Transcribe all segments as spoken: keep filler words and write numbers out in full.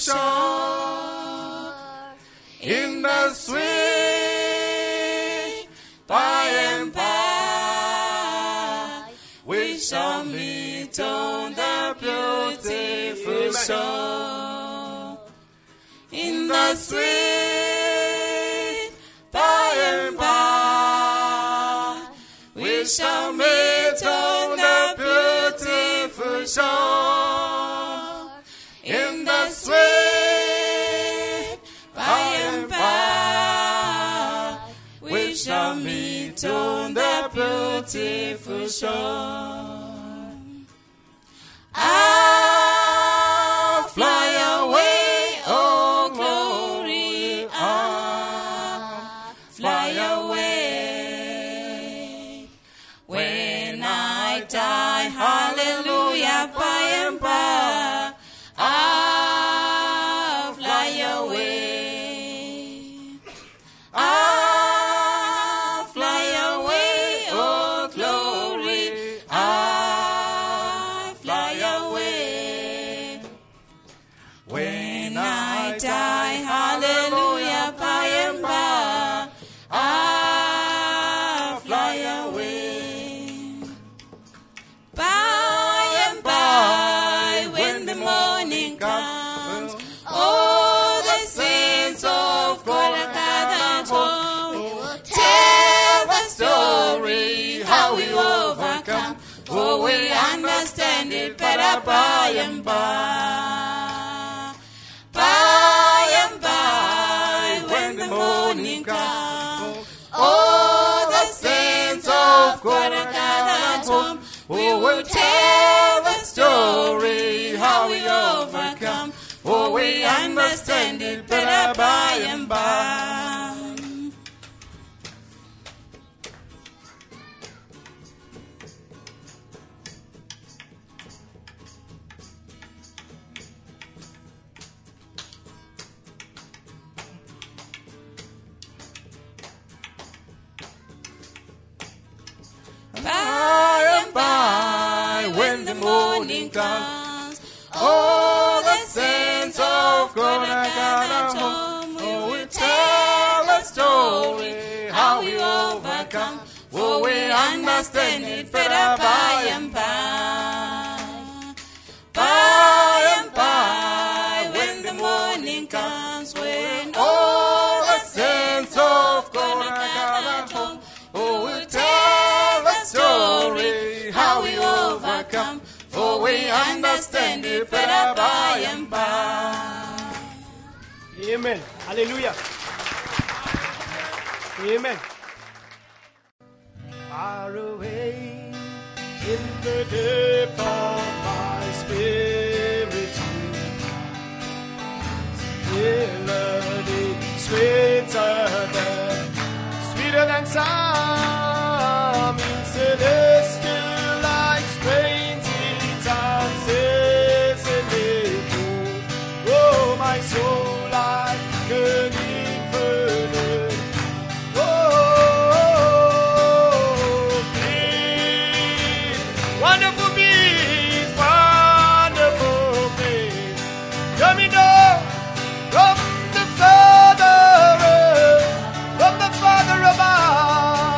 shore. In the sweet by and by, we shall meet on the beautiful shore. In the sweet by and by, we shall meet on the beautiful shore. In the sweet by and by, we shall meet on the beautiful shore. Ah, fly away, oh glory, ah, fly away. When I die, hallelujah, by and by, ah, fly away. Ah, fly away, oh glory, ah, fly away. When I die, hallelujah, by and by, ah, fly away. By and by, when the morning comes, all the saints of God are gathered home. Tell the story, how we overcome, for we understand it better by and by. By and by, when the morning comes, all the saints of God are gathered home. We will tell the story, how we overcome, for we understand it better by and by. By and by, when the morning comes, all the saints of God are gathered home. We will tell a story, how we overcome, for we understand it better by and by. By and by, when the morning comes, when all the saints of God are gathered home, we will tell a story, how we overcome, for we understand it better by and by. Amen. Hallelujah. Amen. Far away in the depth of my spirit, melody sweeter than, sweeter than some in celestial like strains in dances and echo. Oh, my soul like an infinite. Oh, peace, wonderful peace, wonderful peace, coming down from the Father, from the Father above.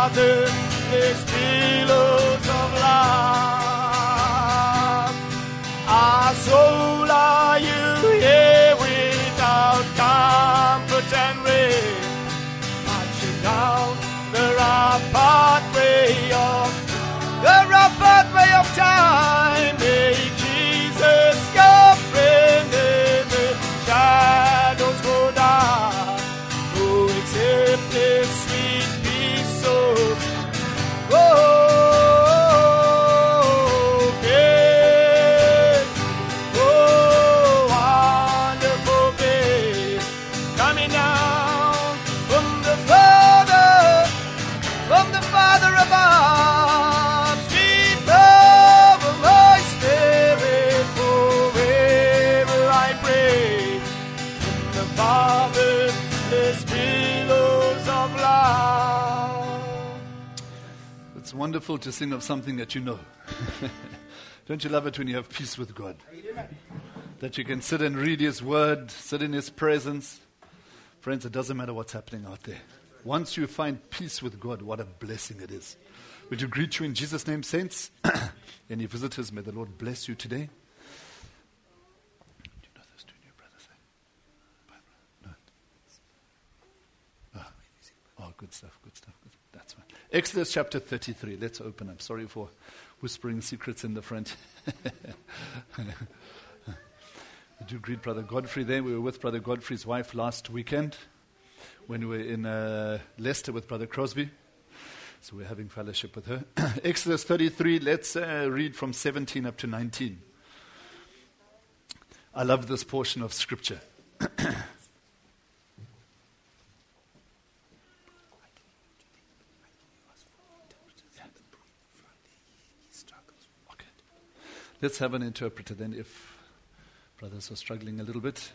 Father, there's billows of love. Our soul, are you here without comfort and rest? Marching down the rough pathway of the rough pathway of time. Make Jesus your friend and the shadows go down. Oh, accept this sweet peace, oh, oh, peace, oh, wonderful peace, coming down from the Father, from the Father above. Sweet love of my spirit, forever I pray. In the Father, there's billows of love. It's wonderful to sing of something that you know. Don't you love it when you have peace with God? That you can sit and read His Word, sit in His presence. Friends, it doesn't matter what's happening out there. Once you find peace with God, what a blessing it is. Would you greet you in Jesus' name, saints? Any visitors, may the Lord bless you today. Do you know those two new brothers? Eh? No. Oh. oh, good stuff, good stuff. Good. That's fine. Exodus chapter thirty-three. Let's open up. Sorry for whispering secrets in the front. Would you greet Brother Godfrey there? We were with Brother Godfrey's wife last weekend when we were in uh, Leicester with Brother Crosby. So we're having fellowship with her. Exodus thirty-three, let's uh, read from seventeen up to nineteen. I love this portion of Scripture. Okay. Let's have an interpreter then if brothers are struggling a little bit.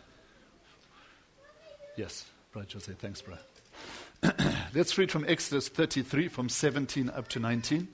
Yes, Brother Jose, thanks, brother. Let's read from Exodus thirty-three, from seventeen up to nineteen.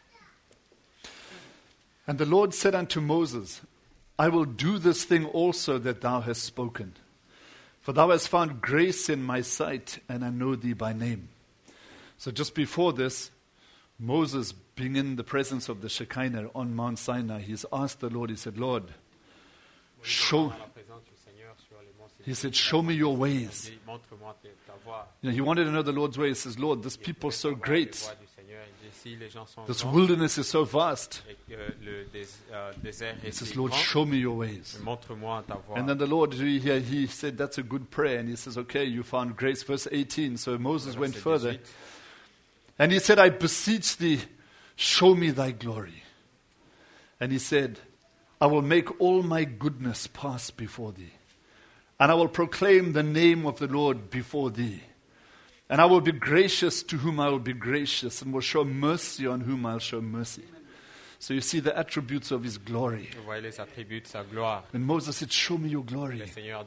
And the Lord said unto Moses, I will do this thing also that thou hast spoken. For thou hast found grace in my sight, and I know thee by name. So just before this, Moses, being in the presence of the Shekinah on Mount Sinai, he's asked the Lord, he said, Lord, show He said, show me your ways. You know, he wanted to know the Lord's ways. He says, Lord, this people are so great. This wilderness is so vast. He says, Lord, show me your ways. And then the Lord, he, he said, that's a good prayer. And he says, okay, you found grace. Verse eighteen. So Moses went further. And he said, I beseech thee, show me thy glory. And he said, I will make all my goodness pass before thee. And I will proclaim the name of the Lord before thee. And I will be gracious to whom I will be gracious, and will show mercy on whom I will show mercy. So you see the attributes of his glory. When Moses said, show me your glory,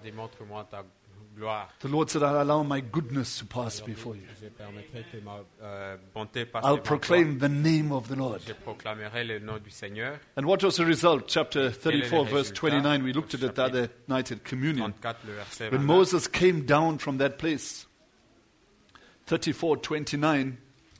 the Lord said, I'll allow my goodness to pass before you. I'll proclaim the name of the Lord. And what was the result? Chapter thirty-four, verse twenty-nine. We looked at it the other night at communion. When Moses came down from that place, thirty-four, twenty-nine.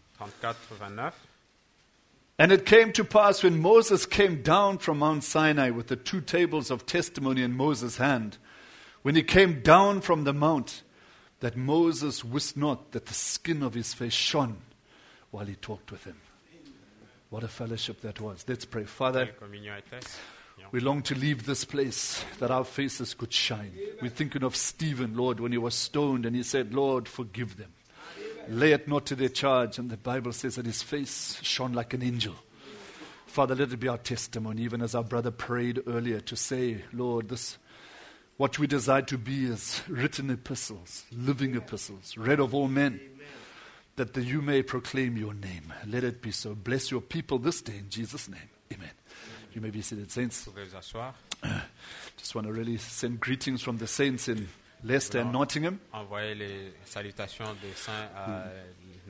And it came to pass when Moses came down from Mount Sinai with the two tables of testimony in Moses' hand, when he came down from the mount, that Moses wist not that the skin of his face shone while he talked with him. What a fellowship that was. Let's pray. Father, we long to leave this place that our faces could shine. We're thinking of Stephen, Lord, when he was stoned and he said, Lord, forgive them. Lay it not to their charge. And the Bible says that his face shone like an angel. Father, let it be our testimony, even as our brother prayed earlier, to say, Lord, this what we desire to be is written epistles, living epistles, read of all men, that the, you may proclaim your name. Let it be so. Bless your people this day in Jesus' name. Amen. You may be seated, saints. Just want to really send greetings from the saints in Leicester and Nottingham.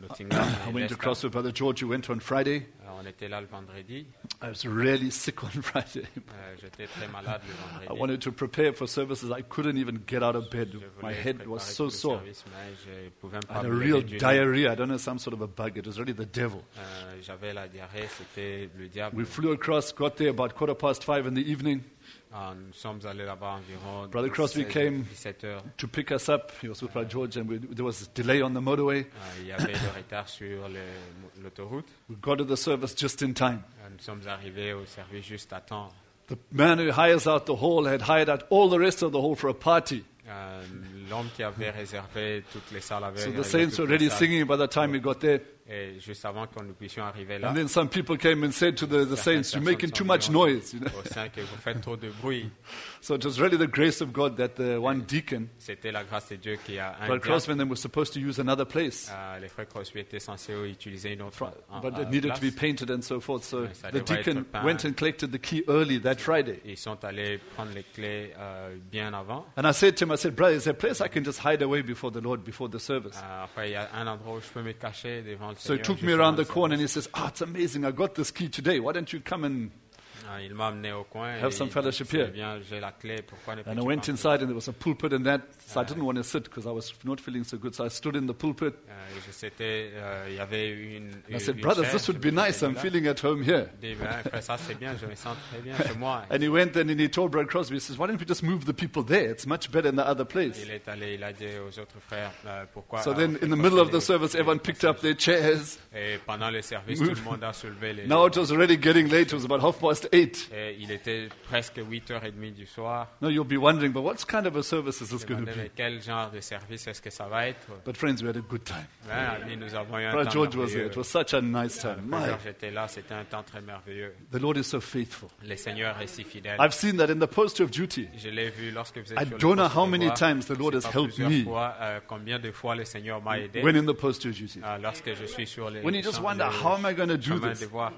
Nottingham I et went Leicester. across with Brother George, who went on Friday. Alors, on était là le vendredi. I was really sick on Friday. Euh, J'étais très malade le I vendredi. wanted to prepare for services. I couldn't even get out of bed. Je My voulais head préparer was tout so le sore. service, mais je pouvais I pas had a me real lever du lit. diarrhea. I don't know, some sort of a bug. It was really the devil. Euh, J'avais la diarrhée, c'était le diable. We flew across, got there about quarter past five in the evening Ah, nous sommes allés là-bas environ Brother Crosby dix-sept came. dix-sept heures. to pick us up. He was with Brother George, and we, there was a delay on the motorway. Ah, il y avait de retard sur le- l'autoroute. We got to the service just in time. Ah, Nous sommes arrivés au service juste à temps. The man who hires out the hall had hired out all the rest of the hall for a party. Euh, L'homme qui avait réservé toutes les salles avait So the réservé saints toutes were les already salles. singing by the time we got there. Et juste avant que nous puissions arriver là, And then some people came and said to the, the certaines saints, "You're personnes making sont too much venues noise." You know? aux saints que vous faites trop de bruit. So it was really the grace of God that the one deacon, C'était la grâce de Dieu qui a un Brother diacre. Crosby, and them were supposed to use another place, Euh, les frères Crosby étaient censés utiliser une autre en- but euh, it needed place. to be painted and so forth. So Ouais, ça the devrait deacon être peint. went and collected the key early that Friday. Ils sont allés prendre les clés euh, bien avant. And I said to him, I said, "Brother, is there a place I can just hide away before the Lord before the service?" Euh, après, il y a un endroit où je peux me cacher devant le So he Seigneur. took juste me avant around le the corner and he service. says, "Ah, it's amazing. I got this key today. Why don't you come and..." Ah, il m'a amené au coin. Have et some il dit, fellowship c'est here. bien, j'ai la clé. Pourquoi ne And I peux-tu went pas inside and there was a pulpit and that. So I didn't want to sit because I was not feeling so good. So I stood in the pulpit. Euh, je- c'était, euh, il y avait une, And I une, said, une "Brothers, chaise, this would je be me nice. suis I'm là. feeling at home here." Je dis, ben, après ça, c'est bien, je me sens très bien chez moi. And he went and he told Brother Crosby, he says, "Why don't we just move the people there? It's much better in the other place." Il est allé, il a dit aux autres frères, euh, pourquoi. So euh, then on in the fait middle of passer the service, les- everyone picked up their chairs. Et pendant le service, Move. tout le monde a soulevé les. Now it was already getting late. It was about half past eight. Et il était presque huit heures trente du soir. Now you'll be wondering, but what kind of a service is this Je me going to demandais, be? mais quel genre de service est-ce que ça va être? But friends, we had a good time. Hein, amis, nous avons eu un Brother temps George was there. merveilleux. It was such a nice Ah, time. le frère My, George était là, c'était un temps très merveilleux. the Lord is so faithful. Le Seigneur est si fidèle. I've seen that in the post of duty. Je l'ai vu lorsque vous êtes I sur le don't know poste how de many devoir. times the Lord Je has sais pas helped plusieurs me fois, euh, combien de fois le Seigneur m'a aidé when in the post of duty. euh, lorsque je suis sur les When you just champs- wonder, les how am I going to do chemins this? de voie.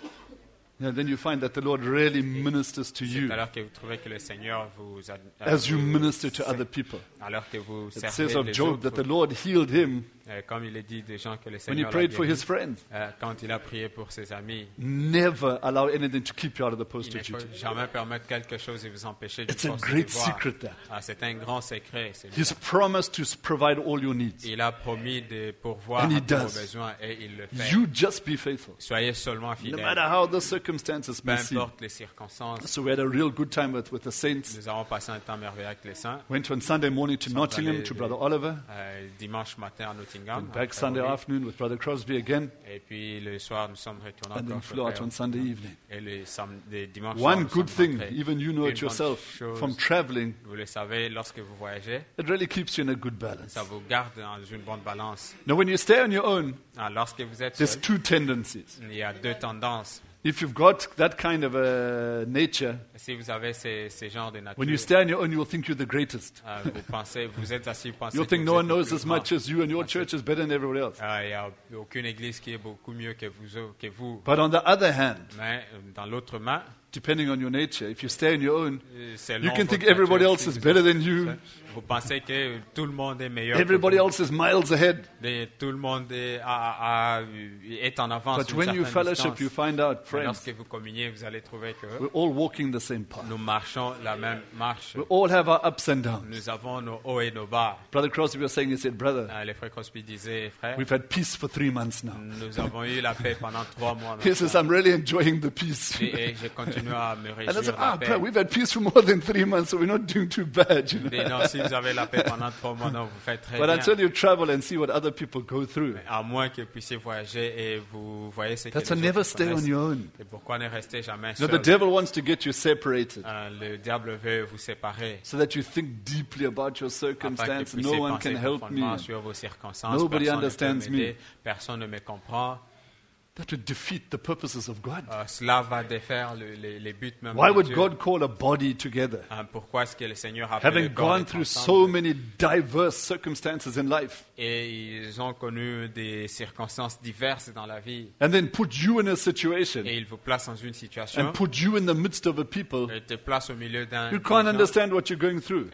Yeah, then you find that the Lord really ministers to C'est you alors que vous trouvez que le Seigneur vous, ad- euh, as you vous- minister to other people. alors que vous It servez says of les Job autres. that the Lord healed him Euh, comme il est dit des gens que le when he Seigneur l'a prayed for guéri, his friends. euh, quand il a prié pour ses amis. Never allow anything to keep you out of the post Il of ne faut duty. jamais permettre quelque chose et vous empêcher du It's a poste de great devoir. secret, that. Ah, c'est un grand secret. celui-là. He's promised to s- provide all your needs. Il a promis de pourvoir And he à tous vos does. besoins et il le fait. You just be faithful, Soyez seulement no fidèles. matter how the circumstances Peu may seem. importe les circonstances. So we had a real good time with, with the saints. Nous avons passé un temps merveilleux avec les saints. Went on Sunday morning to Sommes Nottingham allés to de- Brother Oliver. Euh, dimanche matin à Nottingham. And back après Sunday Rugby. afternoon with Brother Crosby again. Et puis le soir, nous sommes retournés And then encore. flew out on Sunday evening. Et le samedi, dimanche soir, One nous good sommes thing, rentrés. even you know Une it bonne yourself, chose, from traveling, vous le savez, lorsque vous voyagez, it really keeps you in a good balance. ça vous garde dans une bonne balance. Now, when you stay on your own, Ah, lorsque vous êtes there's seul, two tendencies. il y a deux tendances. If you've got that kind of a nature, Si vous avez ces, ces genres de nature, when you stay on your own, you'll think you're the greatest. euh, vous pensez, vous êtes assis, vous pensez You'll que think vous no êtes one le knows plus as grand. much as you, and your church is better than everybody else. Euh, Il n'y a aucune église qui est beaucoup mieux que vous. Que vous. But on the other hand, Mais euh, dans l'autre main, depending on your nature, if you stay on your own, euh, selon you can votre think everybody nature, else si is vous better êtes- than you. Vous pensez que tout le monde est meilleur Everybody que vous. else is miles ahead. Et tout le monde est, a- a- est en avance. But d'une when you certaine fellowship, distance. you find out, Mais friends, lorsque vous communiez, vous allez trouver que we're all walking the same path. nous marchons la même marche. We all have our ups and downs. Nous avons nos hauts et nos bas. Brother Crosby was saying, he said, "Brother, Euh, Les frères Crosby disaient, frère, we've had peace for three months now." nous avons eu la paix pendant trois mois. He says, "I'm really enjoying the peace." Et, et je continue à me And I réjouir said, de la "Ah, paix. brother, we've had peace for more than three months, so we're not doing too bad, you know." Et non, si vous avez la paix pendant trois mois, non, vous faites très But bien. until you travel and see what other people go through, À moins que vous puissiez voyager et vous voyez ce que that's les why never autres stay on connaissent. your own. Et pourquoi ne rester jamais You know, seul? the devil wants to get you separated Euh, Le diable veut vous séparer. so that you think deeply about your Afin que circumstance. vous No puissiez one penser can help me. profondément sur vos circonstances. Nobody Personne ne peut understands me. m'aider. Personne ne me comprend. That would defeat the purposes of God. Euh, cela va défaire le- les, les buts même Why de would Dieu. God call a body together? Hein, pourquoi est-ce que le Seigneur appelle le Having corps gone d'être through ensemble? so many diverse circumstances in life, Et ils ont connu des circonstances diverses dans la vie. and then put you in a situation Et ils vous placent dans une situation and put you in the midst of a people, et te placent au milieu d'un. you des can't gens. understand what you're going through. Et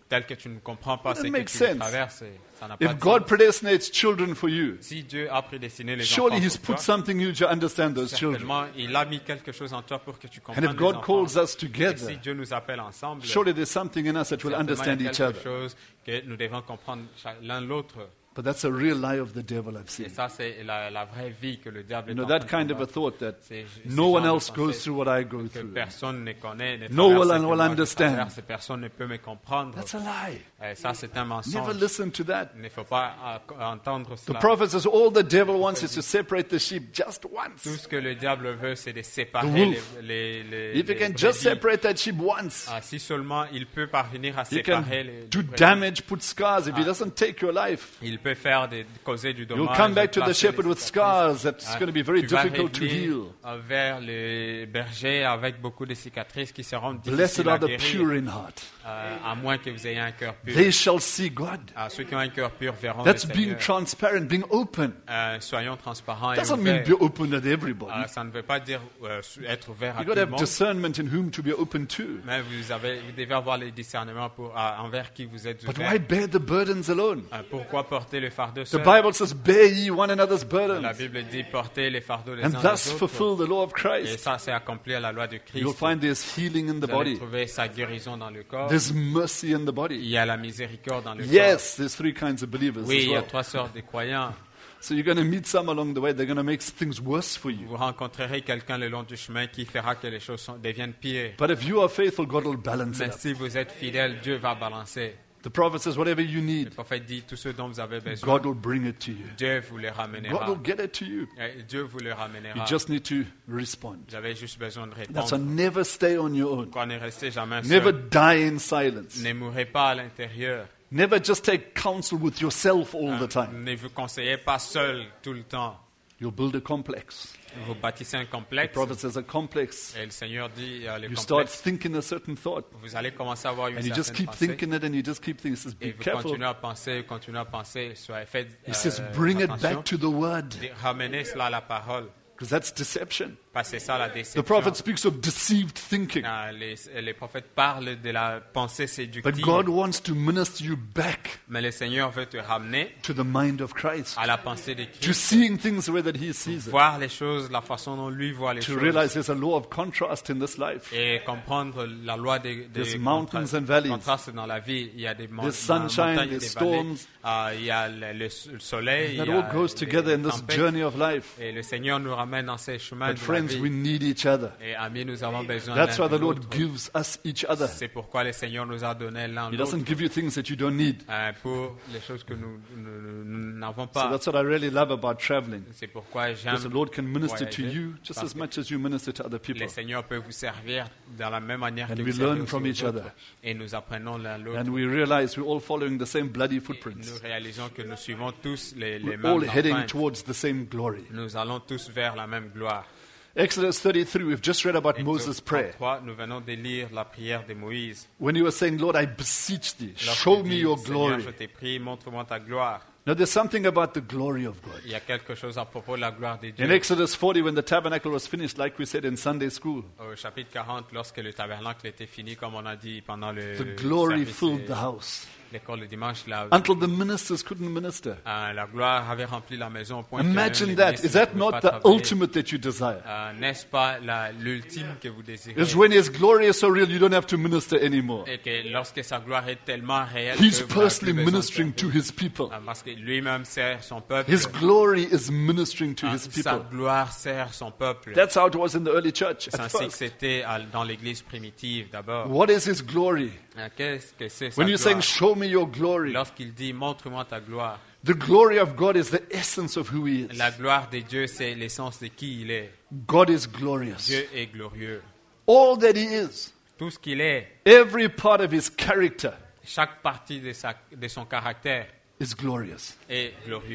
tel que tu ne comprends pas Doesn't ce que make tu sense. traverses, et ça n'a pas If de God sens. predestinates children for you, Si Dieu a prédestiné les surely enfants He's pour put toi, something in you to understand those children. certainement, il a mis quelque chose en toi pour que tu And comprennes if les God enfants. calls us Et together, si Dieu nous appelle ensemble, surely there's something in us that will certainement, understand il y a each quelque other. chose que nous devons comprendre chaque- l'un l'autre. But that's a real lie of the devil I've Et seen. ça, c'est la, la vraie vie que le diable You est know, en that train de kind of a combattre. thought that C'est- c'est no one genre de else goes pensée through what I go que through. personne ne connaît, ne No traverse one ce que will moi je understand. traverse, et personne ne peut me comprendre. That's a lie. Et ça, c'est un Never mensonge. listen to that. Il ne faut pas euh, entendre The cela. prophet says all the devil wants is to separate the sheep just Tout once. ce que le diable veut, c'est de The séparer wolf. les, les, les, If he les can just brebis. separate that sheep once, Ah, si seulement il peut parvenir à he can séparer les, les do brebis, damage, put scars. If he doesn't take your life, il peut faire des, causer du you'll dommage. come back to the placer shepherd les with cicatrices. scars. That's Ah, going to be very tu vas difficult to revenir, heal. euh, vers les bergers avec beaucoup de cicatrices qui seront Blessed difficiles à are the guérir, pure in heart. euh, à moins que vous ayez un cœur pur. They shall see God. Ah, ceux qui ont un cœur pur verront That's le being Seigneur. transparent, being open. Euh, soyons transparents et Doesn't mean ouverts. be open at everybody. Ah, ça ne veut pas dire euh, être ouvert à You tout got to le have monde. discernment in whom to be open to. Mais vous, avez, vous devez avoir les discernements pour, ah, envers qui vous êtes But ouvert. why bear the burdens alone? Euh, pourquoi porter le fardeau The seul? Bible says, bear ye one another's La burdens, Bible dit porter les fardeaux les and uns thus les autres. fulfill the law of Et Christ. ça, c'est accomplir la loi de Christ. You'll find there's healing in the Vous allez body. trouver sa guérison dans le corps. There's mercy in the Il body. y a la miséricorde dans le Yes, there's three kinds of believers corps. Oui, as il y a well. trois sortes de croyants. So you're going to meet some along the way. They're going to make things worse for you. Vous rencontrerez quelqu'un le long du chemin qui fera que les choses sont- deviennent pires. But if you are faithful, God will balance Mais it up. si vous êtes fidèle, Dieu va balancer. The prophet says, whatever you Le need, prophète dit tout ce dont vous avez besoin, God will bring it to you. Dieu vous le God ramènera. will get it to you. Et Dieu vous le ramènera. You just need to respond. Vous avez juste besoin de That's why répondre. never stay on your own. Quoi, ne restez jamais Never seul. die in silence. Ne mourrez pas à l'intérieur. Never just take counsel with yourself all the time. Ne vous conseillez pas seul tout le temps. You'll build a complex. Vous bâtissez un The complexe. prophet says a complex. Et le Seigneur dit, euh, le You start complexe, thinking a certain thought, vous allez commencer à avoir une and you just certaine keep pensée. thinking it, and you just keep thinking. He says, Et be vous careful. continuez à penser, continuez à penser. Soyez, faites He says, euh, bring it attention. back to the word, Ramenez cela à la parole. because that's deception. Parce que c'est ça la The déception. prophet speaks of deceived thinking, Ah, les, les prophètes parlent de la pensée but séductive. God wants to minister you back Mais le Seigneur veut te ramener to the mind of Christ, à la pensée de to Christ. seeing things the way that He sees it, Voir les choses, la façon dont lui voit les to choses. realize there's a law of contrast in this life. Et comprendre la loi des, des There's mountains contra- and valleys. contrastes dans la vie. Il y a des mon- There's sunshine, montagnes et there's des vallées. storms. Ah, il y a le, le- le soleil. That il y a all goes des together in this tempêtes. journey of life. Et le Seigneur nous ramène dans ces chemins But de la friends, vie. we need each other. Et amis, nous avons besoin That's l'un why de the Lord l'autre. gives us each other. C'est pourquoi le Seigneur nous a donné l'un He l'autre doesn't give you things that you don't need. euh, pour les choses que nous nous- nous n'avons So pas. that's what I really love about traveling. C'est pourquoi j'aime Because the Lord can minister to voyager, you just parce as que much as you minister to other people. le Seigneur peut vous servir de la même manière And que we vous servez learn aussi from aux each autres. other. Et nous apprenons l'un l'autre. And we realize we're all following the same bloody Nous footprints. réalisons que nous suivons tous les, les We're mêmes all heading empreintes. towards the same glory. Nous allons tous vers la même gloire. Exodus thirty-three, we've just read about Moses' Exode prayer. trente-trois, nous venons de lire la prière de Moïse. When he was saying, Lord, I beseech thee, Lorsqu'il show me dit, your Seigneur, glory. je t'ai pris, montre-moi ta gloire. Now, there's something about the glory of God. Il y a quelque chose à propos de la gloire de Dieu. In Exodus forty, when the tabernacle was finished, like we said in Sunday school, Au chapitre quarante, lorsque le tabernacle était fini, comme on a dit pendant le the glory service filled de the house l'école le dimanche, la, until the ministers couldn't minister. euh, la gloire avait rempli la maison au point que Imagine les that. ministres Is ne that pouvaient not pas the travailler. ultimate that you desire? Euh, N'est-ce pas la- l'ultime que vous désirez? Is when His glory is so real, you don't have to minister anymore. Et que lorsque sa gloire est tellement réelle He's que vous n'avez personally plus besoin de ministering to servir. His people. Euh, Parce que lui-même sert son peuple. His glory is ministering to Euh, His Sa people. gloire sert son peuple. That's how it was in the early church C'est at ainsi que first. c'était à- dans l'église primitive d'abord. What is His glory? Euh, Qu'est-ce que c'est sa When you're saying, gloire? show me your glory, Lorsqu'il dit montre-moi ta gloire, the glory of God is the essence of who He is. la gloire de Dieu c'est l'essence de qui il est. God is glorious. Dieu est glorieux. All that He is, Tout ce qu'il est, every part of His character chaque partie de, sa, de son caractère is glorious. est glorieux.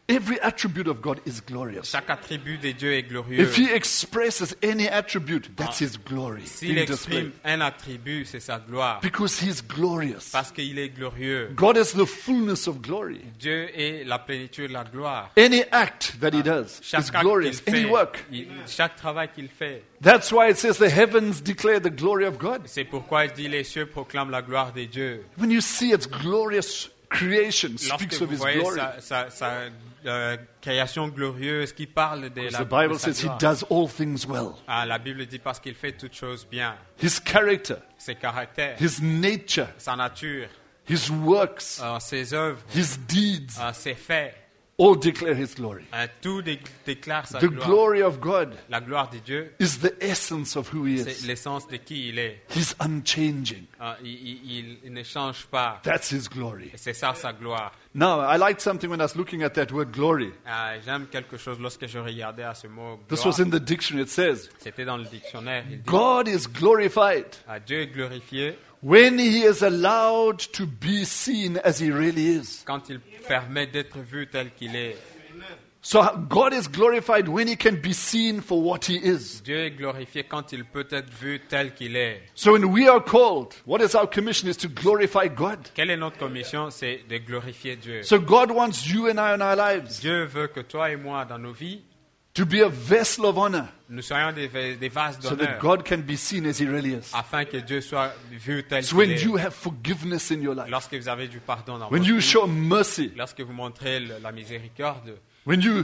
Every attribute of God is glorious. Chaque attribut de Dieu est glorieux. If he expresses any attribute, that's his glory S'il being exprime displayed. un attribut, c'est sa gloire. Because he's glorious. Parce qu'il est glorieux. God is the fullness of glory. Dieu est la plénitude de la gloire. Any act that he does Chaque is acte glorious. qu'il Any fait, work. il- chaque travail qu'il fait. That's why it says the heavens declare the glory of God. C'est pourquoi il dit les cieux proclament la gloire de Dieu. When you see its glorious creation Lorsque speaks vous of his voyez glory. sa, sa- sa, euh, création glorieuse qui parle de la The Bible de sa says he gloire. does all things well. Ah, la Bible dit parce qu'il fait toutes choses bien. His character, Ses caractères, his nature, sa nature, his works, euh, ses œuvres, his deeds, euh, ses faits, all declare his glory. euh, tout dé- déclare sa The gloire. glory of God La gloire de Dieu, is the essence of who he c'est is. l'essence de qui il est. He's unchanging. Euh, il, il- il- il ne change pas. That's his glory. Et c'est ça sa gloire. Now, I liked something when I was looking at that word glory. Euh, J'aime quelque chose lorsque je regardais à ce mot This gloire. was in the dictionary. It says, C'était dans le dictionnaire. Il dit, God is glorified ah, Dieu est glorifié when he is allowed to be seen as he really is. quand il permet d'être vu tel qu'il est. So God is glorified when he can be seen for what he is. Dieu est glorifié quand il peut être vu tel qu'il est. So when we are called, what is our commission? Is to glorify God. Quelle est notre commission? C'est de glorifier Dieu. So God wants you and I in our lives Dieu veut que toi et moi, dans nos vies, to be a vessel of honor nous soyons des, des vases so that d'honneur God can be seen as he really is. afin que Dieu soit vu tel So qu'il when est. you have forgiveness in your life, Lorsque vous avez du pardon dans when votre you vie, show mercy, lorsque vous montrez le- la miséricorde, when you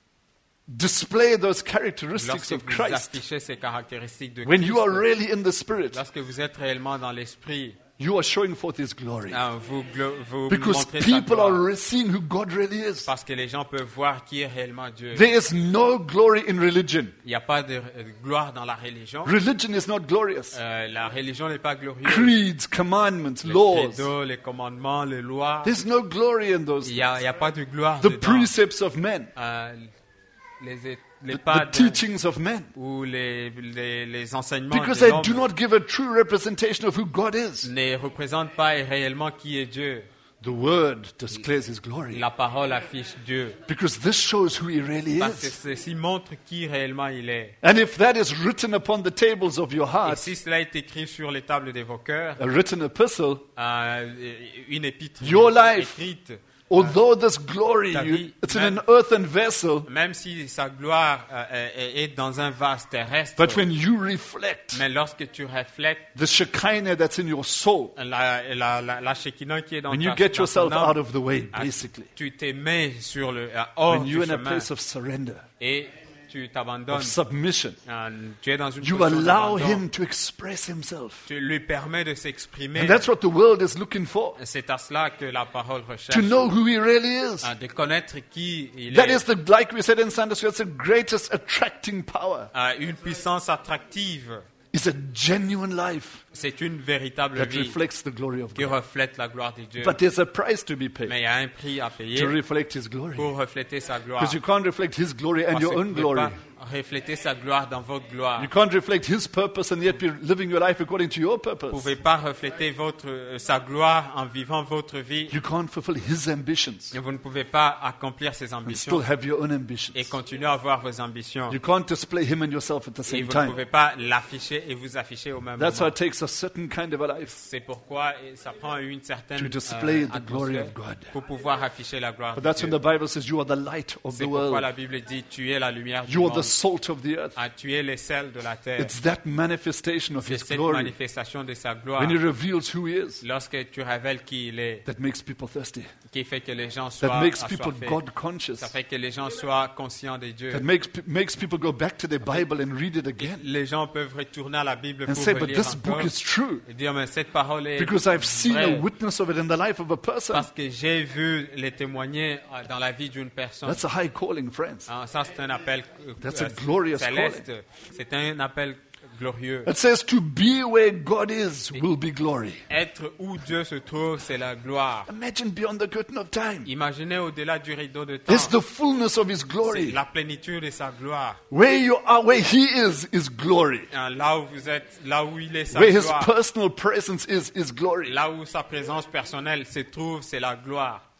display those characteristics lorsque of vous Christ, affichez ces caractéristiques de when Christ, you are really in the Spirit, lorsque vous êtes réellement dans l'esprit, you are showing forth his glory. hein, vous, glo- vous Because montrez sa people are gloire. re- seeing who God really is. Parce que les gens peuvent voir qui est réellement Dieu. There is no glory in religion. Il n'y a pas de euh, gloire dans la religion. Religion is not glorious. Euh, la religion n'est pas glorieuse. Creeds, commandments, Les laws. credos, les commandements, les lois, There's no glory in those il things. n'y a, il y a pas de gloire The dedans. precepts of men, Euh, les, é- les the pas de- teachings of men. ou les, les, les enseignements Because de they l'homme do not give a true representation of who God is. ne représentent pas réellement qui est Dieu. The word declares his glory. La parole affiche Dieu. Because this shows who he really Parce que is. ceci montre qui réellement il est. And if that is written upon the tables of your Et heart, si cela est écrit sur les tables de vos cœurs, a written epistle, euh, une épître Your life. écrite, although this glory, Ta you, vie, it's in même- an earthen vessel, même si sa gloire euh, est, est dans un vase terrestre, but when you reflect mais lorsque tu reflètes the Shekinah that's in your soul, la, la, la, la Shekinah qui est dans when ta you get dans yourself ton âme, out of the way, ah, basically, tu te mets sur le, euh, hors when du you're in a chemin place of surrender, et tu t'abandonnes. of submission, Euh, tu es dans une you position allow d'abandon. him to express himself. Tu lui permets de s'exprimer. And that's what the world is looking for, C'est à cela que la parole recherche. to know who he really is. Euh, de connaître qui il That est. is the, like we said in Sunday school, it's the greatest attracting power. Euh, une puissance attractive. It's a genuine life C'est une véritable that vie reflects the glory of qui God. reflète la gloire de Dieu. But there's a price to be Mais paid il y a un prix à payer to reflect his glory. pour refléter sa gloire. Because you can't reflect his glory and Parce your que own vous ne pouvez glory. pas refléter sa gloire dans votre gloire. You can't reflect his purpose and yet be living your life according to your Vous ne purpose. pouvez pas refléter votre, euh, sa gloire en vivant votre vie. You can't fulfill his ambitions Et vous ne pouvez pas accomplir ses and ambitions still have your own ambitions. et continuer à avoir vos ambitions. You can't display him and yourself at the Et same vous ne time. pouvez pas l'afficher et vous afficher au même That's why moment. it takes a certain kind of a life C'est pourquoi ça prend une certaine to display euh, the glory atmosphère of God. pour pouvoir afficher la gloire But de that's when Dieu. the Bible says you are the light of C'est the pourquoi world. la Bible dit tu es la lumière du You are the monde. salt of the earth. Ah, tu es les sels de la terre. It's that manifestation of C'est his cette glory manifestation de sa gloire when he reveals who he is lorsque tu révèles qui il est that makes people thirsty, qui fait que les gens soient that makes people assoiffés. God conscious, Ça fait que les gens soient conscients de Dieu. that makes, makes people go back to their Bible and read it again Les gens peuvent retourner à la Bible and pour say, but relire this encore book is true et dire mais cette parole est because I've seen a vraie witness of it in the life of a person. parce que j'ai vu les témoigner euh, dans la vie d'une personne. That's a high calling, friends. Ah, ça c'est un appel euh, That's a euh, glorious céleste. C'est un appel glorieux. It says to be where God is will be glory. Être où Dieu se trouve, c'est la gloire. Imagine beyond the curtain of time. Imaginez au-delà du rideau de temps. It's the fullness of his C'est glory. la plénitude de sa gloire. Where you are, where he is, is glory. Hein, Là où vous êtes, là où il est sa Where his gloire. personal presence is, is glory. Là où sa présence personnelle se trouve, c'est la gloire.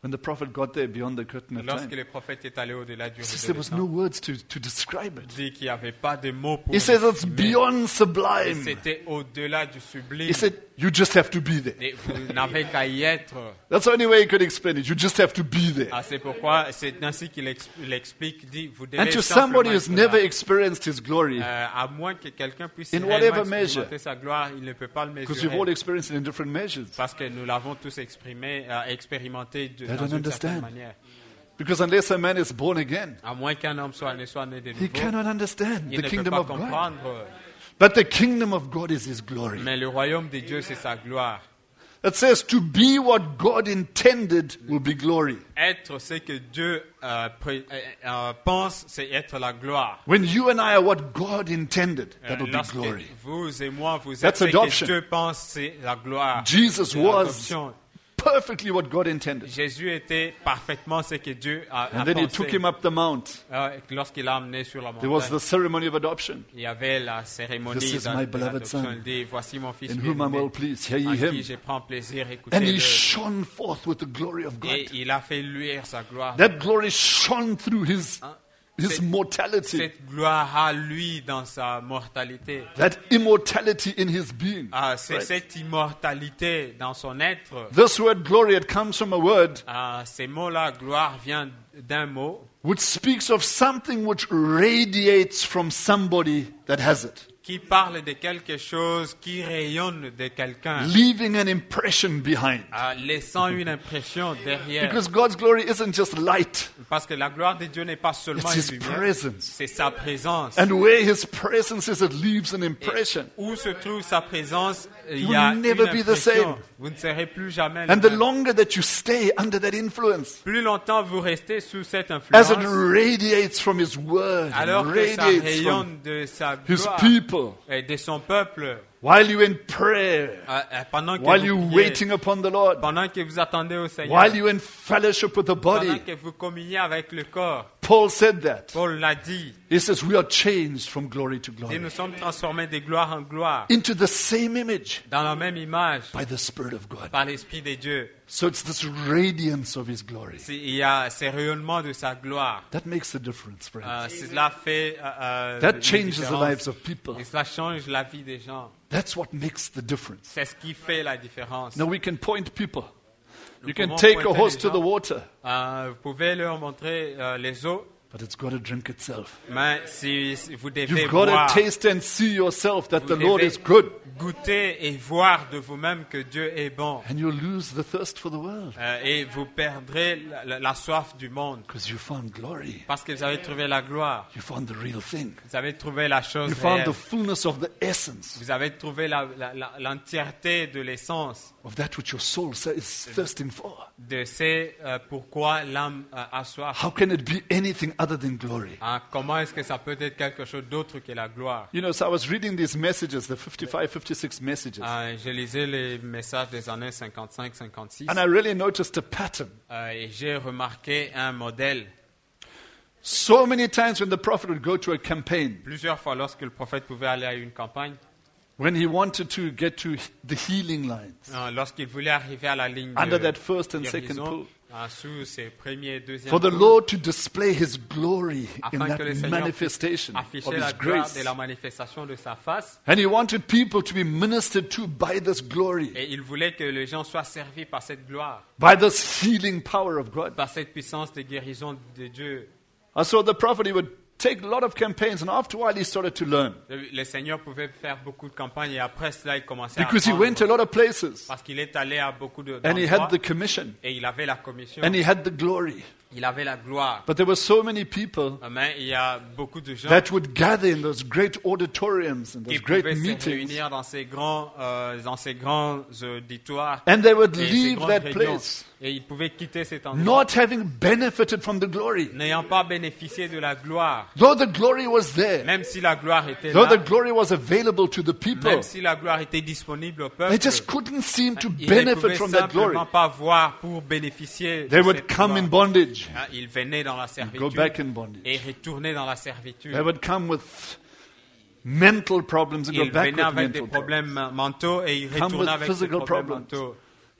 When the prophet got there beyond the curtain of Lorsque time, le prophète est allé au-delà du he says rideau there de was temps, no words to, to describe il it. dit qu'il n'y avait pas de mots pour He says it's l'exprimer. beyond Et sublime. c'était au-delà du sublime. He said, you just have to be there. Et vous n'avez qu'à y être. That's the only way he could explain it. You just have to be there. Ah, c'est pourquoi, c'est ainsi qu'il ex- l'explique, il dit, vous devez And to simplement somebody who's être never là. experienced his glory, Euh, à moins que quelqu'un puisse In réellement whatever measure. expérimenter sa gloire, il ne peut pas le because we've all mesurer. experienced it in different measures. Parce que nous l'avons tous exprimé, euh, expérimenté de, They dans don't une certaine understand. manière. Because unless a man is born again, À moins qu'un homme soit, ne soit né de he nouveau, cannot understand il the ne peut kingdom pas of God. comprendre. But the kingdom of God is his glory. Mais le royaume de Dieu, c'est sa gloire. It says to be what God intended will be glory. Être ce que Dieu euh, pré- euh, euh, pense, c'est être la gloire. When you and I are what God intended, Euh, that will be Lorsque glory. vous et moi, vous êtes That's ce adoption. que Dieu pense, c'est la gloire. Jesus C'est was l'adoption. perfectly what God intended. Jésus était parfaitement ce que Dieu a, a And then he pensé. took him up the mount. Euh, Lorsqu'il l'a amené sur la There was montagne, the ceremony of adoption. il y avait la cérémonie This is d'a- my de beloved l'adoption. son, Il dit, voici mon fils in whom I'm bien-aimé, well pleased. Hear en ye qui him. je prends plaisir, And he écoutez-le. shone forth with the glory of God. Et il a fait luire sa gloire. That glory shone through his, his Cette- mortality. Cette gloire à lui dans sa mortalité. That immortality in his being. Ah, c'est Right. cette immortalité dans son être. This word glory, it comes from a word Ah, ces mots-là, gloire, vient d'un mot which speaks of something which radiates from somebody that has it, qui parle de quelque chose qui rayonne de quelqu'un, leaving an impression behind. ah, laissant une impression derrière. Because God's glory isn't just light, Parce que la gloire de Dieu n'est pas seulement it's une his lumière, presence. c'est sa présence. And where his presence is, it leaves an impression. Où se trouve sa présence, il will y a une never be the impression. same. Vous ne serez plus jamais le And the même. longer that you stay under that influence, Plus longtemps vous restez sous cette as influence, it radiates from his word, alors que ça radiates from rayonne de sa his gloire people, et de son peuple, while you're in prayer, euh, euh, pendant que while vous you're priez, waiting upon the Lord, pendant que vous attendez au Seigneur, while you're in fellowship with the pendant body. que vous communiez avec le corps. Paul said that. Paul l'a dit, He says we are changed from glory to et glory nous sommes transformés de gloire en gloire, into the same image dans la même image, by the Spirit of God. par l'Esprit de Dieu. So it's this radiance of his glory. C'est- Il y a ces rayonnements de sa gloire. That makes the difference, friends. Euh, cela fait euh, euh, That une changes the différence. lives of people. Et cela change la vie des gens. That's what makes the difference. C'est ce qui fait la différence. Now we can point people. Nous You can pouvons take a pointer horse les to the gens. water, Euh, vous pouvez leur montrer euh, les eaux, but it's got to drink itself. mais si, si vous devez You've got boire, to taste and see yourself that vous the Lord devez is good, goûter et voir de vous-même que Dieu est bon. and you'll lose the thirst for the world Euh, et vous perdrez la, la- la soif du monde. because you found glory. Parce que vous avez trouvé la gloire. You found the real thing. Vous avez trouvé la chose You found réelle. the fullness of the essence Vous avez trouvé la- la- la- l'entièreté de l'essence of that which your soul sa- is thirsting for. de ce euh, pourquoi l'âme euh, a soif. How can it be anything other than glory? Hein, comment est-ce que ça peut être quelque chose d'autre que la gloire? You know, so I was reading these messages, the fifty-five, fifty-six messages, Euh, je lisais les messages des années cinquante-cinq cinquante-six and I really noticed a pattern. euh, et j'ai remarqué un modèle. So many times when the prophet would go to a campaign, Plusieurs fois lorsque le prophète pouvait aller à une campagne, when he wanted to get to the healing lines, euh, lorsqu'il voulait arriver à la ligne under de that first and second guérison, pull, euh, sous ses premiers et deuxièmes for the pouls, Lord to display his glory in afin that que le Seigneur manifestation of affichait la his gloire grace. de la manifestation de sa face. And he wanted people to be ministered to by this glory, Et il voulait que les gens soient servis par cette gloire, by this healing power of God. par cette puissance de guérison de Dieu. And so the prophet, he would take a lot of campaigns, and after a while he started to learn. Le, le Seigneur pouvait faire beaucoup de campagnes et après cela, il commençait à Because he apprendre. went to a lot of places, Parce qu'il est allé à beaucoup de and he d'endroits had the commission, et il avait la commission, and he had the glory. il avait la gloire. But there were so many people Mais il y a beaucoup de gens that would gather in those great auditoriums and qui those great pouvaient se meetings, réunir dans ces grands, euh, dans ces grands auditoires and they would et ces leave grandes that réunions. place Et ils pouvaient quitter cet endroit not having benefited from the glory. n'ayant pas bénéficié de la gloire. Though the glory was there, Même si la gloire était though là, the glory was available to the people, même si la gloire était disponible au peuple, they just couldn't seem to ils ne benefit pouvaient from that glory. simplement pas voir pour bénéficier They de would cette come in gloire. bondage, Ah, Ils venaient dans la go servitude back in et bondage. retournaient dans la servitude. They would come with mental problems and go Ils back venaient with avec des mental problems. problèmes mentaux et ils Come with retournaient avec des physical problèmes problems. mentaux.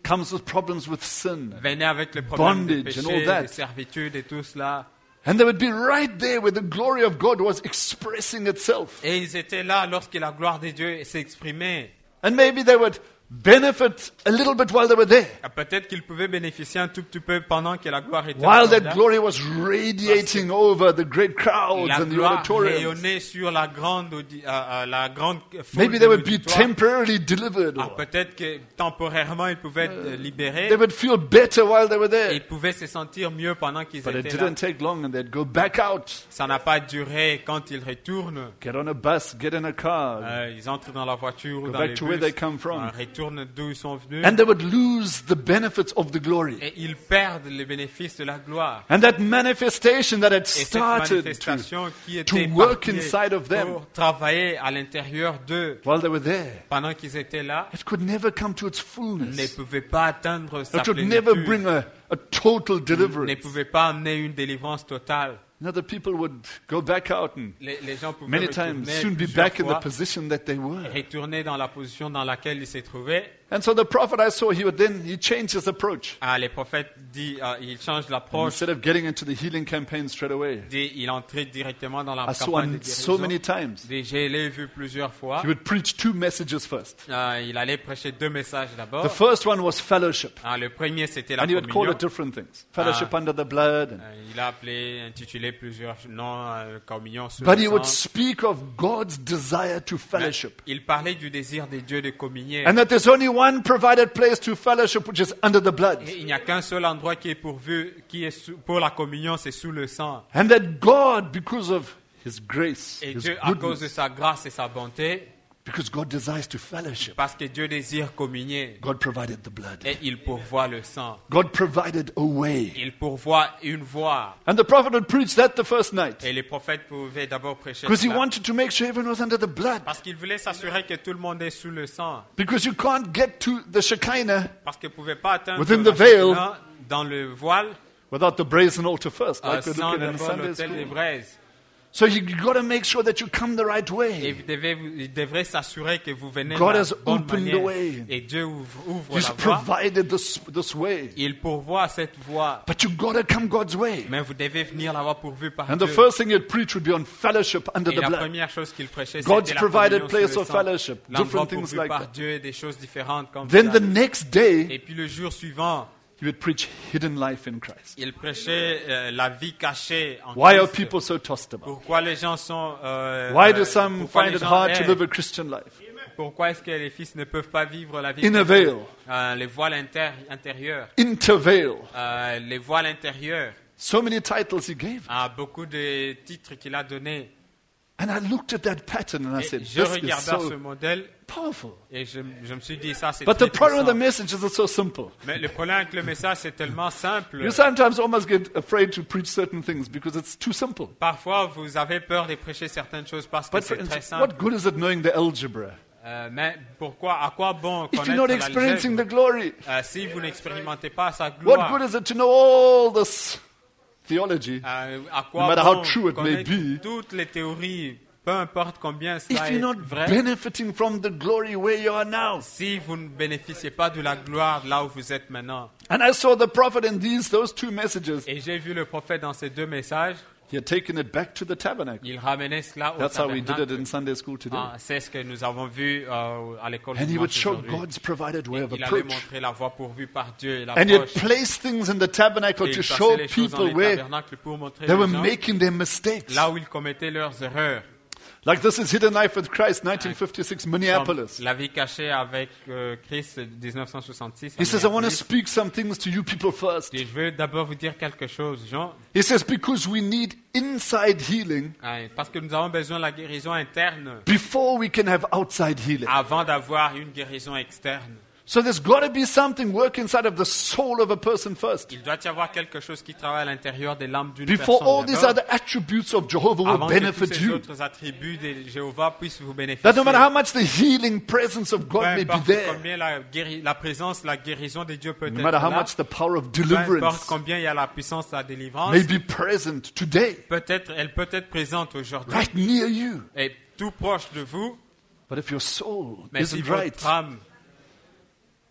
comes with problems with sin. venaient avec le problème du Bondage and péché, all that. des servitudes et tout cela. And they would be right there where the glory of God was expressing itself. Et ils étaient là lorsque la gloire de Dieu s'exprimait. And maybe they would benefit a little bit while they were there. Ah, peut-être qu'ils pouvaient bénéficier un tout petit peu pendant que la gloire était While encore that là. glory was radiating over the great crowds La and the gloire auditoriums. rayonnait sur la grande, audi- euh, euh, la grande foule Maybe de they would be l'auditoire. temporarily delivered. Ah, Or peut-être que temporairement ils pouvaient être euh, libérés. they would feel better while they were Et there. ils pouvaient se sentir mieux pendant qu'ils But it étaient là. didn't take long and they'd go back out. Ça n'a pas duré quand ils retournent. Get on a bus, get in a car. Euh, ils entrent dans la voiture ou Go dans back les to where bus. they come from. euh, retournent d'où ils sont venus. And they would lose the benefits of the glory. Et ils perdent les bénéfices de la gloire. And that manifestation that had Et cette started to, manifestation qui to était work partie inside of them pour travailler à l'intérieur d'eux while they were there, pendant qu'ils étaient là it could never come to its ne fullness. pouvait pas atteindre sa It would never plénitude, bring a, a total ne deliverance. pouvait pas amener une délivrance totale. You know, the people would go back out and Les, les gens pouvaient many times retourner soon be plusieurs back in the fois, position that they were. retourner dans la position dans laquelle ils se trouvaient. And so the prophet I saw, he would then, he changed his approach. Ah, les prophètes disent, ah, ils changent l'approche, Instead of getting into the healing campaign straight away, dit, il entrait directement dans la I saw campagne de him so many guérison. times. Dit, je l'ai vu plusieurs fois. He would preach two messages first. Ah, il allait prêcher deux messages The d'abord. first one was fellowship. Ah, le premier, c'était la And he would call communion. it different things. Fellowship Ah. under the blood. and- Euh, Il a appelé, intitulé plusieurs noms, euh, communion sous But le he would sang. speak of God's desire to Mais fellowship. il parlait du désir des dieux de communier. And that there's only one provided place to fellowship, which is under the blood. Et il n'y a qu'un seul endroit qui est pourvu, qui est sous- pour la communion, c'est sous le sang. And that God, because of his grace, Et his Dieu, à cause de goodness, sa grâce et sa bonté, because God desires to fellowship, parce que Dieu désire communier, God provided the blood. et il pourvoit le sang. God provided a way. Il pourvoit une voie. And the prophet would preach that the first night. Et les prophètes pouvaient d'abord prêcher Because he cela. wanted to make sure everyone was under the blood. Parce qu'il voulait s'assurer que tout le monde est sous le sang. Because you can't get to the Shekinah Parce qu'il ne pouvait pas atteindre Within la the veil. Shekinah dans le voile without the brazen altar first, euh, like we're sans looking at in d'abord Sunday l'autel des school. braises. So you got to make sure that you come the right Et way. vous devez, vous- il devrait s'assurer que vous venez God de la has bonne opened the manière. way. Et Dieu ouvre, ouvre He's la voie. provided this, this way. Il pourvoit cette voie. But you got to come God's way. Mais vous devez venir la voie pourvue par And the Dieu. first thing he'd preach would be on fellowship under Et the la blood. première chose qu'il prêchait, God's c'était la provided communion place sous le of sang. fellowship, L'endroit different things pourvu like par that. Dieu, des choses différentes comme Then ça. the next day, Et puis le jour suivant, he would preach hidden life in Christ. il prêchait euh, la vie cachée en Why are Christ. people so tossed about? Pourquoi les gens sont... euh, Why euh, do some pourquoi find les it gens hard to errent? live a Christian life? Pourquoi est-ce que les fils ne peuvent pas vivre la vie In a chrétienne? veil, Euh, les voiles inter- intérieures, interveil. euh, les voiles intérieures, So many titles he gave. à beaucoup de titres qu'il a donnés. And I looked at that pattern and I Et said, je this is regardais ce so modèle powerful. et je, je me suis dit ça c'est But très the problem with the puissant. message is it's so simple. Mais le problème avec le message c'est tellement simple. You sometimes almost get afraid to preach certain things because it's too simple. Parfois vous avez peur de prêcher certaines choses parce que But for c'est très instance, simple. what good is it knowing the algebra Euh, mais pourquoi, à quoi bon if you're not connaître experiencing the l'algèbre glory? euh, si vous n'expérimentez pas sa What gloire? good is it to know all this theology Euh, à No quoi matter bon how true it may connaître be, toutes les théories, peu importe combien if cela you're est not vrai, benefiting from the glory where you are now? si vous ne bénéficiez pas de la gloire là où vous êtes maintenant? And I saw the prophet in these, those two messages. Et j'ai vu le prophète dans ces deux messages, He had taken it back to the tabernacle. il ramenait cela au That's how we did it tabernacle. in Sunday school today. Ah, c'est ce que nous avons vu euh, à l'école And he dimanche would show aujourd'hui. God's provided way of Il allait approach. montrer la voie pourvue par Dieu et And he'd l'approche. place things in the tabernacle Et il to passait show les choses dans people les where tabernacles pour montrer they les were gens making their mistakes. là où ils commettaient leurs erreurs. Like this is Hidden Life with Christ, nineteen fifty-six, Comme Minneapolis. La vie cachée avec euh, Christ, dix-neuf cent soixante-six. à He says, I want to Minneapolis. speak some things to you people first. Et je veux d'abord vous dire quelque chose, Jean, He says, because we need inside healing hein, parce que nous avons besoin de la guérison interne before we can have outside healing. avant d'avoir une guérison externe. So there's got to be something work inside of the soul of a person first. Il doit y avoir quelque chose qui travaille à l'intérieur des l'âme d'une Before personne. all these d'abord, other attributes of Jehovah will avant que tous benefit ces you. autres attributs de Jéhovah puissent vous bénéficier. That no matter how much the healing presence of Peu God may be importe there, combien la, guéri- la présence, la guérison de Dieu peut no être matter how là, much the power of peu importe deliverance combien il y a la puissance de la délivrance, may be present today, peut-être, elle peut être présente aujourd'hui right near you. et tout proche de vous, But if your soul mais si isn't votre right, âme,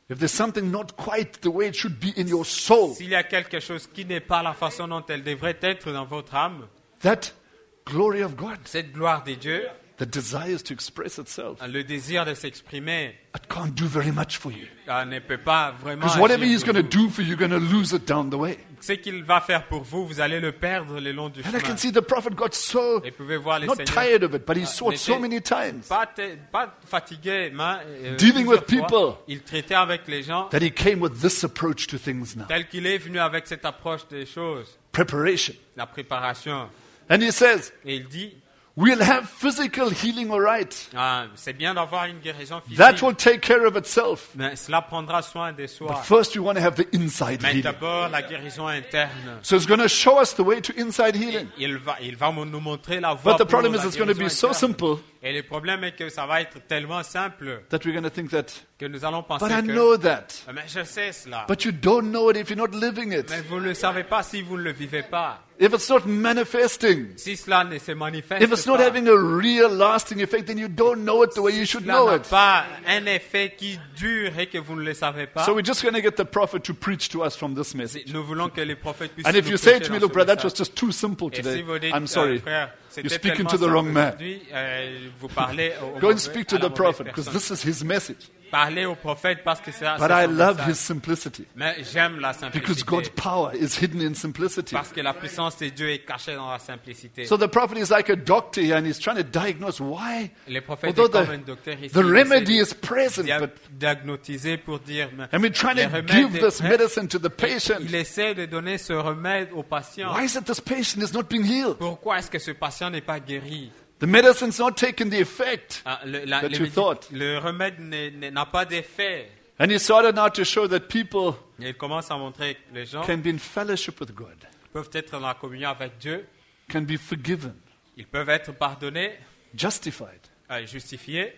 if there's something not quite the way it should be in your soul, S'il y a quelque chose qui n'est pas la façon dont elle devrait être dans votre âme, that glory of God cette gloire de Dieu, that desires to express itself, le désir de s'exprimer, it can't do very much for you. euh, ne peut pas vraiment Because whatever agir He's pour going to vous. do for you, you're going to lose it down the way. Ce qu'il va faire pour vous, vous allez le perdre le long du And I chemin. can see the prophet got so, Et vous pouvez voir les not seigneurs tired of it, but he Ah, sought so n'était many times pas, te- pas fatigué, mais euh, Dealing with plusieurs fois, people. il traitait avec les gens that he came with this approach to things now. tel qu'il est venu avec cette approche des choses, Preparation. la préparation. And he says, Et il dit, we'll have physical healing, all right. ah, c'est bien d'avoir une guérison That physique, will take care of itself. mais cela prendra soin de But soi. first, we want to have the inside Mais healing. d'abord, la guérison interne. So it's going to show us the way to inside healing. Il va, il va nous montrer la voie But the pour problem la is it's going to be guérison so interne. simple Et le problème est que ça va être tellement simple that we're going to think that, que nous allons penser but I que... know that. Mais je sais cela. But you don't know it if you're not living it. Mais vous ne le savez pas si vous ne le vivez pas. If it's not manifesting, Si cela ne se manifeste if it's not pas, having a real lasting effect, then you don't know it the way you should cela know n'a it. pas un effet qui dure et que vous ne le savez pas. So we're just going to get the prophet to preach to us from this message. Nous voulons que les prophètes puissent And if nous you say prêcher to me, dans look, ce brother, that was message. just too simple Et si today, vous dites, I'm euh, sorry. frère, c'était You're speaking tellement to the simple wrong man. aujourd'hui, euh, vous parlez au, au Go and mauvais- speak to à la the mauvaise prophet because personne. this is his message. Parlez au prophète parce que c'est c'est But I son love message. his simplicity Mais j'aime la because simplicité. God's power is hidden in simplicity. Parce que la puissance de Dieu est cachée dans la simplicité. So the prophet is like a doctor here and he's trying to diagnose why, Le prophète although est comme un the, docteur ici. the il essaie remedy de is present, dia- but diagnostiser pour dire. mais and we're trying le to remède give est this prêt. medicine to the Il patient. essaie de donner ce remède au patient. Why is it this patient is not being healed? Pourquoi est-ce que ce patient n'est pas guéri? The medicine's not taking the effect. Ah, le, la- That le you médic- thought. le remède n'est- n'est- n'a pas d'effet. And he started now to show that people Et il commence à montrer que les gens can be in fellowship with God, peuvent être dans la communion avec Dieu, can be forgiven, ils peuvent être pardonnés, justified, euh, justifiés,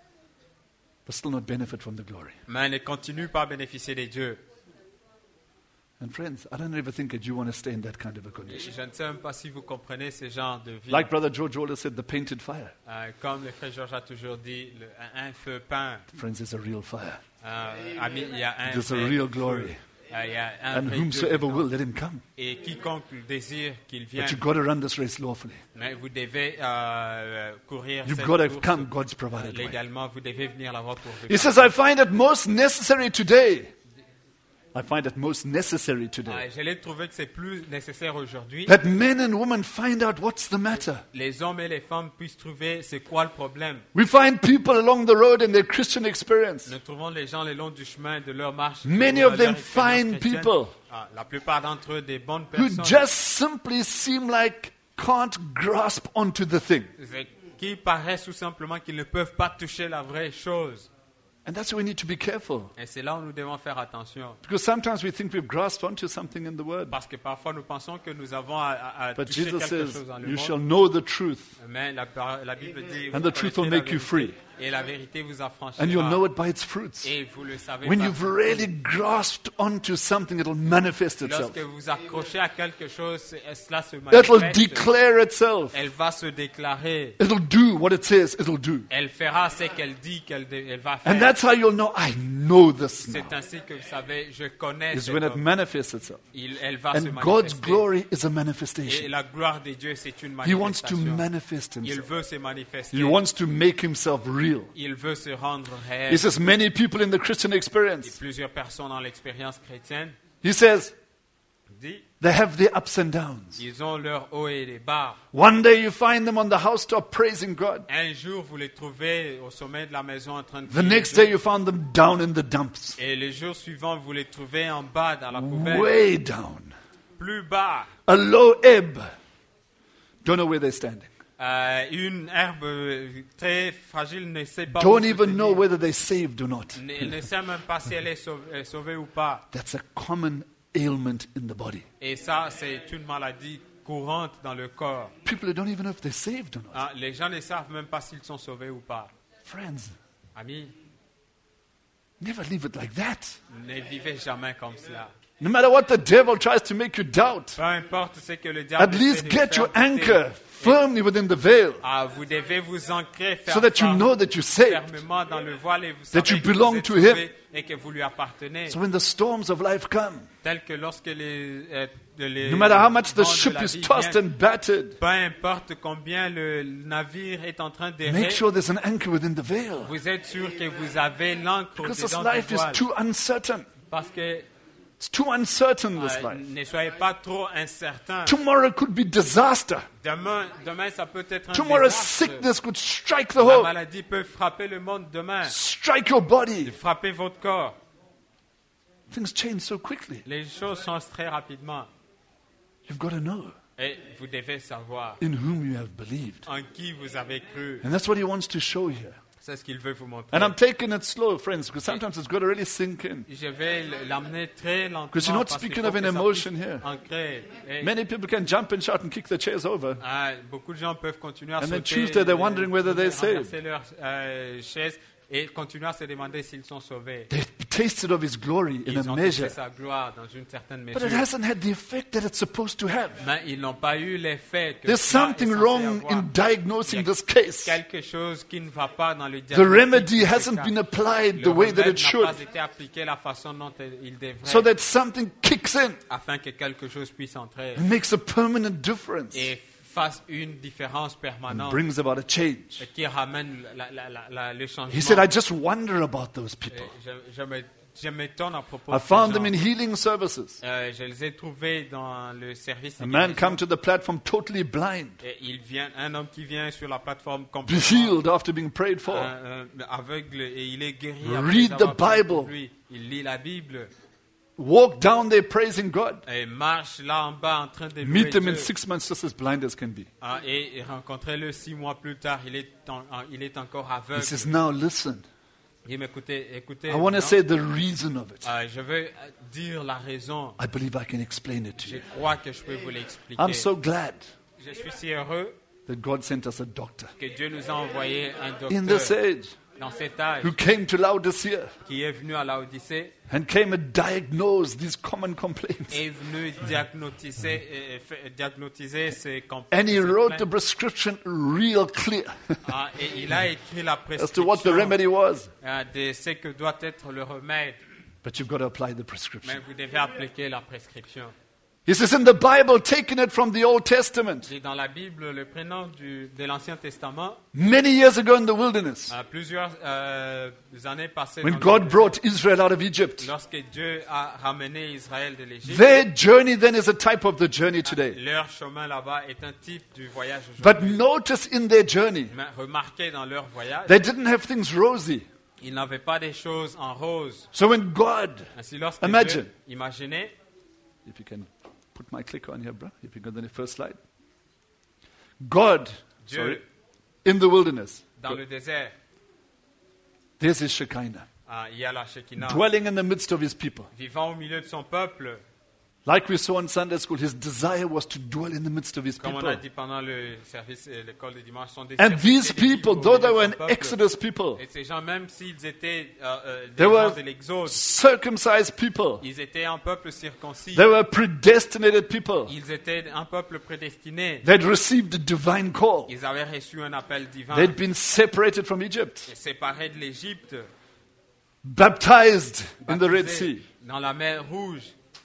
but still not benefit from the glory. mais ne continuent pas à bénéficier de Dieu. And friends, I don't ever think that you want to stay in that kind of a Et condition. je ne sais même pas si vous comprenez ce genre de vie. Like Brother George Wallace said, the painted fire. Euh, comme le frère Georges a toujours dit, le- un, un feu peint. Friends, there's a real fire. Euh, ami, il y a un There's a vrai real feu. glory. Euh, il y a un And vrai Dieu whomsoever dedans. will, let him come. Et quiconque désire qu'il vienne, But you've got to run this race lawfully. mais vous devez euh, courir You've cette got to course come God's provided way. légalement. Vous devez venir la voie pour vous. He says, I find it most necessary today. I find it most necessary Ah, today je l'ai trouvé que c'est plus nécessaire aujourd'hui. that men and women find out what's the matter. Les hommes et les femmes puissent trouver c'est quoi le problème. We find people along the road in their Christian experience. Nous trouvons les gens le long du chemin de leur marche. Many de of them leur expérience fine chrétienne. people Ah, la plupart d'entre eux, des bonnes who personnes just simply seem like can't grasp onto the thing. c'est- qui paraissent tout simplement qu'ils ne peuvent pas toucher la vraie chose. And that's why we need to be careful. Et c'est là où nous devons faire attention. Because sometimes we think we've grasped onto something in the Word. Parce que parfois nous pensons que nous avons à, à- à But toucher Jesus quelque says, chose dans le you monde. shall know the truth, Mais la, par- la Bible dit, and vous the truth will connaîtrez make la you vérité, free. Et la vérité vous affranchira. and you'll know it by its fruits. Et vous le savez When par you've ses fruits. really grasped onto something, it'll manifest itself. Lorsque vous accrochez à quelque chose, c'est- cela se It'll manifeste. declare itself. Elle va se déclarer. It'll do what it says it'll do. Elle fera ce qu'elle dit qu'elle de- elle va faire. And that's how you'll know, I know this now, C'est ainsi que vous savez, je connais is cet when it homme. manifests itself. Il- elle va se And God's manifester. glory is a Et manifestation. la gloire de Dieu, c'est une He wants to manifestation. manifest Il himself. veut se manifester. He wants to make himself real. Il veut se rendre He réel. says, many people in the Christian Et experience, plusieurs personnes dans l'expérience chrétienne he says, disent, they have their ups and downs. ils ont leurs hauts et les bas. One day you find them on the housetop praising God. Un jour, vous les trouvez au sommet de la maison en train de The prier next Dieu. day you found them down in the dumps. Et le jour suivant, vous les trouvez en bas dans la poubelle. Way down. Plus bas. A low ebb. Don't know where they're standing. Euh, une herbe euh, très fragile ne sait pas où Don't se even know tenir. whether they're saved or not. Ne, elle ne sait même pas si elle est sauvée, euh, sauvée ou pas. That's a common ailment in the body. Et ça, c'est une maladie courante dans le corps. People who don't even know if they're saved or not. Ah, les gens ne savent même pas s'ils sont sauvés ou pas. Friends, Amis, never leave it like that. ne vivez jamais comme cela. No matter what the devil tries to make you doubt, Peu importe ce que le diable at essaie least de get faire your douter, anchor firmly within the veil Ah, vous devez vous ancrer so that you know that you're saved. fermement dans le voile et vous That savez you que vous belong êtes to sauvés him. et que vous lui appartenez. So when the storms of life come, Tel que lorsque les, euh, les no matter how much the vents de ship la is vie tossed viennent, and battered, peu importe combien le navire est en train d'errer, make sure there's an anchor within the veil. vous êtes sûr que vous avez l'encre Because this dedans du life is voile. too uncertain. Parce que It's too uncertain, this euh, life. ne soyez pas trop incertains. Tomorrow could be disaster. Demain, demain, ça peut être un Tomorrow désastre. sickness could strike the La whole, maladie peut frapper le monde demain, strike your body. frapper votre corps. Things change so quickly. Les choses changent très rapidement. You've got to know Et vous devez savoir in whom you have believed. en qui vous avez cru. And that's what he wants to show here. C'est ce qu'il veut vous montrer. And I'm taking it slow, friends, because sometimes it's got to really sink in. Je vais l'amener très lentement. Because you're not parce qu'il speaking faut of an que ça emotion puisse here. ancrer. Et, Many people can jump and shout and kick their chairs over. ah, beaucoup de gens peuvent continuer à And then sauter, Tuesday they're euh, wondering whether they're renverser saved. leur euh, chaise et continuer à se demander s'ils sont sauvés. They've tasted of his glory in Ils a ont measure. touché sa gloire dans une certaine But it mesure. hasn't had the effect that it's supposed to have. Mais ils n'ont pas eu l'effet que There's cela est something censé wrong avoir. in diagnosing Il y a this case. quelque chose qui ne va pas dans le The diagnostic. remedy de ce hasn't cas. been applied Le the way that remède it n'a should, pas été appliqué la façon dont il devrait, so that something kicks in afin que quelque chose puisse entrer and makes a permanent difference et fasse une différence and permanente brings about a change. et qui ramène la- la- la- la- le changement. He said, I just wonder about those Et people. je, je me- je m'étonne à propos I de ces found them gens. in healing services. Euh, je les ai trouvés dans le service. A de man guérison. come to the platform totally blind, Et il vient, un homme qui vient sur la plateforme be complètement healed after being prayed for. euh, euh, aveugle et il est guéri. après Read avoir the prié pour Bible. lui. Il lit la Bible Walk down there praising God. et marche là en bas en train de louer Meet them in Dieu. six months just as blind as can be. Ah, et et rencontrez-le six mois plus tard, il est, en- en- il est encore He aveugle. says, now listen. Il m'écoutez, écoutez. I want to non? say the reason of it. Ah, je veux euh, dire la raison. I believe I can explain it to Je you. crois que je peux vous l'expliquer. I'm so glad Je suis si heureux that God sent us a doctor que Dieu nous a envoyé un in this docteur age dans cet âge who came to Laodicea qui est venu à Laodicée and came and diagnosed these common complaints. et est venu diagnostiser, euh, fait- diagnostiser ces compl- And he ces wrote the plaintes. prescription real clear Ah, et il a écrit la as to what the prescription remedy was. euh, de ce que doit être le remède. But you've got to apply the Mais prescription. vous devez appliquer la prescription. He says in the Bible, taking it from the Old Testament, J'ai dans la Bible le prénom du, de l'Ancien Testament, many years ago in the wilderness, à plusieurs euh, années passées, when dans God le- brought Israel out of Egypt. lorsque Dieu a ramené Israël de l'Égypte. Their journey then is a type of the journey today. Leur chemin là-bas est un type du voyage But aujourd'hui. notice in their journey, Mais remarquez dans leur voyage, they didn't have things rosy. ils n'avaient pas des choses en rose. So when God, Ainsi, lorsque Imagine. Dieu, imaginez, if you can put my clicker on here, bro, if you go to the first slide. God, Dieu sorry, in the wilderness, dans le désert, there's his Shekinah, ah, il y a la Shekinah, dwelling in the midst of his people. vivant au milieu de son peuple, Like we saw in Sunday school, his desire was to dwell in the midst of his comme on people. a dit pendant le service, euh, l'école de dimanche, son désir, And these c'était de vivre people, au though milieu they de were son an peuple. Exodus people, Et ces gens, même s'ils étaient euh, euh, des they gens were de l'Exode, circumcised people. ils étaient un peuple circoncis. They were predestinated people. Ils étaient un peuple prédestiné. They'd received a divine call. Ils avaient reçu un appel divin. They'd been separated from Egypt, Et séparés de l'Égypte, baptized in the Red baptisés Sea. dans la mer Rouge.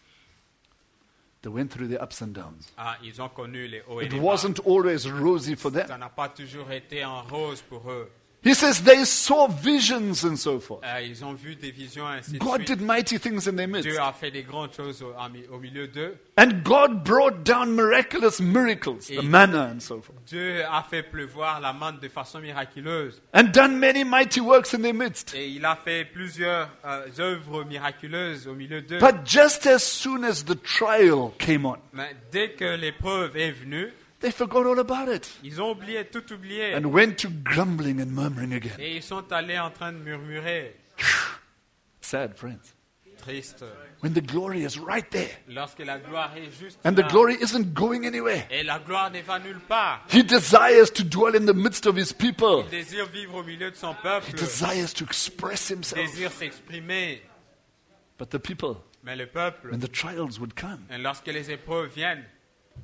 They went through the ups and downs. Ah, ils ont connu les hauts et It les bas. wasn't always rosy for them. Ça n'a pas toujours été en rose pour eux. He says they saw visions and so forth. Euh, ils ont vu des visions ainsi de God suite. did mighty things in their midst. Dieu a fait des grandes choses au, à mi- au milieu d'eux. And God brought down miraculous miracles, the Et- manna and so forth. Dieu a fait pleuvoir la manne de façon miraculeuse. And done many mighty works in their midst. Et il a fait plusieurs euh, œuvres miraculeuses au milieu d'eux. But just as soon as the trial came on, Mais dès que l'épreuve est venue, they forgot all about it ils ont oublié, tout oublié. and went to grumbling and murmuring again. Et ils sont allés en train de murmurer. Sad, friends. Triste. When the glory is right there Lorsque la gloire est juste and the là. glory isn't going anywhere. Et la gloire ne va nulle part. He desires to dwell in the midst of his people. Il désire vivre au milieu de son He peuple. desires to express Il himself. désire s'exprimer. But the people, Mais le peuple, when the trials would come, et lorsque les épreuves viennent,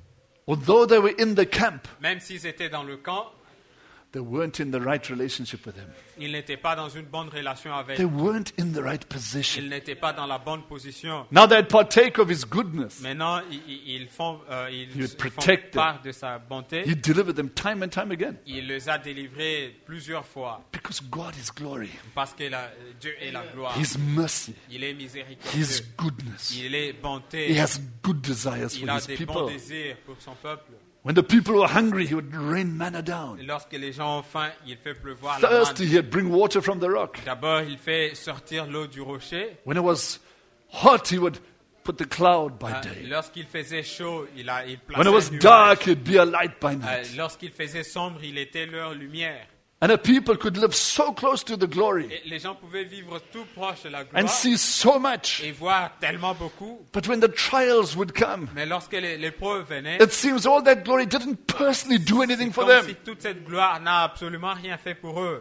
although they were in the camp, même s'ils étaient dans le camp, they weren't in the right relationship with him. ils n'étaient pas dans une bonne relation avec They lui. weren't in the right Ils position. n'étaient pas dans la bonne position. Now they'd partake of his goodness. Maintenant, ils, ils- ils font, euh, ils He would font protect them. part de sa bonté. He delivered them time and time again Il les a délivrés plusieurs fois because God is glory, parce que la- Dieu est la gloire. his mercy, Il est miséricordieux. his goodness. Il est He bonté. has good desires Il for a his des bons people. désirs pour son peuple. When the people were hungry, he would rain manna down. Lorsque les gens ont faim, il fait pleuvoir la Thirsty, manne. he'd bring water from the rock. D'abord, il fait sortir l'eau du rocher. When it was hot, he would put the cloud by Euh, day. Lorsqu'il faisait chaud, il, a, il plaçait When it was un nuage. dark, he'd be a light by Euh, night. Lorsqu'il faisait sombre, il était leur lumière. And the people could live so close to the glory Et les gens pouvaient vivre tout proche de la gloire and see so much. et voir tellement beaucoup. But when the trials would come, Mais lorsque les- l'épreuve venait, it seems all that glory didn't personally do anything for comme them. si toute cette gloire n'a absolument rien fait pour eux.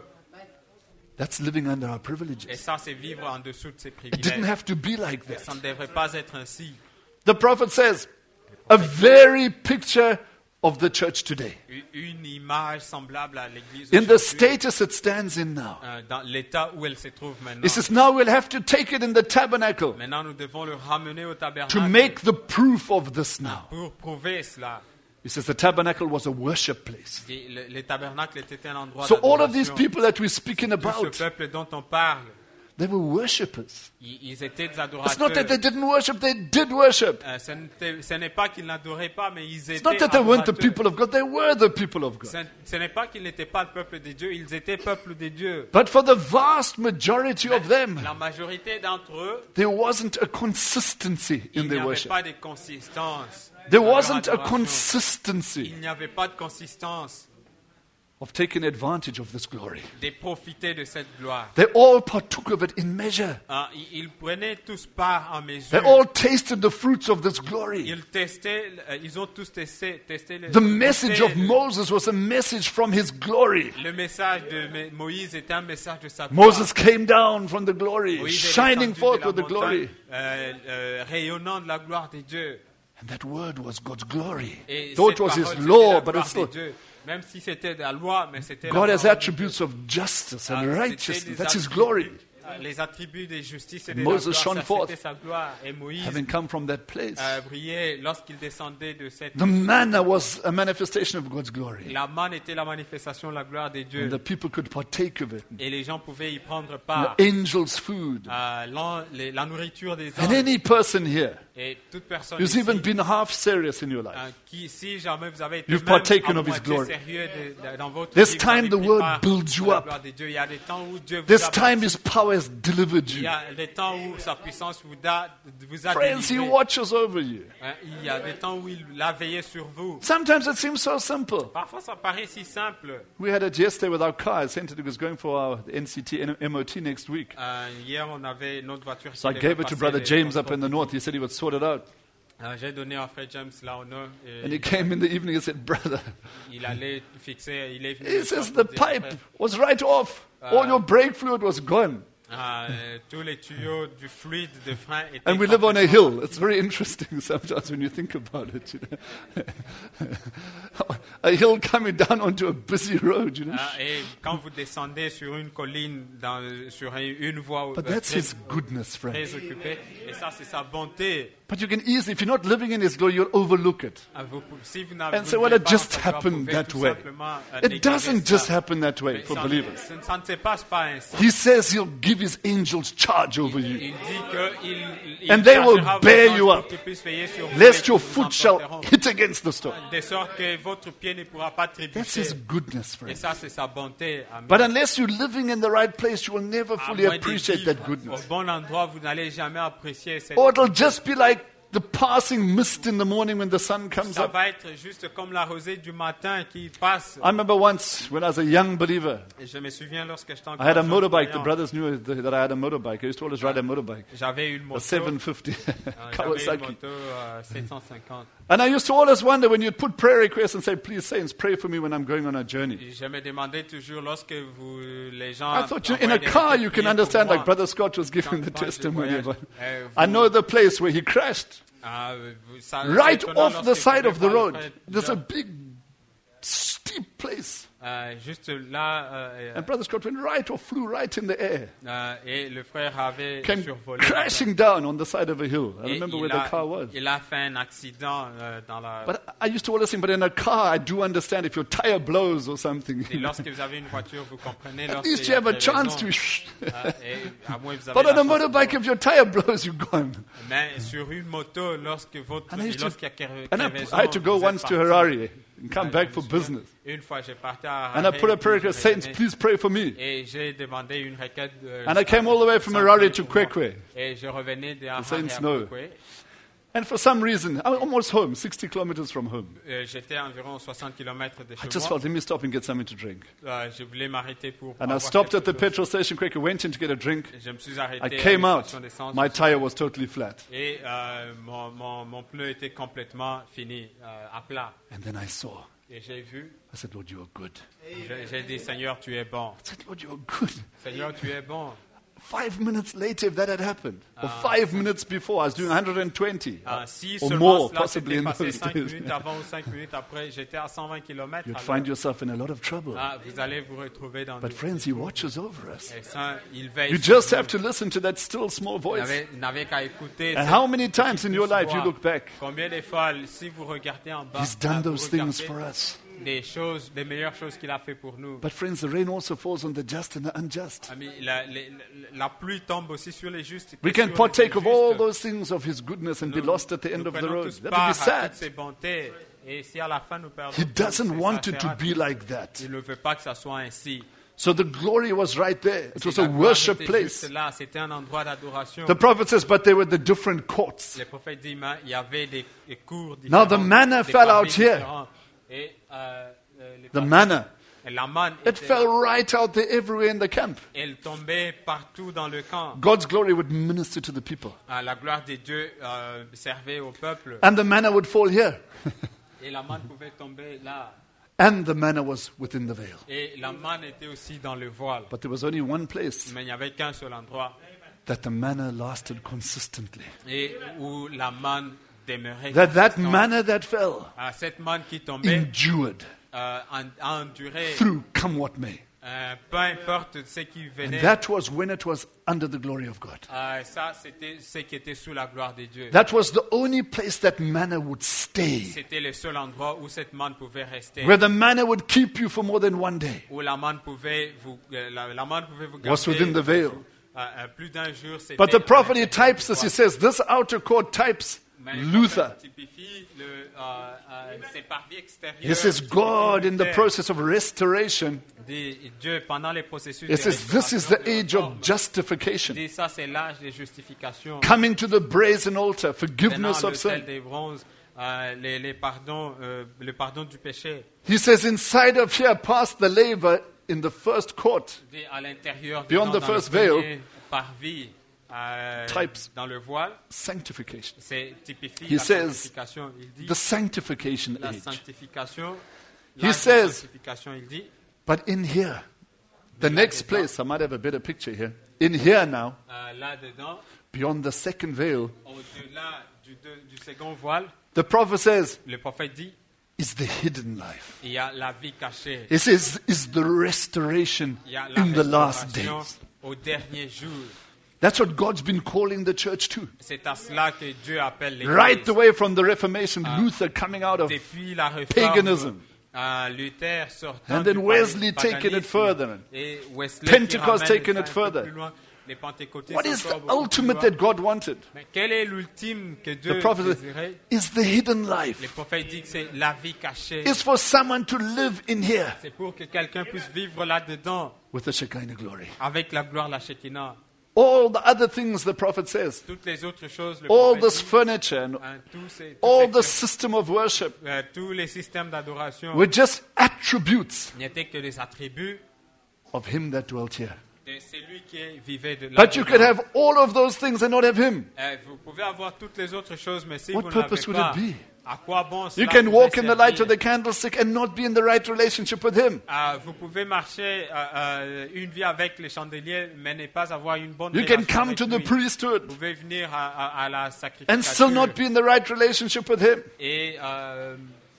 That's living under our Et privileges. ça, c'est vivre en dessous de ses It didn't privilèges. have to be like Ça that. ne devrait pas être ainsi. The prophet says, a very picture of the church today. U- Une image semblable à l'Église In the aujourd'hui, status it stands in now. euh, dans l'état où elle se trouve maintenant. He says, now we'll have to take it in the tabernacle Maintenant, nous devons le ramener au to tabernacle make the proof of this now. pour prouver cela. He says the tabernacle was a worship place. Et Le, le tabernacle était un endroit So all of these d'adoration. people that we're speaking Tout ce about, peuple dont on parle, they were worshippers. ils, ils étaient des It's not adorateurs. that they didn't worship, they did worship. Euh, ce n'était- ce n'est pas qu'ils n'adoraient pas, mais ils It's étaient not that they weren't the adorateurs. people of God, they were the people of God. Ce, ce n'est pas qu'ils n'étaient pas le peuple de Dieu, ils étaient peuple de Dieu. But for the vast majority of them, La majorité d'entre eux, there wasn't a consistency in il n'y their avait worship. pas de consistance. There dans leur wasn't a adoration. consistency Il n'y avait pas de consistance of taking advantage of this glory. de profiter de cette gloire. They all partook of it in measure. Hein, ils, ils prenaient tous part en They mesure. all tasted the fruits of this glory. Ils testaient, euh, ils ont tous testé, testé le, The message testé of le- Moses was a message from his glory. Le message de Mo- Moïse était un message de sa gloire. Moses came down from the glory, Moïse est shining descendu forth de la with the glory. montagne, euh, euh, rayonnant de la gloire de Dieu. And that word was God's glory. Et Though cette it was his parole, c'était law, la but gloire it's de still. Dieu. Même si c'était de la loi, mais c'était God la has parole de Dieu. attributes of justice Ah, and c'était righteousness. des That's his attributs- glory. ah, Les attributs de justice et de Moses la shone gloire, ça, forth. c'était sa gloire. Et Moïse Having come from that place. euh, brillait lorsqu'il descendait de cette... The manna was a manifestation of God's glory. La manne était la manifestation de la gloire de Dieu. And the people could partake of it. Et les gens pouvaient y prendre The part. angels' food. Euh, l'an- les- la nourriture des And anges. any person here Et toute personne who's ici, even been half serious in your life. euh, qui, si jamais vous avez été You've même partaken à of His moitié glory. sérieux de- de- dans votre There's vie, vous avez time the pris word part builds you à la up. gloire de Dieu. Il y a des temps où Dieu vous This a time bâti. His power has delivered Il y you. a des temps où sa puissance vous a, vous a Friends, He délivré. watches over you. Hein, il y a des temps où il a veillé sur vous. Sometimes it seems so simple. Parfois, ça paraît si simple. We had it yesterday with our car. I sent it. It was going for our N C T and M O T next week. Euh, hier, on avait notre voiture qui So I devait gave it to passer Brother les James up in the contrôles. north. He said he would sort it out. Euh, J'ai donné à frère James là au nord. Et And he came in the evening and said, Brother, il allait fixer. Il est venu he le soir says pour the dire, pipe frère, was right off. All your brake fluid was gone. ah, euh, tous les tuyaux du fluide de frein étaient And we live on a complètement- hill. It's very interesting sometimes when you think about it. You know? A hill coming down onto a busy road, you know. Ah, et quand vous descendez sur une colline, dans, sur une, une voie But euh, that's très, His goodness, friend. très occupée, et ça c'est sa bonté. But you can easily, if you're not living in His glory, you'll overlook it. Ah, vous pou- si vous n'avez And vous say, ne well, vivez it pas just en sa gloire, happened vous pouvez that tout way. simplement, euh, It négliger doesn't ça. just happen that way Mais for ça, believers. ça- ça ne se passe pas ainsi. He says He'll give His angels charge over you, Il dit qu'il il And they will chargera vos bear anges you pour up, qu'ils puissent veiller sur vous et lest qu'ils your vous foot shall emporteront, hit against the stone. de sorte que votre pied ne pourra pas That's trébucher. His goodness, Et friend. ça, c'est sa bonté. Amen. But unless you're living in the right place, you will never À fully moins de appreciate vivre that goodness. au bon endroit, vous n'allez jamais apprécier cette. Or it'll just be like the passing mist in the morning when the sun comes Ça up. va être juste comme la rosée du matin qui passe. I remember once when I was a young believer, Et je me souviens lorsque j'étais encore I had a jeune motorbike. The croyant, brothers knew th- that I had a motorbike. I used to always ride a motorbike, j'avais une a moto. seven fifty euh, J'avais une Kawasaki. moto euh, sept cent cinquante. And I used to always wonder when you'd put prayer requests and say, please, saints, pray for me when I'm going on a journey. Et je me demandais toujours lorsque vous, les gens. I thought, you know, in a envoyaient des car requêtes, you can priez pour understand, moi. like Brother Scott was giving Quand- the quand je testimony voyage, about. euh, I vous- know the place where he crashed. Ah, vous- ça- Right c'est étonnant off the lorsque side vous of the voulez road. parler There's a de- big, steep place. Euh, juste là, euh, And Brother Scott went right or flew right in the air. euh, et le frère avait Came survolé. crashing down on the side of a hill. I Et remember il where a, the car was. il a fait un accident euh, dans la. But I used to always think, but in a car, I do understand if your tire blows or something. Et lorsque vous avez une voiture, vous comprenez. At lorsqu'il least y you a have a des chance raisons, to. euh, et à moins vous avez But la on a chance motorbike, de- if your tire blows, you're gone. Mais sur une moto, lorsque votre And I used to- lorsqu'il y a crev- And I, crevaison, I had to go vous êtes once to parti. Harare and come Euh, back je for me souviens, business. Une fois, j'ai parti à And I put a Harare, prayer puis request, je Saints, revenais, please pray for me. et j'ai demandé une requête de And I came all the way from cinq Harare minutes to pour moi. Kwekwe. Et je revenais de Harare saints à know. Kwekwe. And for some reason, I'm almost home, sixty kilometers from home. Euh, J'étais à environ soixante kilomètres de I chez just moi. felt, let me stop and get something to drink. Euh, je voulais m'arrêter pour And I avoir stopped at quelque the chose. petrol station quickly, went in to get a drink. Je me suis arrêté I à came une out. station d'essence. My tire was totally flat. Et euh, mon, mon, mon pneu était complètement fini, euh, à plat. And then I saw. Et j'ai vu, I said, Lord, you are good. j'ai j'ai dit, Seigneur, tu es bon. I said, Lord, you are good. Seigneur, tu es bon. Five minutes later, if that had happened, or five minutes before, I was doing one hundred twenty, Ah, si or seulement more, cela possibly s'était in passé those cinq days. minutes avant ou cinq minutes après, j'étais à cent vingt kilomètres. You'd à find l'heure. yourself in a lot of trouble. Ah, vous allez vous retrouver dans But des- friends, He watches over us. Et ça, il veille You sur just nous. have to listen to that still small Il voice. n'avait- il n'avait qu'à écouter. And cette how many times in petite your life you voix. look back? Combien de fois, si vous regardez en bas, He's done ah, vous those things regardez for us. des choses, des meilleures choses qu'il a fait pour nous. But friends, the rain also falls on the just and the unjust. Amis, la, la- la pluie tombe aussi sur les justes. We et can sur les partake of all injustes. those things of His goodness and be Nous- lost at the end nous of the prenons road. tous That part would be à sad. toutes ces bontés. Et si à la fin nous perdons, He tout, doesn't c'est want ça, it c'est to be like that. Il ne veut pas que ça soit ainsi. So the glory was right there. It was C'est a la gloire worship était place. juste là, c'était un endroit d'adoration. The prophet says, but they were the different courts. Le prophète dit, mais il y avait des, des cours Now différents. the manna des fell pavés out here. différents. Et, euh, euh, les The pavés- manna. et la manne It était- fell right out there everywhere in the camp. elle tombait partout dans le camp. God's glory would minister to the people. Ah, la gloire de Dieu euh, servait au peuple. And the manna would fall here. Et la manne pouvait tomber là. And the manna was within the veil. Et la manne était aussi dans le voile. But there was only one place Mais il n'y avait qu'un seul endroit. that the manna lasted consistently. Et où la manne demeurait. That that consistante. manna that fell Ah, cette manne qui tombait endured euh, en- a enduré, through come what may. euh, peu importe ce qui And venait. that was when it was under the glory of God. Euh, ça, c'était ce qui était sous la gloire de Dieu. That was the only place that manna would stay. C'était le seul endroit où cette manne pouvait rester. Where the manna would keep you for more than one day. Où la manne pouvait vous, euh, la, la manne pouvait vous Was garder. within the veil. Euh, euh, plus d'un jour, c'était. But the prophet, he à types this. He l'intérieur. says, this outer court types Mais le Luther. prophète typifie le, euh, euh, ses parvis extérieurs. He says, typifie God, in the Luther. process of restoration, Dit Dieu pendant les processus he de says, this is restauration the de age of réforme. justification. Dit ça, c'est l'âge de justification. Coming to the brazen altar, Venant forgiveness à of sin. l'autel des bronzes, euh, les, les pardons, euh, le pardon du péché. He says, inside of here, past the laver in the first court, Dit à l'intérieur, Beyond dedans, the dans le first veil, premier parvis, euh, types. dans le voile, sanctification. c'est typifie He la says, sanctification. Il dit The sanctification la age. sanctification. He l'âge de says- sanctification, il dit. But in here, the next place, I might have a better picture here. In here now, Euh, là-dedans, beyond the second veil, au-delà du, deux- du second voile, the prophet says, le prophète dit, is the hidden life. il y a la vie cachée. He says, is the restoration Il y a la in the last restauration days. au dernier jour. That's what God's been calling the church to. C'est à cela que Dieu appelle l'Église. Right away from the Reformation, Luther coming out of, Depuis la réforme, paganism. euh, Luther sortant And then du Wesley paganisme, taking it further. et Wesley Pentecost qui ramène taking ça it un peu further. plus loin. Les pentecôtistes what is the encore beaucoup plus ultimate loin. that God wanted? Mais quel est l'ultime que Dieu The prophet désirait? says, is the hidden Le life. prophète dit que c'est la vie cachée. Is for someone to live in here C'est pour que quelqu'un puisse vivre là-dedans with the Shekinah glory. avec la gloire, la Shekinah. All the other things the prophet says, Toutes les autres choses, le all prophète this dit, furniture and hein, tous, ces, tous all ces- the system of worship euh, tous les systèmes d'adoration were just attributes n'étaient que des attributs of him that dwelt here. de celui qui vivait de là. But you could have all of those things and not have him. Euh, vous pouvez avoir toutes les autres choses, mais si What vous purpose n'avez would pas, it be? À quoi bon You cela can pouvait walk in the light servir? of the candlestick and not be in the right relationship with Him. Euh, vous pouvez marcher euh, euh, une vie avec les chandeliers, mais ne pas avoir une bonne You relation can come avec to the lui. priesthood Vous pouvez venir à, à, à la and sacrificature still not be in the right relationship with Him. et euh,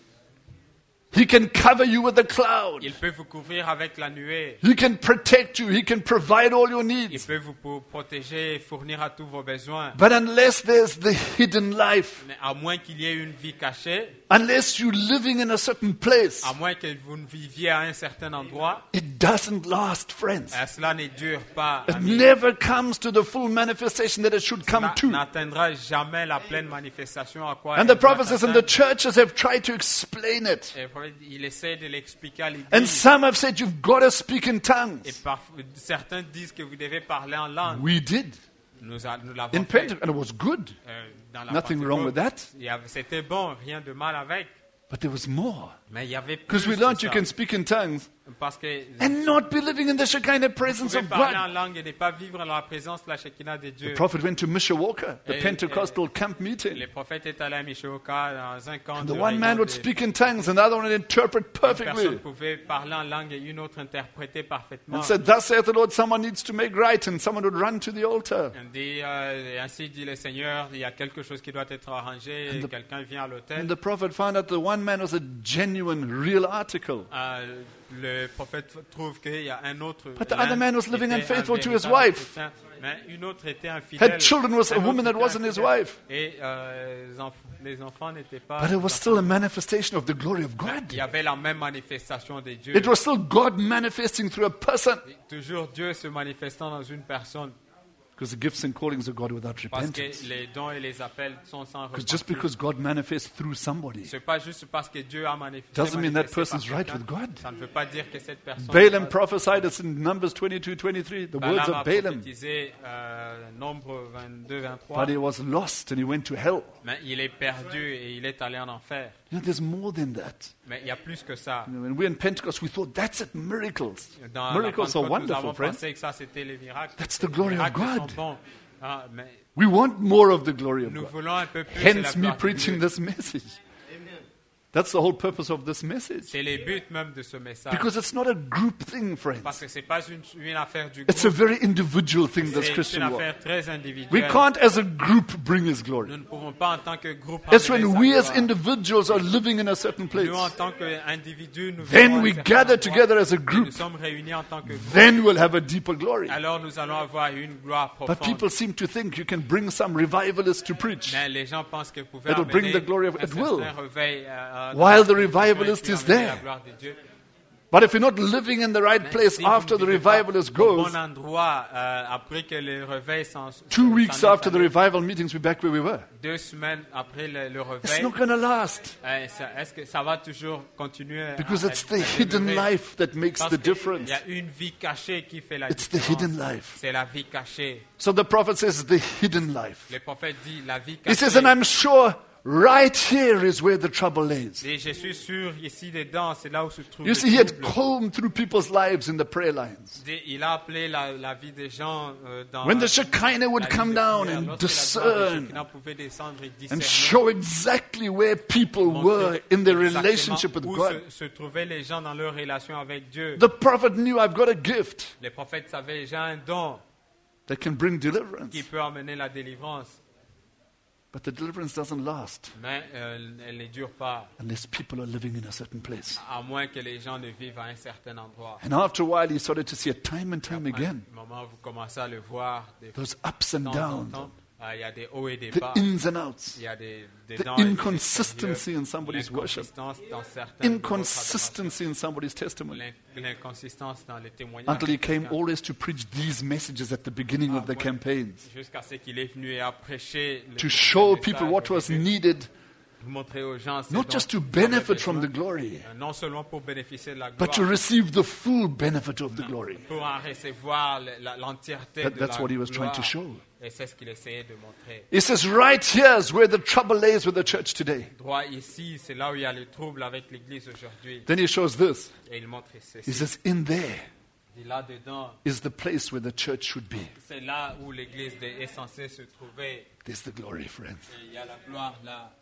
He can cover you with a cloud. il peut vous couvrir avec la nuée. He can protect you. He can provide all your Il needs. peut vous pro- protéger et fournir à tous vos besoins. But unless there's the hidden life, Mais à moins qu'il y ait une vie cachée, unless you're living in a certain place, à moins que vous ne viviez à un certain endroit, it doesn't last, friends. euh, cela ne dure pas. It amis. never comes to the full manifestation that it should come Cela to. n'atteindra jamais la pleine manifestation à quoi And elle the doit prophecies and the atteindre. churches have tried to explain it. Et il essaie de l'expliquer à And l'Église. some have said you've got to speak in Et tongues. parfois, certains disent que vous devez parler en langue. We did Nous, a- nous l'avons in fait. Pentecost, and it was good. euh, dans la Nothing Pentecôte. wrong with that. Il y avait- C'était bon, rien de mal avec. But there was more. Mais il y avait plus Because we que learned you ça. can speak in tongues Parce que and not be living in the Shekinah vous presence pouvez of parler en God. langue et ne pas vivre dans la présence de la Shekinah de Dieu. The prophet went to Mishawaka, the Et- Pentecostal camp meeting. Le prophète est allé à Mishoka dans un camp And de the one man réunion would de- speak in tongues and the other one would interpret Une personne perfectly. pouvait parler en langue et une autre interpréter parfaitement. And said, thus saith the Lord, someone needs to make right, and someone would run to the altar. On dit, euh, et ainsi dit le Seigneur, il y a quelque chose qui doit être arrangé, et And the- quelqu'un vient à And l'hôtel. the prophet found out the one man was a genuine, real article. Euh, le prophète trouve qu'il y a un autre. But the l'un other man was living était unfaithful un to his véritable wife. chrétien, mais une autre était infidèle. Had children with a Un autre woman that était wasn't his infidèle. wife. Et euh, les, enf- les enfants n'étaient pas. But it was still a manifestation of the glory of God. Il y avait la même manifestation de Dieu. It was still God manifesting through a person. Toujours Dieu se manifestant dans une personne. Because the gifts and callings of God without Parce que repentance. les dons et les appels sont sans Because just repentir. because God manifests through somebody C'est pas juste parce que Dieu a manifesté. doesn't mean that manifesté par person's right quelqu'un. with God. Ça ne veut pas dire que cette personne. Balaam prophesied us in Numbers twenty-two twenty-three, the words Balaam of a Balaam. prophétisé euh, nombre vingt-deux vingt-trois. But he was lost and he went to hell. Mais il est perdu et il est allé en enfer. You know, there's more than that. Mais il y a plus que ça. You know, when we were in Pentecost, we thought, that's it, miracles. Dans Miracles la are Pentecôte, nous wonderful, avons friends. pensé que ça c'était les miracles. That's the Les glory of miracles sont God. bons. Ah, mais We want more of the glory of nous God. voulons un peu plus de la Hence me gloire de preaching Dieu. this message. That's the whole purpose of this message. C'est le but même de ce message. Because it's not a group thing, Parce friends. que c'est pas une, une affaire du It's a groupe. very individual thing, this C'est une Christian walk. affaire très We individuelle. can't, as a group, bring His glory. Nous ne pouvons pas en tant que groupe It's amener when sa we as gloire. individuals are living in a certain place. Nous en tant qu'individus, nous Then vivons à we un certain gather endroit. together as a Et group. Nous sommes réunis en tant que groupe. Then we'll have a deeper glory. Alors nous allons avoir une gloire But profonde. people seem to think you can bring some revivalist to preach. Mais les gens pensent que vous pouvez It'll bring amener the glory of- un it will. certain réveil, euh, While the dans la- revivalist qui is va amener there. la gloire de Dieu. But if you're not living in the right Mais place si vous after ne the vivez pas revivalist au goes, bon endroit, euh, après que le réveil s'en two s'en weeks est after the allé, revival meetings, we're back where we were. deux semaines après le, le It's réveil, not going to last. euh, ça- est-ce que ça va toujours continuer à- Because à- it's à the hidden demeurer? life that makes Parce the qu'il difference. y a une vie cachée qui fait la It's the différence. hidden life. C'est la vie cachée. So the prophet says the hidden life. Le prophète dit la vie He says, cachée. and I'm sure right here is where the trouble lays. Et je suis sûr, ici dedans, c'est là où se trouve You le see, he had trouble. combed through people's lives in the prayer lines. Et il a appelé la, la vie des gens euh, dans When the la Shekinah would vie come de down prière. and Lorsque la gloire de discern Shekinah pouvait descendre et and discerner, show exactly where people montrer were in their exactement relationship with où God. se, se trouvaient les gens dans leur relation avec Dieu. The prophet knew, I've got a gift Les prophètes savaient, j'ai un don that can bring deliverance. qui peut amener la délivrance, But the deliverance doesn't last mais euh, elle ne dure pas, unless people are living in a certain place. à moins que les gens ne vivent à un certain endroit. And after a while, he started to see it time and time Après, again. au moment où vous commencez à le voir, des Those ups and temps en downs, temps, euh, il y a des hauts et des the bas. ins and outs, Il y a des, des the dents et des inconsistency extérieurs, in somebody's worship, l'inconsistance dans certaines de votre inconsistency in somebody's testimony. adoration, l'in- l'inconsistance dans les témoignages. Until he de came quelqu'un, always to preach these messages at the beginning of the campaigns. jusqu'à ce qu'il est venu et a prêché le- To le show message people au what was début, needed, montrer aux gens ce not dont just to ils avaient benefit from the besoin, glory, euh, non seulement pour bénéficier de la but to gloire, receive the full benefit of the glory. pour en recevoir le- la- l'entièreté That- de that's la what he was trying gloire. to show. Et c'est ce qu'il essayait de montrer. He says, right here is where the trouble lays with the church today. Droit ici, c'est là où il y a le trouble avec l'Église aujourd'hui. Then he shows this. Et il montre He ceci. says, in there Et là-dedans, is the place where the church should be. c'est là où l'Église est censée se trouver. There's the glory, friends. Et il y a la gloire là.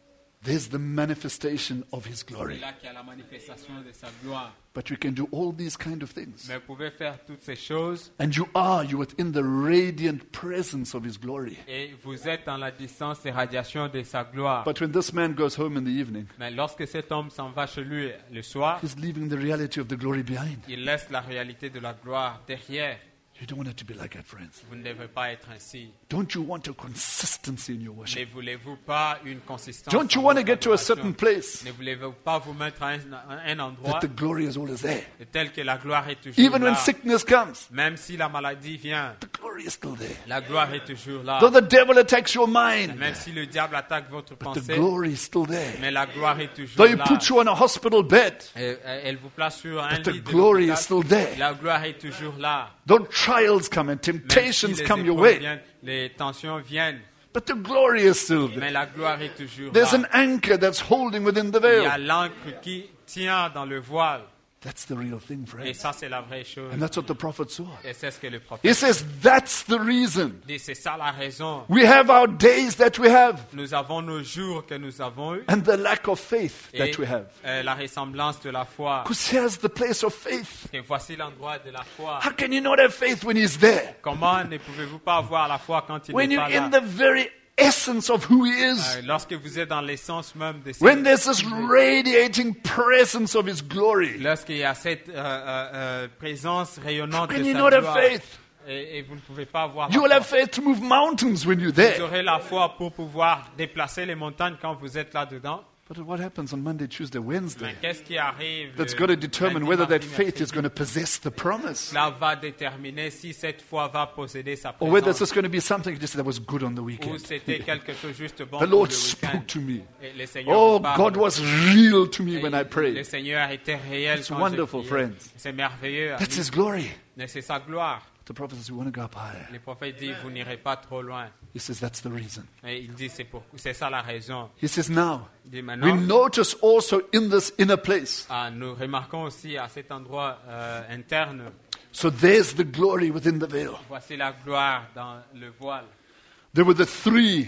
There's the manifestation of His C'est glory. là qu'il y a la manifestation de sa gloire. But we can do all these kind of things. Mais vous pouvez faire toutes ces choses And you are, you within the radiant presence of His glory. et vous êtes dans la distance et radiation de sa gloire. But when this man goes home in the evening, Mais lorsque cet homme s'en va chez lui le soir, he's leaving the reality of the glory behind. il laisse la réalité de la gloire derrière. You don't want it to be like that, friends. Vous ne devez pas être ainsi. Don't you want a consistency in your Ne worship? voulez-vous pas une consistance? Don't you dans want to votre get to a adoration? certain place Ne voulez-vous pas vous mettre à un, à un endroit that the glory is always there? tel que la gloire est toujours Even when là? sickness comes, Même si la maladie vient, the glory is still there. la gloire est toujours là. Though the devil attacks your mind, Même si le diable attaque votre but the pensée, glory is still there. mais la gloire est toujours Though he là. puts you on a hospital bed, Elle, elle vous place sur un but the lit de glory is l'hôpital, still there. la gloire est toujours là. Though trials come and Même si temptations les come your épreuves way, viennent, les tensions viennent, but the glory is still there. mais la gloire est toujours There's là. an anchor that's holding within the Il y a veil. l'encre qui tient dans le voile. That's the real thing, Et friends. ça, c'est la vraie chose. And that's what the prophet saw. Et c'est ce que le prophète He says, that's the reason. dit. C'est ça la raison. We have our days that we have Nous avons nos jours que nous avons eus and the lack of faith et that we have. euh, la ressemblance de la foi. Because here's the place of faith. Et voici l'endroit de la foi. How can you not have faith when He's there? Comment ne pouvez-vous pas avoir la foi quand il When n'est you're pas là? in the very essence of who He is. Euh, Lorsque vous êtes dans l'essence même de cette- When there's this radiating presence of His glory. lorsqu'il y a cette euh, euh, euh, présence rayonnante How de can you sa not have gloire, faith? et, et vous ne pouvez pas avoir You will la have foi. faith to move mountains when you're Vous there. aurez la foi pour pouvoir déplacer les montagnes quand vous êtes là-dedans. But what happens on Monday, Tuesday, Mais Wednesday? qu'est-ce qui arrive That's le got to determine lundi, whether that mardi, faith is mercredi? going to possess the promise. Cela va déterminer si cette foi va posséder sa Or whether it's présence just going to be something just that was good on the ou weekend. c'était quelque chose juste bon The pour Lord le week-end. spoke to me. Et le Seigneur Oh, vous parle. God was real to me Et when I Le prayed. Seigneur était réel It's quand wonderful, j'ai prié. friends. C'est merveilleux. That's His glory. Mais c'est sa gloire. The prophet says, we want to go up higher. Le prophète dit, vous n'irez pas trop loin. He says, that's the reason. Et il dit, c'est pour, c'est ça la raison. He says, now, Il dit we maintenant, notice also in this inner place. ah, nous remarquons aussi à cet endroit euh, interne, So there's the glory within the veil. voici la gloire dans le voile. There were the three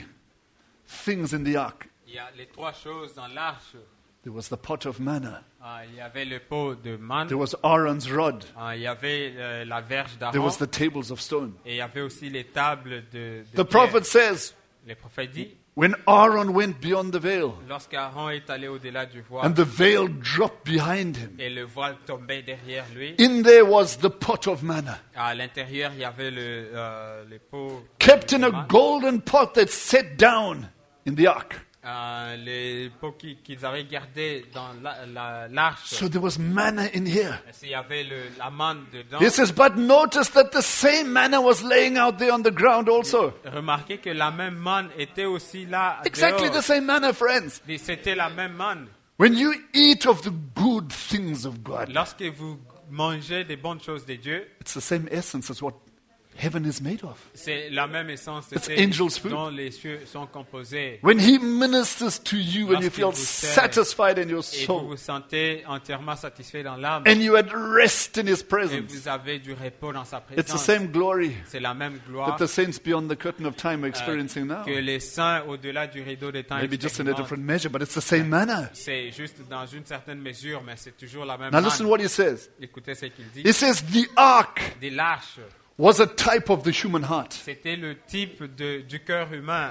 things in the ark. Il y a les trois choses dans l'arche. There was the pot of manna. Ah, il y avait le pot de manne, There was Aaron's rod. ah, il y avait euh, la verge There d'Aaron, was the tables of stone. et il y avait aussi les tables de, de The pierre. prophet says, Le prophète dit, when Aaron went beyond the veil lorsqu'Aaron est allé au-delà du voile, and the veil dropped behind him, et le voile tombait derrière lui, in there was the pot of manna, à l'intérieur, il y avait le, euh, les pots kept in de a manne. golden pot that's set down in the ark. Euh, les pots qui- qu'ils avaient gardés dans la- la- l'arche. So there was manna in here. Il y avait le, la manne dedans. He says, but notice that the same manna was laying out there on the ground also. Remarquez que la même manne était aussi là. Exactly dehors. the same manna, friends. Et c'était la même manne. When you eat of the good things of God, Lorsque vous mangez des bonnes choses de Dieu, it's the same essence as what heaven is made of. c'est la même essence de It's ce angel's food. dont les cieux sont composés. When He ministers to you and you Lorsqu'il feel vous sert satisfied in your Et vous soul vous sentez entièrement satisfait dans l'âme. and you had rest in His Et presence, vous avez du repos dans sa it's the présence. same glory C'est la même that gloire the saints beyond the curtain of time are euh, experiencing now. que les saints au-delà du rideau des temps Maybe just in a expérimentent. different measure, but it's the same manna. C'est juste dans une certaine mesure, mais c'est toujours la même Now listen manne. what He says. Écoutez ce qu'il dit. He says the ark Des lâches, was a type of the human heart. c'était le type de, du cœur humain.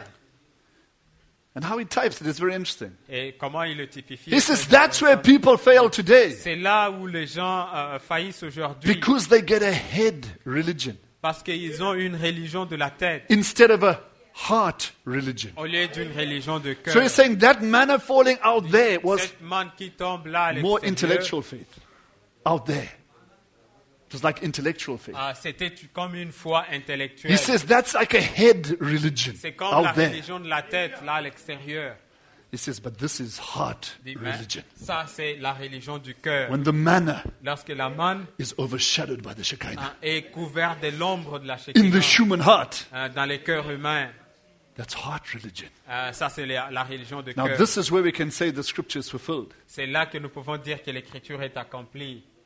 And how He types it is very interesting. Et comment il le typifie? He says that's where people fail today C'est là où les gens euh, faillissent aujourd'hui because they get a head religion parce qu'ils ont une religion de la tête instead of a heart religion. au lieu d'une religion de So cœur. he's saying that manna falling out there was Cette manne qui tombe là à more l'extérieur, intellectual faith. Out there. It was like intellectual faith. ah, c'était comme une foi intellectuelle. He says that's like a head religion C'est comme la out there. religion de la tête là à l'extérieur. He says, but this is heart Il dit, mais religion. ça, c'est la religion du cœur. When the manna Lorsque la manne is overshadowed by the Shekinah. hein, est couverte de l'ombre de la In Shekinah the human heart, hein, dans les cœurs humains, that's heart religion. euh, ça, c'est la, la religion de Now cœur. this is where we can say the scripture is fulfilled. C'est là que nous pouvons dire que l'écriture est accomplie.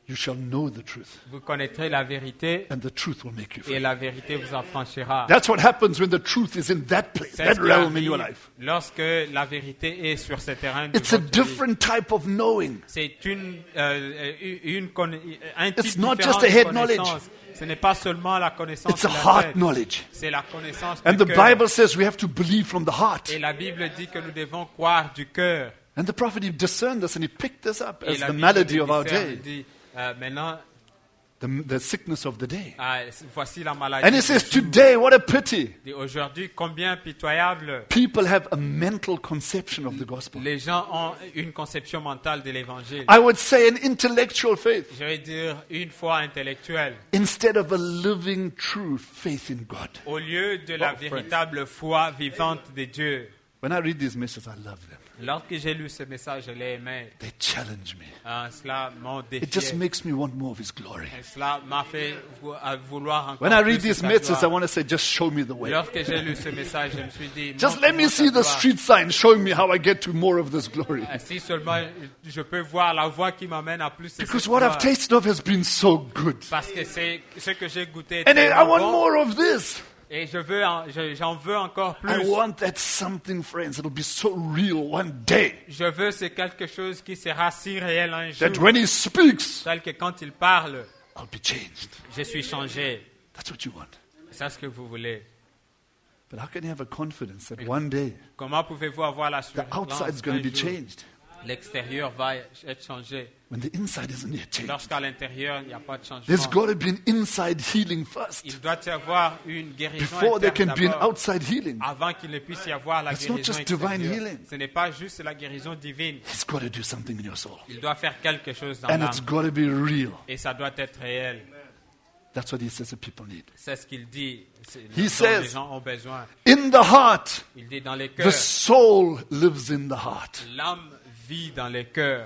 You shall know the truth, vous connaîtrez la vérité and the truth will make you et free. la vérité vous affranchira. That's what happens when the truth is in that place, C'est that ce qui realm in your arrive life. lorsque la vérité est sur ce terrain de It's a votre vie. different type of knowing. C'est une, euh, une, conna- un type It's not différent just a de head connaissance. Ce n'est pas seulement la connaissance It's de a la heart tête, knowledge. c'est la connaissance And du the cœur. Bible says we have to believe from the heart. Et la Bible dit que nous devons croire du cœur. And the prophet, he discerned this and he picked this up Et as la the Bible malady of our discerne, day, dit, euh, maintenant, the, the sickness of the day. ah, voici la maladie. And he du says, jour. today, what a pity. Et aujourd'hui, combien pitoyable. People have a mental conception of the gospel. Les gens ont une conception mentale de l'évangile. I would say an intellectual faith Je vais dire une foi intellectuelle instead of a living, true faith in God. au lieu de la Oh, friends. véritable foi vivante de Dieu. When I read these messages, I love them. Lorsque j'ai lu ce message, je l'ai aimé. They challenge me. Ah, cela m'a It just défié. makes me want more of His glory. Et cela m'a fait vou- à vouloir encore When I plus read de these sa messages, I gloire. want to say, just show me the way. Lorsque j'ai lu ce message, je me suis dit, Just let me montre-moi see ta the gloire. street sign showing me how I get to more of this glory. Ah, Si seulement je peux voir la voie qui m'amène à plus de Because cette what gloire. I've tasted of has been so good. Parce que c'est ce que j'ai goûté. And I tellement want bon. more of this. Et je veux, en- je- j'en veux encore I plus. want that something, friends. It'll be so real one day Je veux c'est quelque chose qui sera si réel un jour. that when He speaks, Tel que quand il parle, I'll be changed. je suis changé. That's what you want. C'est ce que vous voulez. But how can you have a confidence that one day Comment pouvez-vous avoir la the outside is going to be changed L'extérieur va être changé. when the inside isn't yet changed? Lorsqu'à l'intérieur, il n'y a pas de There's changement. got to be an inside healing first Il doit y avoir une guérison before there interne can be an d'abord, outside healing. avant qu'il ne puisse y avoir la It's not guérison just divine extérieure. healing. Ce n'est pas juste la guérison divine. He's got to do something in your soul. Il doit faire quelque chose dans And l'âme. it's got to be real. Et ça doit être réel. That's what He says the people need. C'est ce qu'il dit. C'est- He dont says- les gens ont besoin. In the heart, Il dit dans les the cœurs. soul lives in the heart. L'âme vit dans les cœurs.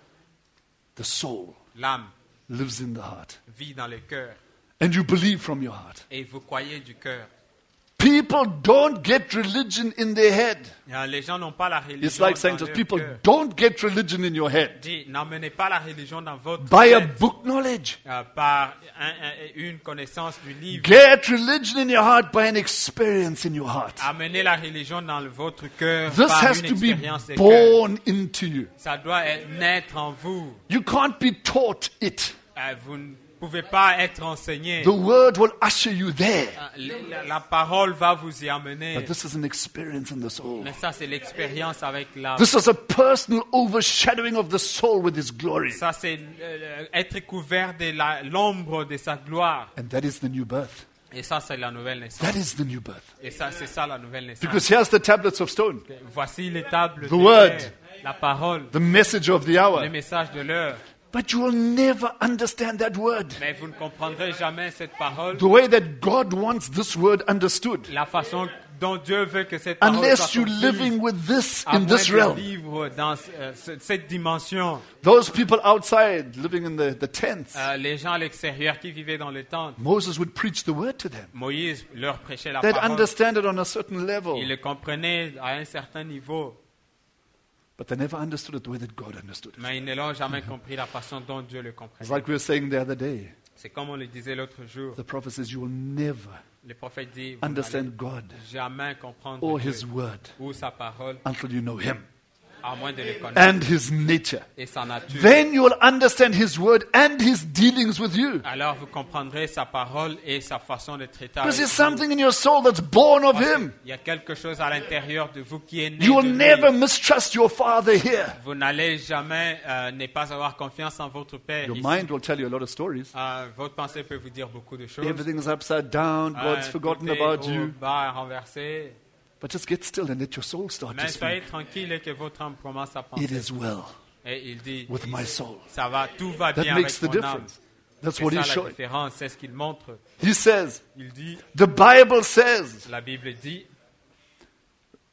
The soul L'âme lives in the heart. vit dans les cœurs. And you believe from your heart. Et vous croyez du cœur. People don't get religion in their head. Euh, Les gens n'ont pas la religion It's like saying dans to leur people, cœur. don't get religion in your head. Dit, n'emmenez pas la religion dans votre By a tête, book knowledge. euh, par un- un- une connaissance du livre. Get religion in your heart by an experience in your heart. Amenez la religion dans le- votre cœur This par has une to be expérience de cœur. born into you. Ça doit être- naître en vous. You can't be taught it. Euh, vous ne pouvez pas être enseigné. The word will usher you there. Euh, La, la parole va vous y amener. But this is an experience in the soul. Mais ça, c'est l'expérience avec l'âme. This is a personal overshadowing of the soul with His glory. Ça, c'est euh, être couvert de la- l'ombre de sa gloire. And that is the new birth. Et ça, c'est la nouvelle naissance. That is the new birth. Et ça, c'est ça la nouvelle naissance. Because here's the tablets of stone, Voici les tables The de word. pierre, la parole, the message of the hour. le message de l'heure. But you will never understand that word Mais vous ne comprendrez jamais cette parole, the way that God wants this word understood la façon dont Dieu veut que cette parole unless soit you're comprise, living with this à in moins this de realm. vivre dans euh, ce- cette dimension. Those people outside living in the, the tents, Euh, les gens à l'extérieur qui vivaient dans les tentes, Moses would preach the word to them. Moïse leur prêchait la They'd parole. understand it on a certain level, Ils le comprenaient à un certain niveau, but they never understood it the way that God understood it. mais ils ne l'ont jamais compris la façon dont Dieu le It's comprenait. like we were saying the other day. C'est comme on le disait l'autre jour. The prophet says you will never Le prophète dit, vous understand n'allez God jamais comprendre or Dieu His word ou sa parole, until you know Him à moins de le connaître and His nature. et sa nature. Then you will understand His word and His dealings with you. Alors vous comprendrez sa parole et sa façon de traiter avec Because there's vous. something in your soul that's born of Parce Him. qu'il y a quelque chose à l'intérieur de vous qui est né You de will lui. never mistrust your Father here. Vous n'allez jamais euh, ne pas avoir confiance en votre Père. Your ici. mind will tell you a lot of stories. Euh, votre pensée peut vous dire beaucoup de choses. Everything is upside down. Euh, God's forgotten tout est about au you. bas, renversé. But just get still and let your soul start to Mais soyez speak. tranquille et que votre âme commence à It penser. is well Et il dit, with my soul. ça va, tout va That bien makes the avec mon âme. difference. That's C'est what ça He's la showing. différence, c'est ce qu'il montre. He says, Il dit, the Bible says, la Bible dit,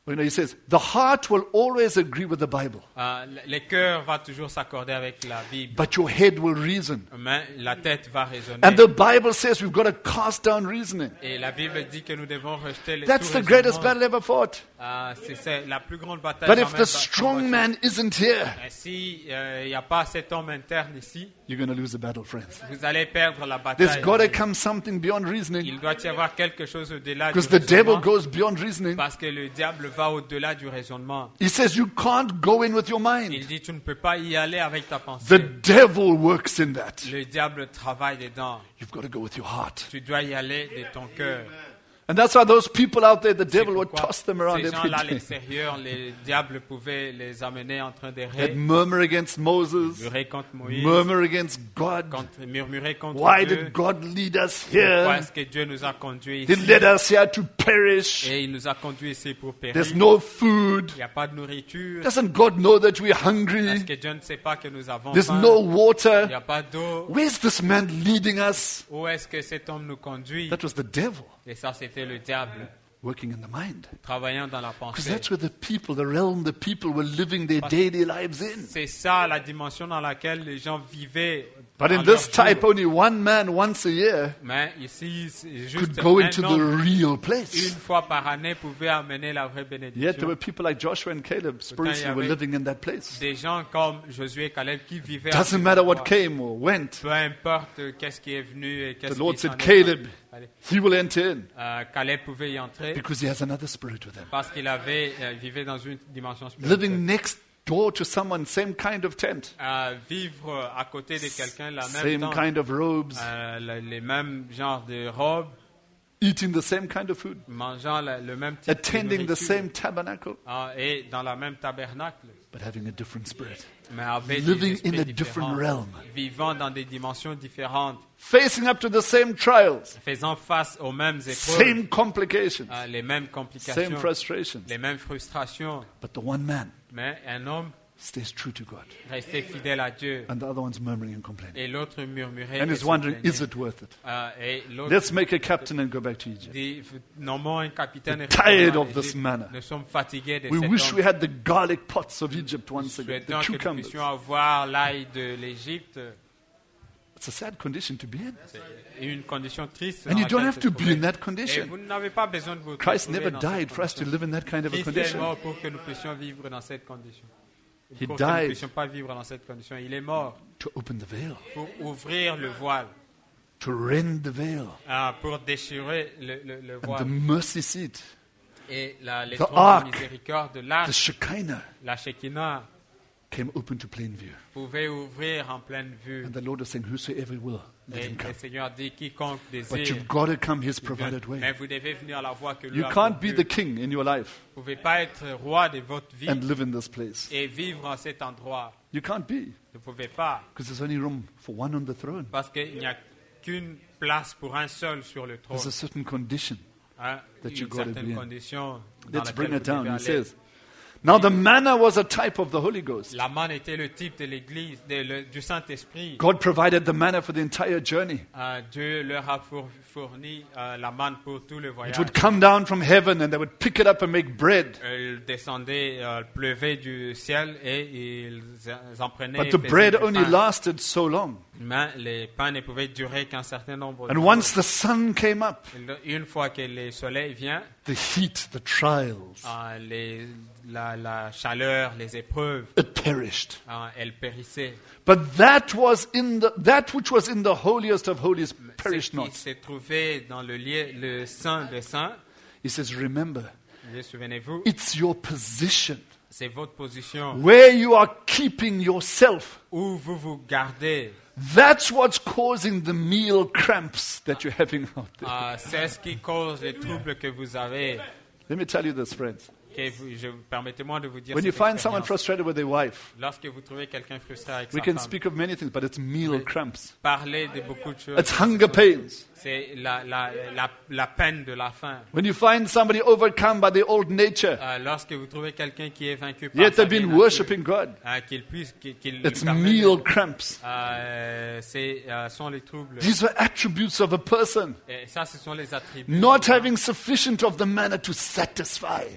You know, he says, the heart will always agree with the Bible, Euh, le cœur va toujours s'accorder avec la Bible, but your head will reason. mais la tête va raisonner. And the Bible says we've got to cast down reasoning. Et la Bible dit que nous devons rejeter les That's tout the greatest raisonnement. battle ever fought. Ah, c'est, c'est la plus grande bataille. But jamais if the ba- strong combattue. man isn't here, Et si il n'y a pas cet homme interne ici, you're going to lose the battle, friends. vous allez perdre la There's bataille. got to come something beyond reasoning, Il doit y avoir quelque chose au-delà du because the devil raisonnement, goes beyond reasoning. parce que le diable va au-delà du raisonnement. He says you can't go in with your Il mind. dit tu ne peux pas y aller avec ta The pensée. devil works in that. Le diable travaille dedans. You've got to go with your heart. Tu dois y aller de ton cœur. And that's why those people out there, the C'est devil would pourquoi toss them around ces every gens-là à day. l'extérieur, les diables pouvaient les amener en train They'd d'errer, murmur against Moses, murmurer contre Moïse, murmur against God. contre, murmurer contre Why Dieu. did God lead us Pourquoi here? est-ce que Dieu nous a conduits He ici led us here to perish. et il nous a conduits ici pour périr? There's no food. Il n'y a pas de nourriture. Doesn't God know that we're Est-ce hungry? que Dieu ne sait pas que nous avons There's faim? no Il n'y water. a pas d'eau. Where's this man leading us? Où est-ce que cet homme nous conduit? That was the devil Et ça, c'était le diable working in the mind. travaillant dans la Because pensée. that's where the people, the realm, the people were living their daily lives in. C'est ça la dimension dans laquelle les gens vivaient. But in dans leur this type, jour. only one man once a year Mais ici, c'est could juste go un into the homme, real une place. fois par année, pouvait amener la vraie Yet there bénédiction. were people like Joshua and Caleb spiritually were living in that place. Des gens comme Josué et Caleb qui vivaient à Doesn't cet matter what endroit. came or went. Peu importe qu'est-ce qui est venu et qu'est-ce The Lord qui s'en said, est Caleb, passé. Allez. he will enter in Euh, Caleb pouvait y entrer because he has another spirit with him. parce qu'il avait euh, vivait dans une dimension Living spirituelle. next door to someone, same kind of tent, Euh, vivre à côté de quelqu'un, la même same tente, kind of robes, euh, le- les mêmes genres de robes, eating the same kind of food, mangeant la- le même type de attending the nourriture, same tabernacle, euh, et dans la même tabernacle, but having a different spirit. mais avec Living des esprits in a différents, different realm. vivant dans des dimensions différentes, Facing up to the same trials, faisant face aux mêmes épreuves, same complications, euh, les mêmes same complications, frustrations. les mêmes frustrations, But the one man mais un homme stays true to God, restait fidèle à Dieu and the other one's murmuring and complaining. et l'autre murmurait And et is se wondering, plaignait. is it worth it? Euh, et l'autre Let's make a captain and go back to Egypt. dit, nommons un capitaine et Tired retournons en of this Égypte. manna. Nous sommes fatigués de We cet wish homme. we had the garlic pots of Egypt once again, the Souhaitons que nous cucumbers. puissions avoir l'ail de l'Égypte. It's a sad condition to be in. C'est une condition triste. And dans you don't laquelle have se to be trouver. in that Et condition. vous n'avez pas besoin de vous Christ trouver never dans cette died for us to condition. live in that kind of a Christ est condition. mort pour que nous puissions vivre dans cette condition. He Pour que nous ne died puissions pas vivre dans cette condition. Il est mort to open the veil, pour ouvrir le voile, to rend the veil, hein, pour déchirer le, le, le and the voile. mercy seat, Et la, les the trônes ark, de miséricorde, the l'arche, Shekinah la Shekinah, came open to plain view. pouvait ouvrir en pleine vue. And the Lord is saying, whosoever will, let Et him come. le Seigneur dit quiconque But désire, you've got to come his vient. provided Mais way. vous devez venir à la voie que lui You a can't be conduit. the king in your life Vous ne pouvez pas être roi de votre vie and live in this place. et vivre en cet endroit. You can't be, Vous ne pouvez pas, because there's only room for one on the throne. parce qu'il n'y a qu'une place pour un seul sur le trône. There's a certain condition. Hein, that you une gotta certaine be in. condition dans Let's laquelle bring vous it down. devez He aller. says, now the manna was a type of the Holy Ghost. La manne était le type de l'Église, de- le- du Saint-Esprit. God provided the manna for the entire journey. Euh, Dieu leur a four- fourni euh, la manne pour tout le It voyage. would come down from heaven and they would pick it up and make bread. Elle descendait, euh, pleuvait du ciel et ils en prenaient. But et the faisaient bread du only pain. lasted so long. Mais les pains ne pouvaient durer qu'un certain nombre de And jours. once the sun came up, Une fois que le soleil vient, the heat, the trials, euh, les- la, la chaleur, les épreuves, it perished. euh, elles périssaient. But that was in the that which was in the holiest of holies Ce perished qui not. s'est trouvé dans le, lieu, le Saint des Saints, He says, remember, souvenez-vous, it's your position c'est votre position where you are keeping yourself. où vous vous gardez. That's what's causing the meal cramps that you're having out there. Euh, c'est ce qui cause les troubles que vous avez. Let me tell you this, friends. Que vous- je, permettez-moi de vous dire When you cette find someone expérience. frustrated with their wife, Lorsque vous trouvez quelqu'un frustré avec we sa can femme, speak of many things, but it's meal cramps. parler de beaucoup de choses. It's hunger pains. C'est la, la, la, la peine de la faim. When you find somebody overcome by their old nature, Euh, lorsque vous trouvez quelqu'un qui est vaincu par yet sa they've been vieille nature, worshiping God, euh, qu'il puisse, qu'il, qu'il it's permette meal de- cramps. Euh, c'est, euh, sont les troubles. These are attributes of a person Et ça, ce sont les attributs not having sufficient of the manna to satisfy. qui n'ont pas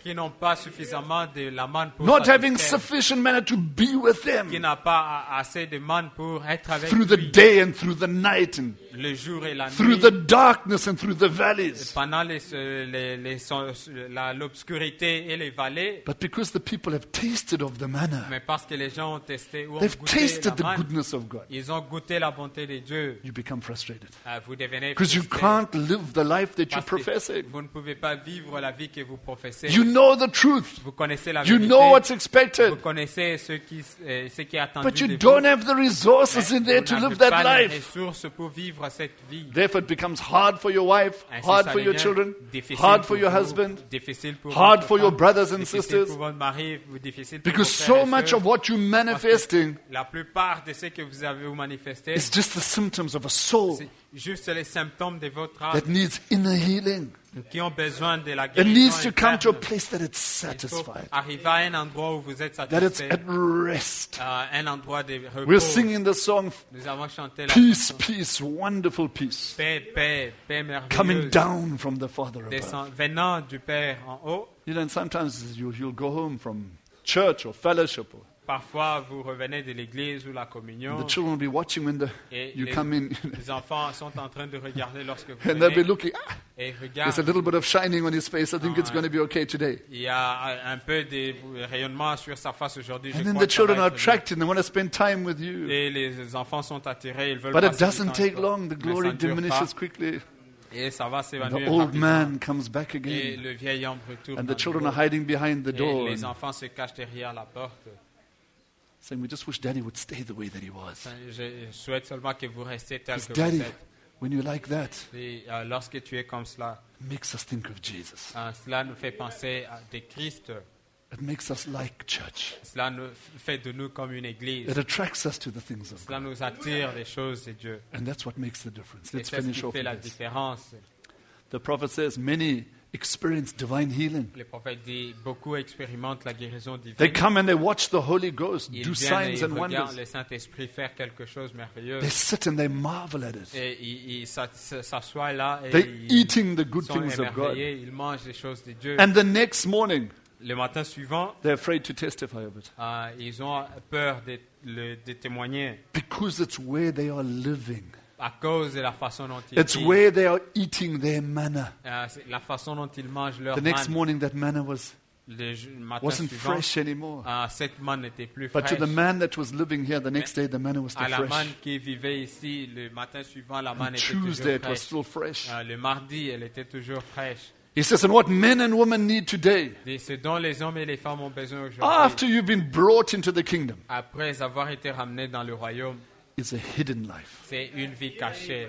pas suffisamment de la manne pour not having satisfaire, sufficient manna to be with qui them n'a pas a- assez de manne pour être avec through the lui day and through the night and le jour et la through nuit, the darkness and through the valleys. pendant les, les, les, son- la- l'obscurité et les vallées, But because the people have tasted of the manna, mais parce que les gens ont testé ou ont they've goûté tasted the la manne, goodness of God, ils ont goûté la bonté de Dieu. you become frustrated. Euh, Vous devenez Because you frustré can't live the life that you're parce que professing. vous ne pouvez pas vivre la vie que vous professez. You know the truth. Vous connaissez la You vérité. know what's Vous expected. connaissez ce qui, euh, ce qui est attendu But you de don't vous. have the resources in there Vous to n'avez live pas that les life. ressources pour vivre cette vie. Therefore, it becomes hard for your wife, Ainsi, hard ça for your devient children, difficile hard pour for your vous, husband, difficile pour hard votre for your femme, brothers and difficile sisters. pour votre mari, ou difficile pour Because vos so frères et much sœurs. of what you're Parce que manifesting la plupart de ce que vous avez manifesté, is just the symptoms of a soul c'est juste les symptômes de votre âme that needs inner healing. qui ont besoin de la It guérison needs to come to a interne. place that it's Il faut satisfied, arriver à un endroit où vous êtes that it's satisfait, at rest. à un endroit de repos. We're singing the song, Nous avons chanté la Peace, chanson peace, wonderful peace, Paix, paix, paix coming merveilleuse, down from the Father above. descend- venant du Père en haut. You know, and sometimes you, you'll go home from church or fellowship, or Parfois, vous revenez de l'église ou la communion the children will be watching when the, et you les, come in, les enfants sont en train de regarder lorsque vous and they'll be venez looking, ah, et there's a regardent. little bit of shining on his face. I think it's Ah. going to be okay today. Il y a un peu de rayonnement sur sa face aujourd'hui. Je And then crois the que ça va children are être bien. attracted, they want to spend time with you. Et les enfants sont attirés, ils veulent But it passer du doesn't temps take avec toi. long, the Mais glory ça ne dure diminishes pas, quickly. et ça va The s'évanouir old rapidement. man comes back Et again, le vieil homme retourne and dans the le children bureau. are hiding behind the Et door, les and enfants se cachent derrière la porte. saying, we just wish Daddy would stay the way that he was. Je souhaite seulement que vous restiez tel Because que Daddy, vous êtes. when you're like that, Et, euh, lorsque tu es comme cela, it makes us think of Jesus. euh, cela nous fait penser à de Christ. It makes us like church. Cela nous fait de nous comme une église. It attracts us to the things of Cela God. nous attire des choses de Dieu. And that's what makes the difference. Et Let's c'est ce finish qui off fait la with this. différence. The prophet says, many experience divine healing. Le prophète dit, beaucoup expérimentent la guérison divine. They come and they watch the Holy Ghost Ils do viennent et signs ils and regardent wonders. le Saint-Esprit faire quelque chose de merveilleux. They sit and they marvel at it. Et ils ils s'as- s'assoient là et They're ils eating the good sont things of God. émerveillés, ils mangent les choses de Dieu. And the next morning, Le matin suivant, they're afraid to testify of it. euh, ils ont peur de, le- de témoigner Because it's where they are living. à cause de la façon dont ils It's vivent. where they are eating their manna. Euh, c'est la façon dont ils mangent leur The next manne. morning, that manna was, Le ju- matin wasn't suivant, fresh anymore. euh, cette manne n'était plus But to fraîche. the man that was living here, the next day, the manna was À still la manne fresh. qui vivait ici, le matin suivant, la manne On était toujours Tuesday, it was fraîche. still fresh. Euh, le mardi, elle était toujours fraîche. He says, and what men and women need today, Et ce dont les hommes et les femmes ont besoin aujourd'hui, after you've been brought into the kingdom, après avoir été ramenés dans le royaume, is a hidden life. c'est une vie cachée.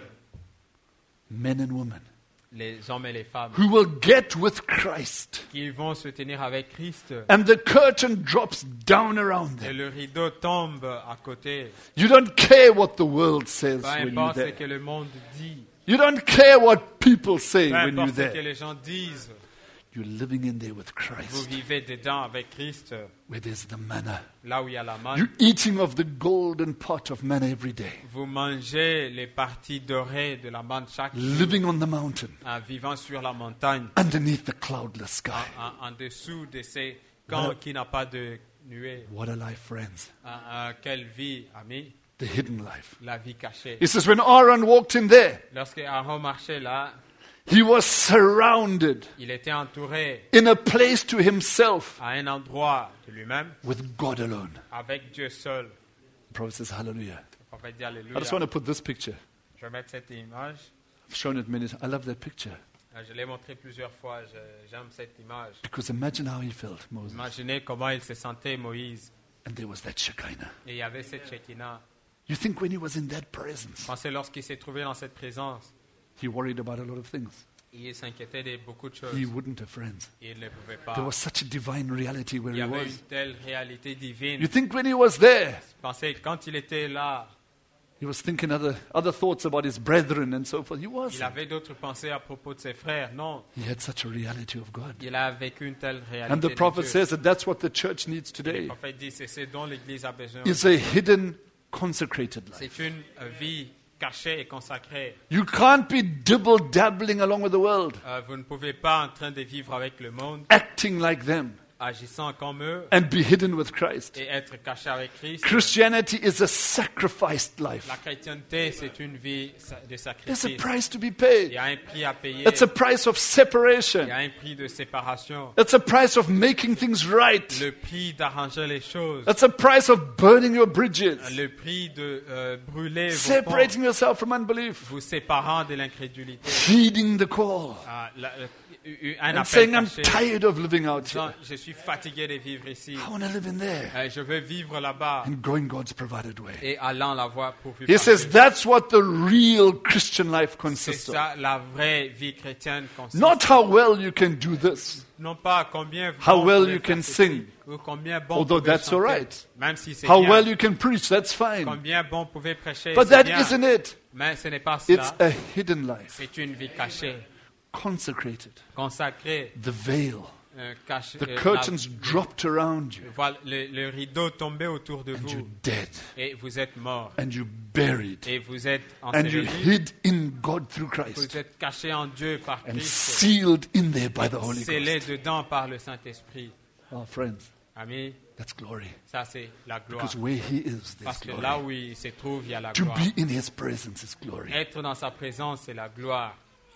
Men and women Les hommes et les femmes who will get with Christ, qui vont se tenir avec Christ. and the curtain drops down around Et them. le rideau tombe à côté. You don't care what the world says Peu when you're importe ce there. que le monde dit. You don't care what people say Peu when you're importe ce que there. les gens disent. You're living in there with Vous Christ, vivez dedans avec Christ, where there's the manna. là où il y a la manne. You're eating of the golden pot of manna every day, Vous mangez les parties dorées de la manne chaque jour, living on the mountain, en vivant sur la montagne, underneath the cloudless sky. en, en dessous de ces camps qui n'a pas de nuée. What a life, friends. En- en quelle vie, amis? The hidden life. La vie cachée. It says, when Aaron walked in there, Lorsque Aaron marchait là, he was surrounded il était entouré in a place to himself à un endroit de lui-même, with God alone. avec Dieu seul. The prophet says, hallelujah. Le prophète dit I Alléluia. just want to put this picture. Je vais mettre cette image. I've shown it many times. I love that picture. Euh, Je l'ai montré plusieurs fois. Je- J'aime cette image. Because imagine how he felt, Moses. Imaginez comment il se sentait, Moïse. And there was that Shekinah. Et il y avait cette Shekinah. You think when he was in that presence, Pensez lorsqu'il s'est trouvé dans cette présence, he worried about a lot of things. il s'inquiétait de beaucoup de choses. He wouldn't have friends. Il ne pouvait pas. There was such a divine reality where Il y he avait was. une telle réalité divine. You think when he was there, Pensez, quand il était là, he was thinking other, other thoughts about his brethren and so forth. He was. il avait d'autres pensées à propos de ses frères. Non, He had such a reality of God. il a vécu une telle réalité And the de prophet Dieu. says that that's what the church needs Le today. prophète dit, c'est ce dont l'Église a besoin. It's a hidden, consecrated life. C'est une euh, vie cachée et consacrée. You can't be dibble dabbling along with the world, Euh, vous ne pouvez pas en train de vivre avec le monde, acting like them, agissant comme eux and be hidden with Christ. et être caché avec Christ. Christianity is a sacrificed life. La chrétienté, c'est une vie sa- de There's a sacrifice. price to be Il paid. y a un prix à payer. It's a price of Il separation. y a un prix de séparation. It's a price of making things right. Le prix d'arranger les choses. It's a price of burning your bridges, Le prix de euh, brûler vos ponts, separating yourself from unbelief, vous séparant de l'incrédulité. heeding the call, Ah, la- la- un and appel saying, I'm caché. tired of living out Disant, here. je suis fatigué de vivre ici. I want to live in there. Euh, Je veux vivre là-bas And going God's provided way. et allant la voie pourvue He par says Dieu. that's what the real Christian life C'est consists of. ça la vraie vie chrétienne consiste. Not how well you can do this, Non pas combien How bon well vous pouvez you faire can ceci, sing. ou combien bon Although vous pouvez that's chanter, all right. même si c'est how bien. well you can preach, that's fine. Combien bon vous pouvez prêcher, But c'est that bien. isn't it. Mais ce n'est pas It's cela. a hidden life, C'est une vie cachée, consecrated. consacrée, The veil, euh, cachée. the euh, curtains la- dropped around you, voilà, le, le rideau tombé autour de and you're vous dead, et vous êtes mort and you buried, et vous êtes and you enseveli. hid in God through Vous Christ, êtes caché en Dieu par and Christ, sealed in there by the Holy scellé Ghost. dedans par le Saint-Esprit. Oh, friends, Amis, that's glory. ça c'est la gloire. Because where He is, there's Parce que là glory. où il se trouve, il y a la To gloire. be in His presence is glory. Être dans sa présence, c'est la gloire.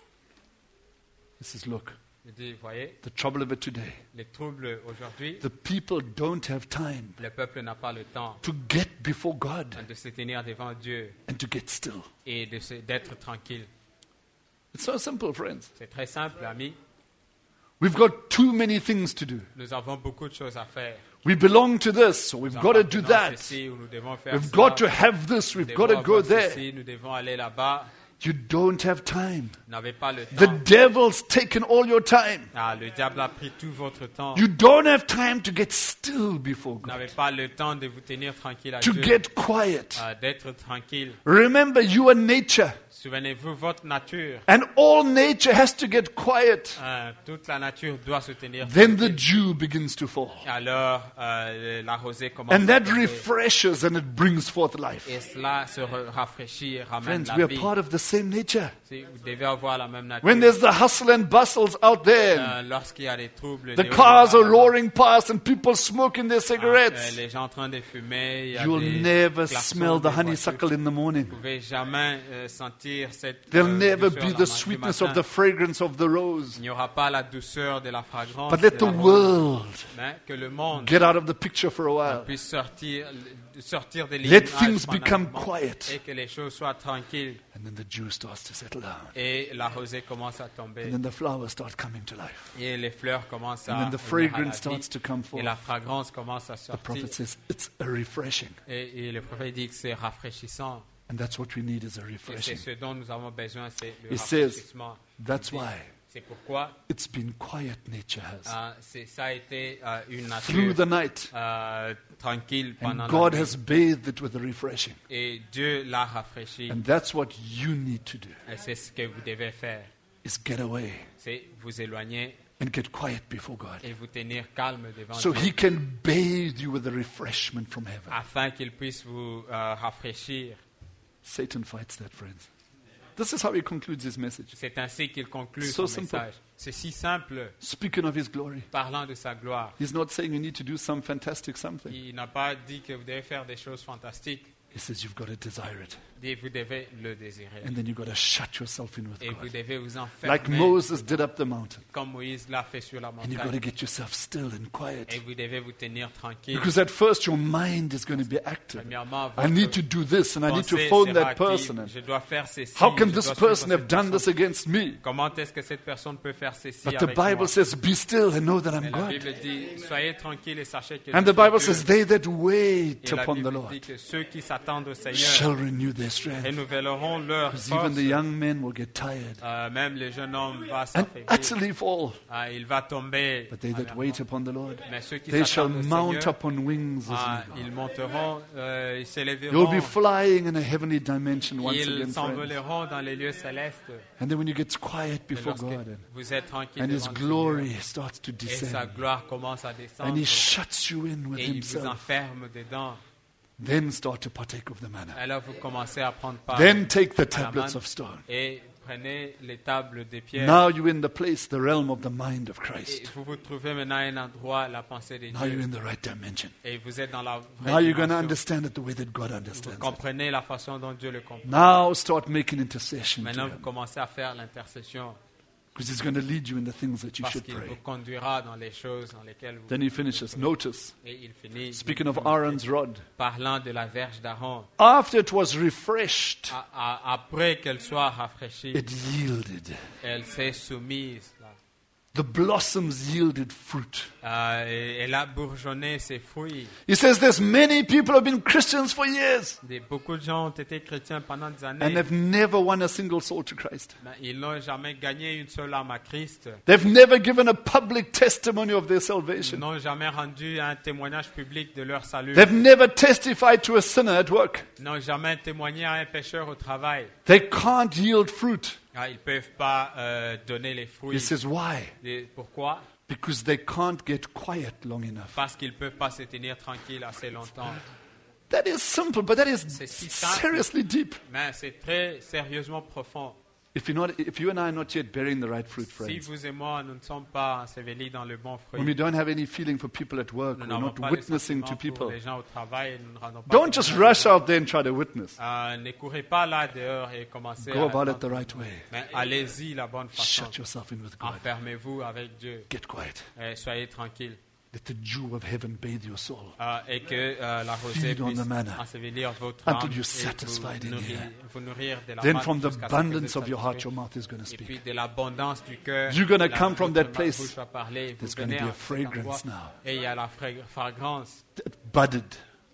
This is, look, Je dis, vous voyez, the trouble of it today. les troubles aujourd'hui, The people don't have time le peuple n'a pas le temps to get before God de se tenir devant Dieu and to get still. et de se- d'être tranquille. It's so simple, friends. C'est très simple, amis. We've got too many things to do. Nous avons beaucoup de choses à faire. We belong to this, so we've Nous got to do appartenons that. ceci, ou nous devons faire We've cela. got to have this, Nous we've devons got to go avoir there. ceci, nous devons aller là-bas. You don't have time. Vous n'avez pas le The temps. devil's taken all your time. Ah, le diable a pris tout votre temps. You don't have time to get still before Vous God, n'avez pas le temps de vous tenir tranquille à to Dieu, get quiet. ah, d'être tranquille. Remember, you are nature, Souvenez-vous, votre nature, and all nature has to get quiet. ah, toute la nature doit se tenir Then the tranquille. dew begins to fall. Alors, euh, la rosée commence And à that tomber. refreshes and it brings forth life. Et cela se re- rafraîchit et ramène Friends, la we are vie. part of the same nature. Si vous devez avoir la même nature. When there's the hustle and bustles out there, Euh, Lorsqu'il y a des troubles, the des cars are hauts et bas, roaring past and people smoking their ah, euh, cigarettes, les gens en train de fumer, il y a you'll des never klaxons smell the des honeysuckle voitures. in the morning. Vous ne pouvez jamais euh, sentir cette There'll euh, never douceur be la the ma- du sweetness matin. of the fragrance of the rose. Il n'y aura pas la douceur de la fragrance. But let de the la rose, world mais que le monde get out of the picture for a while. puisse sortir, sortir de Let l'image things pendant become un moment, quiet. et que les choses soient tranquilles And then the dew starts to settle down. et la rosée commence à tomber And then the flowers start coming to life. et les fleurs commencent And à then the venir à la fragrance starts vie, to come et la forth. fragrance commence à The sortir prophet says it's a refreshing. et, et le prophète dit que c'est rafraîchissant And that's what we need is a et c'est refreshing. ce dont nous avons besoin, c'est le He says, rafraîchissement. That's Il dit, why c'est pourquoi it's been quiet, nature has. euh, c'est- ça a été euh, une Through nature the night. euh, tranquille pendant And la God nuit. has bathed it with a refreshing. Et Dieu l'a rafraîchi. And that's what you need to do, Et c'est ce que vous devez faire. is get away C'est vous éloigner and get quiet before God. et vous tenir calme devant So Dieu He can bathe you with a refreshment from heaven. afin qu'il puisse vous euh, rafraîchir. Satan fights that, friends. This is how he concludes his message. C'est ainsi qu'il conclut So son simple. message. C'est si simple, Speaking of His glory, parlant de sa gloire. He's not saying you need to do some fantastic something. Il n'a pas dit que vous devez faire des choses fantastiques. He says you've got to desire it. Et vous devez le désirer. And then you've got to shut yourself in with Et vous God. devez vous Like enfermer Moses did up the mountain. comme Moïse l'a fait sur la And you've got to montagne. get yourself still and Et quiet. vous devez vous tenir tranquille. Because at first your mind is going to be active. Premièrement, I need votre to do this and I need to pensée phone sera that active. person. And Je dois faire ceci. how can je this dois person suivre have cette done this personne. against me? Comment est-ce que cette personne peut faire ceci But the avec moi? Bible says, be still and know that I'm Mais la God. Bible dit, soyez tranquilles et sachez que And je the suis Bible Dieu. says, they that wait Et la upon the Bible Lord dit que ceux qui s'attendent au shall Seigneur renew their strength. renouvelleront leur Because force. even the young men will get tired Euh, même le jeune homme va and s'affaiblir. utterly fall. Ah, il va tomber. But they that Premièrement. wait upon the Lord, Mais ceux qui they shall s'attendent au mount Seigneur, up on wings as ah, an ils eagle. monteront, euh, ils You'll s'élèveront, be flying in a heavenly dimension once ils again, friends. s'envoleront dans les lieux célestes. And then when you get quiet Et before lorsque God, and, vous êtes tranquille and His devant le glory Seigneur, starts to et sa descend, gloire commence à descendre, and He shuts you in with et il vous Himself, enferme dedans, then start to partake of the manna. alors vous commencez à prendre part Then take the à la tablets manne of stone et prenez les tables des pierres. Now you're in the place, the realm of the mind of Et Christ. vous vous trouvez maintenant à un endroit, la pensée de Now you're Dieu. in the right dimension. Et vous êtes dans la Now vraie you're going to dimension. understand it the way that God Vous understands it. comprenez la façon dont Dieu le comprend. Now start making intercession to Maintenant, vous Him, commencez à faire l'intercession because He's going to lead you in the things that you parce should qu'il vous pray. conduira dans les choses dans lesquelles vous... Then He finishes. Notice, Et il finit speaking of Aaron's rod, parlant de la verge d'Aaron. after it was refreshed, A- a- Après qu'elle soit rafraîchie, it yielded. elle s'est soumise. Là. The blossoms yielded fruit. Euh, et elle a bourgeonné ses fruits. He says there's many people who have been Christians for years Des, beaucoup de gens ont été chrétiens pendant des and années. have never won a single soul to Christ. Mais ils n'ont jamais gagné une seule âme à Christ. They've never given a public testimony of their Ils salvation. n'ont jamais rendu un témoignage public de leur salut. They've never testified to a sinner at work. Ils n'ont jamais témoigné à un pécheur au travail. They can't yield fruit. Ah, ils ne peuvent pas euh, donner les He fruits. says, why? Et pourquoi? Because they can't get quiet long enough. Parce qu'ils ne peuvent pas se tenir tranquilles assez longtemps. That is simple, but that is C'est si simple. seriously deep. Mais c'est très sérieusement profond. If, you're not, if you and I are not yet bearing the right fruit, Si friends, vous et moi, nous ne sommes pas ensevelis dans le bon when we fruit, don't have any feeling for people at work, nous we're n'avons not pas de witnessing sentiments to pour people, les gens au travail, nous ne rendons pas don't just témoignage. rush out there and try to witness. Euh, ne courez pas là dehors et commencez Go à... about it the right way. Mais allez-y la bonne façon. Shut yourself in with God. Enfermez-vous avec Dieu. Get quiet. Et soyez tranquilles. Let the dew of heaven bathe your soul. Euh, et que euh, la rosée Feed on puisse the manna ensevelir votre until âme you're et satisfied in vous nourrir, here. vous nourrir de la Then manne from the jusqu'à ce que vous abundance êtes of your heart, satisfait. your mouth is going to Et puis speak. de l'abondance du cœur, You're gonna la- come from votre that place. bouche va parler, vous There's gonna venez be a à cet fragrance endroit, now. et il y a la fra- fragrance It budded.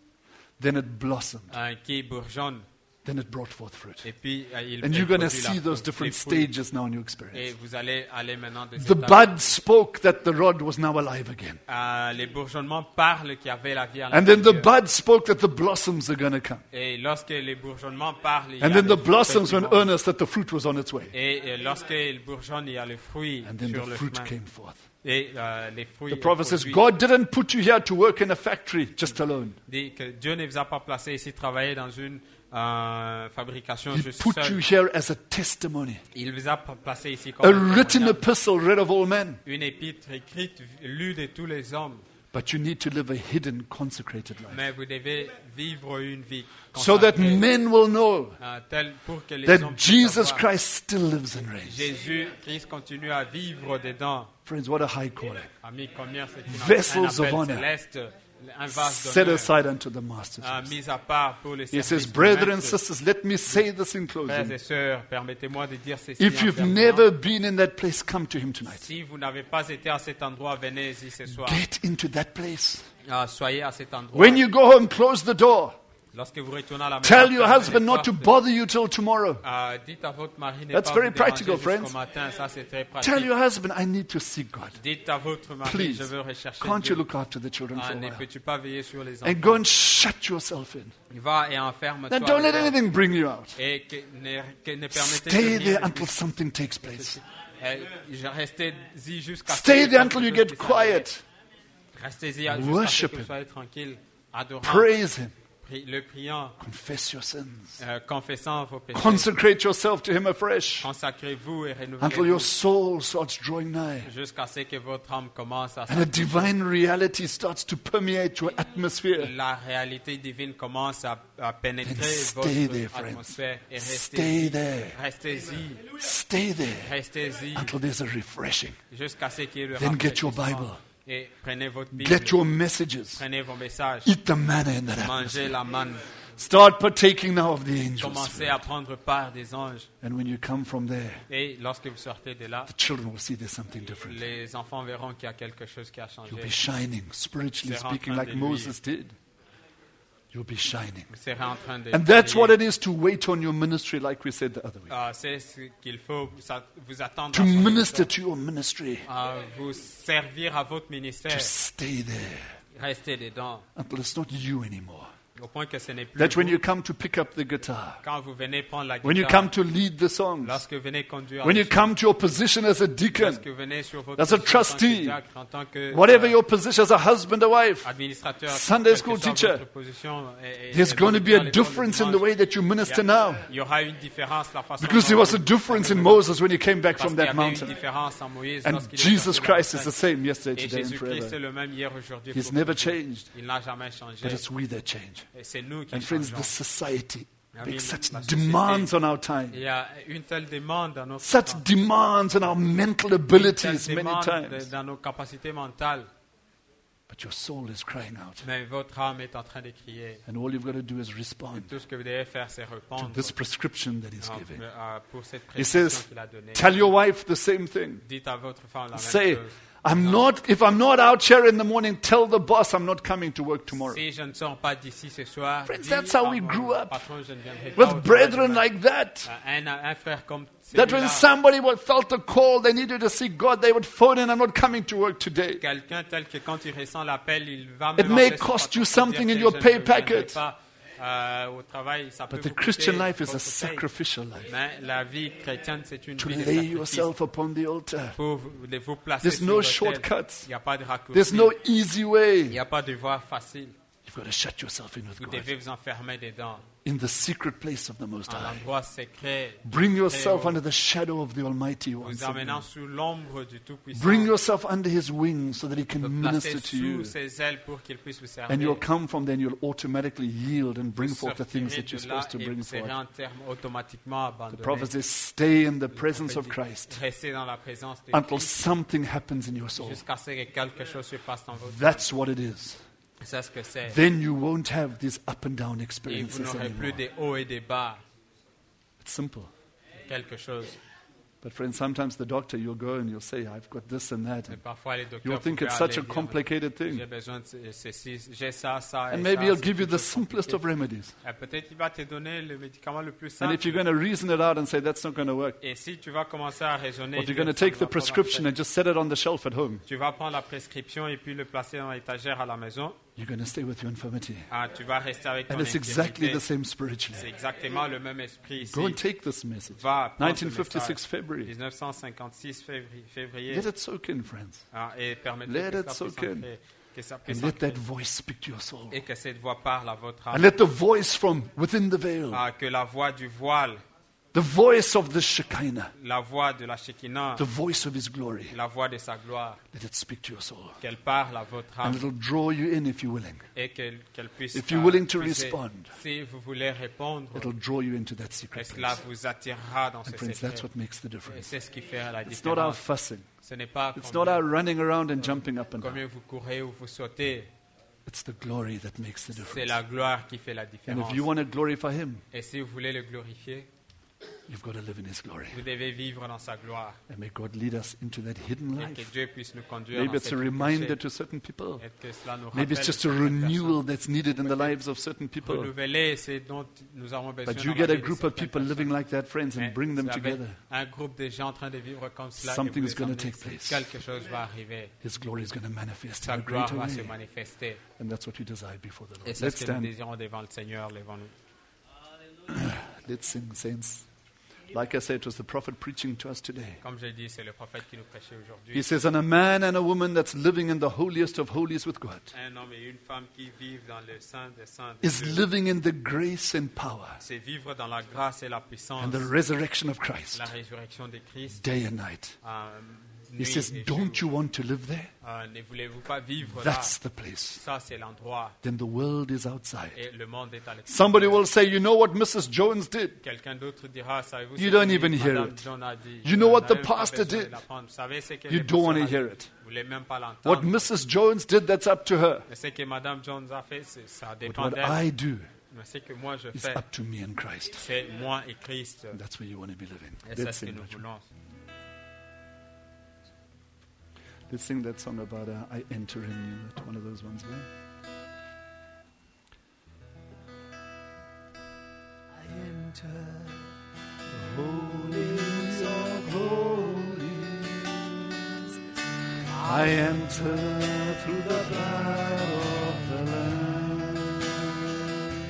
Then it blossomed. euh, qui bourgeonne. Then it brought forth fruit. Et puis euh, il And elle you're going to produit la see those fruit- different les fruits. stages now in your Et experience. vous allez aller maintenant de The cette étape. bud spoke that the rod was now alive again. Euh, les bourgeonnements parlent qu'il y avait la vie à And then the l'intérieur. bud spoke that the blossoms are going to come. Et lorsque les bourgeonnements parlent, il y a And then le the fruit blossoms qui were vont. earnest that the fruit was on its way. Et, et lorsque ils bourgeonnent, il y a le fruit And then sur the le fruit chemin. came forth. Et euh, les fruits. The prophet says, produits. God didn't put you here to work in a factory just alone. Dit que Dieu ne vous a pas placé ici travailler dans une euh, fabrication He juste put you seul. here as a testimony, Il vous a pas placé ici comme a un written témoignage. epistle read of all men. Une épître écrite, lue de tous les hommes. But you need to live a hidden, consecrated life. Mais vous devez vivre une vie So that consacrée, men will know euh, telle pour que les that hommes puissent Jesus savoir. Christ still lives and reigns. Jésus Christ continue à vivre dedans. Friends, what a high calling. Amis, combien c'est une- Vessels un of appel honor. céleste, un vase Set d'honneur, aside unto the master's euh, use. mis à part pour les He says, services du brethren and maître. sisters, let me say this in Frères closing. et sœurs, permettez-moi de dire ceci. If en you've terminant. never been in that place, come to him tonight. Si vous n'avez pas été à cet endroit, venez-y ce soir. Get into that place. Ah, soyez à cet endroit. When you go home, close the door. Lorsque vous retournez à la maison, Tell your fermez husband les not to portes. bother you till tomorrow. Ah, dites à votre mari ne That's pas very vous déranger practical, jusqu'au friends. matin. Ça, c'est très pratique. Tell your husband, I need to seek God. Dites à votre mari, Please, je veux rechercher can't Dieu. you look after the children Ah, for a ne while? peux-tu pas veiller sur les And go enfants? and shut yourself in. Va et enferme-toi. Then don't let dehors. anything bring you out. Et que ne, que ne permettez Stay que there rien until something takes place. Eh, je Restez-y jusqu'à ce Stay que there quelque until you chose get puisse arriver. quiet. Restez-y jusqu'à ce Worship que vous him. soyez tranquille, adorant, Praise him. pri- le priant, Confess your sins. euh, confessant vos péchés. Consecrate yourself to him afresh Consacrez-vous et until renouvelez-vous your soul starts drawing nigh. jusqu'à ce que votre âme commence à And a divine reality starts to permeate your atmosphere. la réalité divine commence à, à pénétrer Then stay votre there, friends. atmosphère et Stay restez-y, there. restez-y, Stay there restez-y until there's a refreshing. jusqu'à ce qu'il y ait le Then get your rafraîchissement. Bible. Et prenez votre Bible, Get your messages. prenez vos messages, Eat the manna in that mangez atmosphere. la manne, Start partaking now of the angels. commencez à prendre part des anges. And when you come from there, Et lorsque vous sortez de là, the children will see there's something different. les enfants verront qu'il y a quelque chose qui a changé. You'll be shining, spiritually C'est en speaking, train like de Moses did. You'll be shining. Vous serez en train de And that's what briller. it is to wait on your ministry, like we said the other week. Ah, c'est ce qu'il faut ça- vous attendre To à, son minister ministère, to your ministry. à vous servir à votre To ministère. stay there Restez dedans until it's not you anymore. Au point que ce n'est plus that when vous. you come to pick up the guitar, Quand vous venez prendre la when you guitare, come to lead the songs, lorsque vous venez conduire, when les you come to your position as a deacon, lorsque vous venez sur votre as a position en tant que trustee, diacre, en tant que whatever euh, your position as a husband or wife, administrateur, Sunday quelle que school soit teacher, votre position, et- et- there's et going to dans be les a cours difference du in the dimanche, way that you il y minister a- now. Il y aura une différence la façon Because there dont was a vous- difference in vous- Moses when he came back parce from qu'il y that avait une mountain. différence en Moïse And lorsqu'il est Jesus sorti de la Christ is the montagne. same yesterday, Et today, and Jésus-Christ est forever. le même hier, aujourd'hui, He's pour never toujours. changed. Il n'a jamais changé. But it's we that change. Et c'est nous qui And friends, changeons. this society Amen. makes such La société- demands on our Il time, y a une telle demande dans notre such temps, demands on our mental une telle abilities many demande times. de- dans nos capacités mentales. But your soul is crying out. Mais votre âme est en train de crier. And all you've got to do is Et respond tout ce que vous devez faire, c'est to répondre this prescription that he's à- giving. à- pour cette He prescription says, qu'il a donnée. tell your wife the same thing. Dites à votre femme la même Say, chose. I'm not, if I'm not out here in the morning, tell the boss I'm not coming to work tomorrow. Si je ne sors pas d'ici ce soir, Friends, dis that's how à we mon grew up. patron, je ne viendrai pas au With travail brethren demain. like that. un, un frère comme That celui-là, when somebody would- felt a call, they needed to see God, they would phone in, I'm not coming to work today. quelqu'un tel que quand il ressent l'appel, il va It me may rappeler son cost patron you pour something dire in que your je pay ne viendrai packet. pas, euh, au travail, ça peut But the vous Christian coûter life is a votre paye. sacrificial life. Mais la vie chrétienne, c'est une To vie de lay sacrifice. yourself upon the altar. Pour vous, de vous placer There's sur no l'autel. shortcuts. Il n'y a pas de raccourci. There's no easy Il way. n'y a pas de voie facile. You've got to shut yourself in with Vous God. devez vous enfermer dedans, In the secret place of the Most en High. endroit secret, Bring yourself très haut, under the shadow of the Almighty once vous again. emmenant sous l'ombre du Tout-Puissant. Bring yourself under His wings so that He can Vous minister placez to you. sous ses ailes pour qu'il puisse vous servir. And you'll come from there and you'll automatically yield and bring Vous forth the things sortirez that you're de là supposed to et bring vous serez forth. en terme automatiquement The abandonné. prophet says, stay in the presence of Prophète dit, Christ restez dans la présence de until Christ something happens in your soul. jusqu'à ce que quelque chose se passe dans votre vie. That's what it is. C'est ce que c'est. Then you won't have these up and down Et vous experiences n'aurez plus anymore. des hauts et des bas. It's simple. Quelque chose. But friends, sometimes the doctor, you'll go and you'll say, I've got this and that. Mais And parfois, les docteurs you'll think pouvaient it's such a aller dire, complicated j'ai thing. besoin de ce- ceci, j'ai ça, ça et And maybe ça. he'll c'est give you quelque the chose simplest of compliqué. remedies. Et peut-être qu'il va te donner le médicament le plus And simple. if you're going to reason it out and say, that's not going to work, Et si tu vas commencer à raisonner, or if you're dire, going to ça ne take va the pas prescription marcher, and just set it on the shelf at home, tu vas prendre la prescription et puis le placer dans l'étagère à la maison. you're going to stay with your infirmity. Ah, tu vas rester avec ton And it's exactly infirmité. the same C'est spiritually. exactement le même esprit ici. Go and take this message. Va, prends ce nineteen fifty-six message. February. dix-neuf cent cinquante-six février, février Let it soak in, friends. ah, et permettez Let que it ça soak puisse in. entrer, que ça puisse And let that entrer, voice speak to your soul. et que cette voix parle à votre âme. And let the voice from within the veil, Ah, que la voix du voile, the voice of the Shekinah, la voix de la Shekinah, the voice of His glory, la voix de sa gloire, let it speak to your soul. qu'elle parle à votre And âme it'll draw you in if you're willing. et qu'elle qu'elle puisse If you're euh, willing to puiser. respond, Si vous voulez répondre, it'll draw you into that et secret cela place. vous attirera dans ce And friends, that's secret. what makes the Et difference. c'est ce qui fait la It's not our différence. fussing. Ce n'est pas It's not combien, our running around and jumping up and down. combien vous courez ou vous sautez. It's the glory that makes the C'est difference. la gloire qui fait la And différence. if you want to glorify Him, Et si vous voulez le glorifier, you've got to live in His glory. vous devez vivre dans sa gloire. And may God lead us into that hidden Et que life. Dieu puisse nous conduire Maybe dans it's cette a vie reminder cachée. to certain people. Et que cela nous Maybe it's rappelle just a certaines renewal that's needed in the lives of certain personnes. people. Renouveler, c'est dont nous avons besoin. But you dans la get a vie de group of certaines people living personnes. like that, friends, Mais and bring them vous avez together. un groupe de gens en train de vivre comme cela. et Something's vous les gonna emmenez, take place. quelque chose va arriver. His glory is going to manifest in Sa a gloire greater va se way. manifester. And that's what we desire before the Et Lord. c'est Let's ce que nous stand. désirons devant le Seigneur. Levons-nous. Let's sing, saints. Like I said, it was the prophet preaching to us today. Comme je l'ai dit, c'est le prophète qui nous prêchait aujourd'hui. He says, and a man and a woman that's living in the holiest of holies with God Un homme et une femme qui vivent dans le sein des saints de is Dieu. living in the grace and power C'est vivre dans la grâce et la puissance, and the resurrection of Christ la résurrection de Christ. day and night. euh, He nuit says, et don't jour. you want to live there? Euh, ne voulez-vous pas vivre That's là? the place. Ça, c'est l'endroit. Then the world is outside. Et le monde est à l'extérieur. Somebody will say, you know what Missus Jones did? Quelqu'un d'autre dira, savez-vous You ce don't que even hear Madame it. John a dit? You know Vous what the n'avez pas pastor besoin de did? l'apprendre. Vous savez ce que You le don't want to pasteur a hear dit? it. Vous voulez même pas l'entendre. What Missus Jones did, that's up to her. Mais ce que Madame Jones a fait, c'est- ça But dépend what d'elle. I do Mais ce que moi je is fais, up to me and Christ. c'est moi et Christ. And that's where you want to be living. Et c'est Let's ce que sing, nous that. voulons. Let's sing that song about uh, I enter in you. That one of those ones there. I enter the holies of holies. I enter through the blood of the Lamb.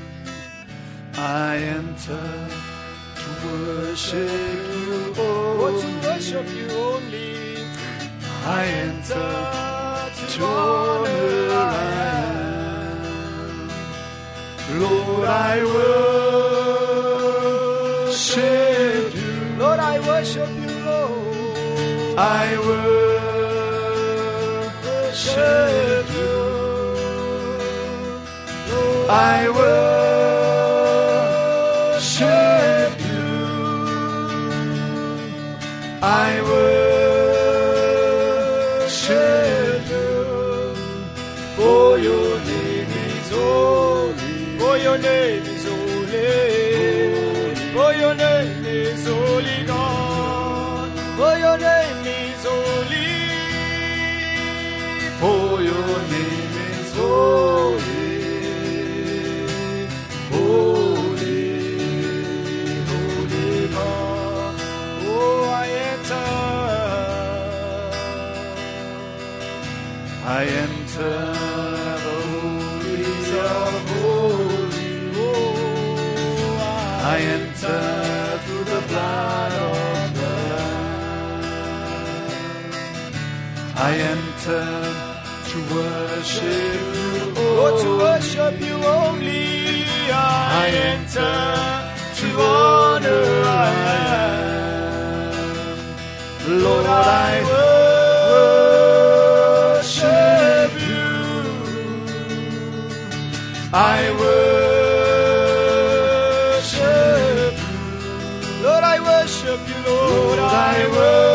I enter to worship you Oh, to only. worship you only. I enter to honor I am. Lord, I worship you. Lord, I worship you, Lord. I worship you. I worship you. I worship you. For your name is holy. For your name is holy. For your name is holy, God. For your name is holy. For your name is holy. Holy, holy God. Oh, I enter. I enter the holies of holies. Oh, I enter through the blood of the Lamb. I enter to worship you. Oh, to worship you only. I I enter to honor I am. Lord, I worship you. I worship you. Lord, I worship you, Lord. Lord, I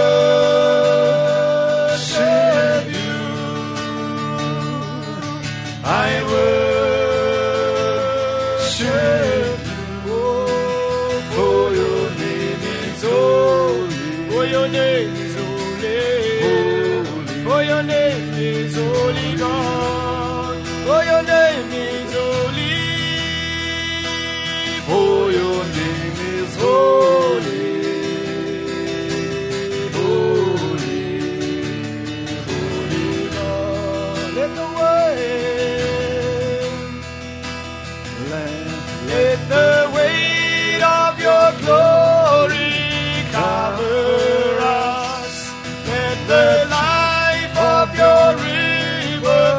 worship you. I worship you. For your name is holy. For your name is holy. Holy. For your name is holy, God. For your name is holy. For your name is holy. Holy. Holy God. Let the weight, let the weight of your glory cover us. Let the life of your river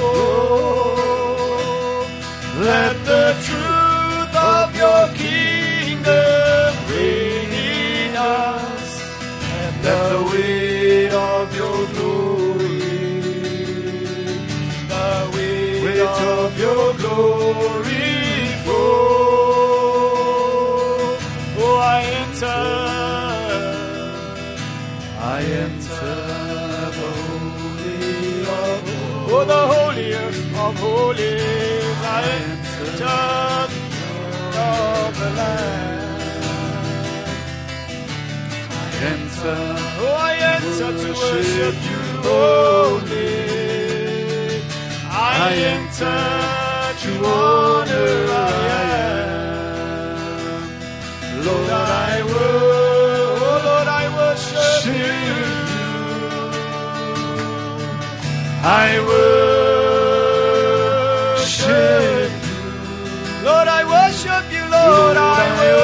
flow. Let the truth of your kingdom reign in us. And Let the weight of your glory, the weight weight of your glory flow. Oh, I enter. I enter the holy of Oh, the holiest of holies. I enter of the Lamb. enter. Oh, I enter to worship you only. I I enter to to honor honor I I am. am. Lord, I Oh, Lord, I worship worship you. you. I worship you. Lord, I worship you, Lord, I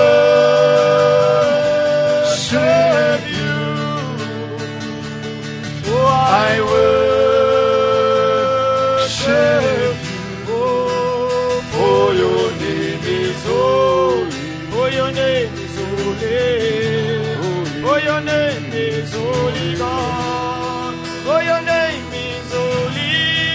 worship you. Oh, I worship you. Oh, For your name is holy. for your name is holy. For your name is holy, God. For your name is holy.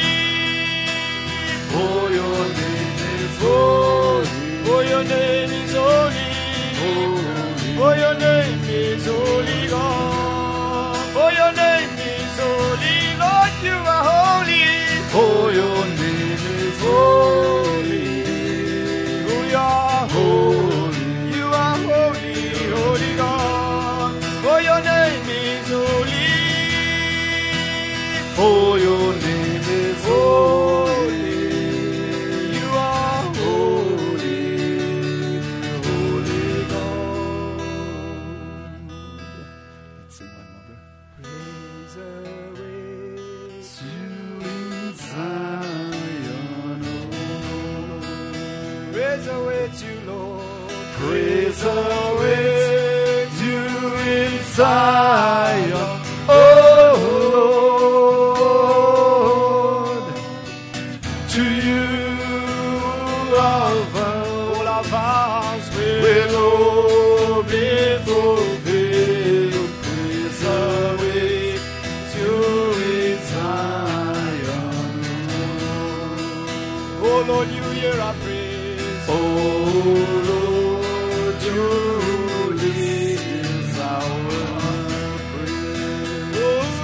For your name is holy. For your name is holy. Holy. For your name is holy, God. For your name is holy, Lord, you are holy. For your name is holy. Oh, you are Holy. You are holy, holy God. For your name is holy. For your name is holy. You are Holy. Holy God. awaits you in Zion, oh Lord. To you our vow, all our vows will will all be fulfilled. Praise awaits you in Zion. Oh Lord, you hear our praise. Oh Lord, you is our praise.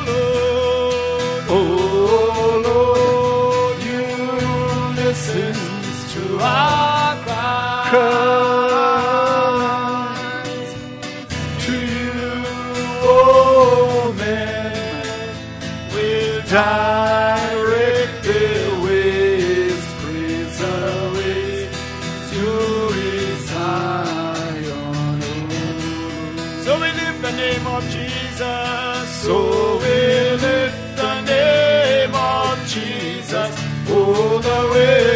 Oh Lord, Oh Lord, you listen to our cries. To you, oh men, will direct their ways. Praise awaits you in Zion. so we lift the name of Jesus. So we lift the name of Jesus all the way.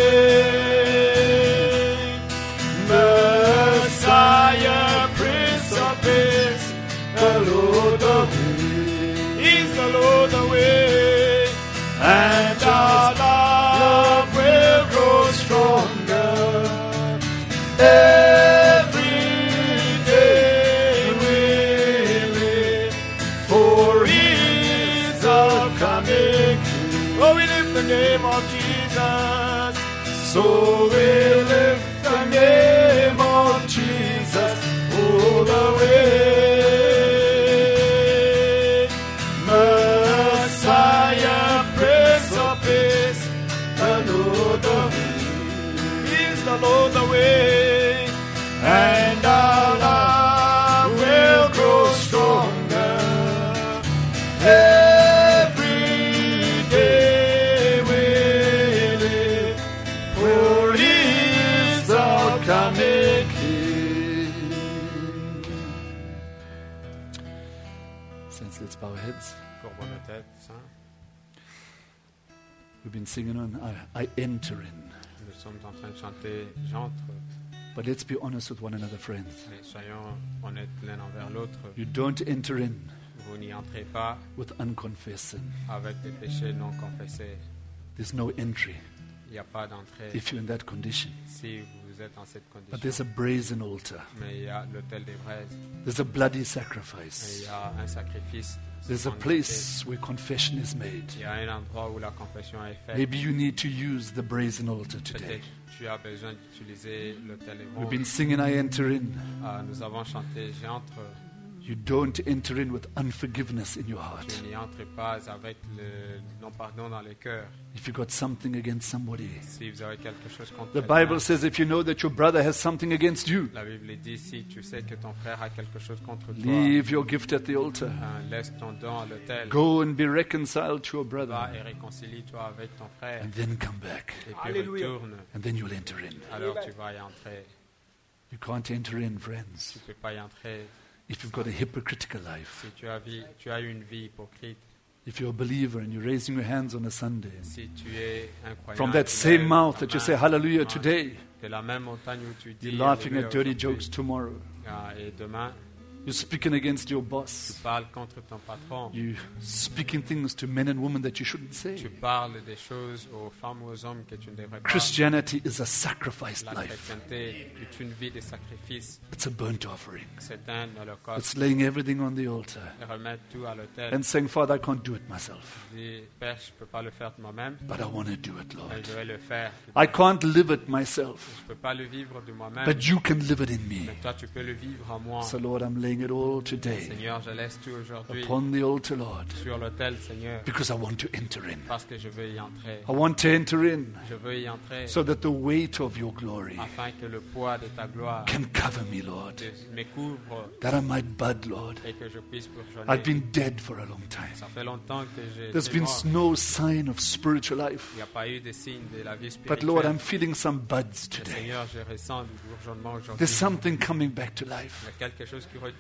Messiah, Prince of Peace, the Lord of Peace. He's the Lord the way. And our love will grow stronger. Every day we live, for He is our coming King. Oh, we lift the name of Jesus. So we lift the name of Jesus all the way. Messiah, Prince of Peace, the Lord of Peace. He's the Lord the way. And our love will grow stronger. Every day we live, for He is our coming King. Saints, let's bow our heads. Courbons nos têtes, hein. We've been singing on I, I enter in. Nous sommes en train de chanter J'entre. But let's be honest with one another, friends. Mais soyons honnêtes l'un envers l'autre. You don't enter in Vous n'y entrez pas with unconfessed sin. avec des péchés non confessés. There's no entry Il n'y a pas d'entrée if you're in that condition. si vous êtes dans cette But there's condition. a brazen altar. Mais il y a l'autel des braises. There's a bloody Et il sacrifice. y a un sacrifice. There's a place where confession is made. Il y a un endroit où la confession est faite. Maybe you need to use the brazen altar today. Peut-être tu as besoin d'utiliser l'autel des We've been bronzes. singing I enter in. Ah, nous avons chanté J'entre. You don't enter in with unforgiveness in your heart. Tu n'y entres pas avec le non-pardon dans le cœur. If you got something against somebody. Si vous avez quelque chose contre The quelqu'un, Bible says if you know that your brother has something against you, la Bible dit si tu sais que ton frère a quelque chose contre toi, leave your gift at the altar. hein, laisse ton don à l'autel. Go and be reconciled to your Va brother. et réconcilie-toi avec ton frère. And then come back. Et puis Alléluia. retourne. And then you'll enter in. Alors tu vas y entrer. You can't enter in, friends, Tu ne peux pas y entrer if you've got a hypocritical life. si tu as, vie, tu as une vie hypocrite. If you're a believer and you're raising your hands on a Sunday, Si tu es un croyant, from that tu same lèves mouth ta that you main say hallelujah dimanche, today, de la même montagne où tu dis you're laughing Alléluia at dirty aujourd'hui. jokes tomorrow. Ah, et demain, You're speaking against your tu boss. parles contre ton patron. You're speaking things to men and women that you shouldn't say. Tu parles des choses aux femmes ou aux hommes que tu ne devrais pas. Christianity is a sacrificed La life. chrétienté est une vie de sacrifice. It's a burnt offering. C'est un holocauste. It's laying everything on the altar Et remettre tout à l'autel. and saying, Father, I can't do it myself, Dis, Père, je ne peux pas le faire de moi-même, but I want to do it, Lord. mais je vais le faire. I can't live it myself, Je ne peux pas le vivre de moi-même, but you can live it in me. mais toi, tu peux le vivre en moi. So, Lord, I'm laying it all today Seigneur, je laisse tout aujourd'hui upon the altar, Lord, sur l'autel, Seigneur, because I want to enter in. parce que je veux y entrer. I want to enter in Je veux y entrer so that the weight of your glory afin que le poids de ta gloire can cover me, Lord, te- me couvre that I might bud, Lord. et que je puisse bourgeonner. I've been dead for a long time. Ça fait longtemps que j'ai There's été been mort. no sign of spiritual life. Il n'y a pas eu de signe de la vie But Lord, spirituelle. I'm feeling some buds Mais today. Seigneur, je ressens du bourgeonnement aujourd'hui. There's something coming back to Il y life. a quelque chose qui retourne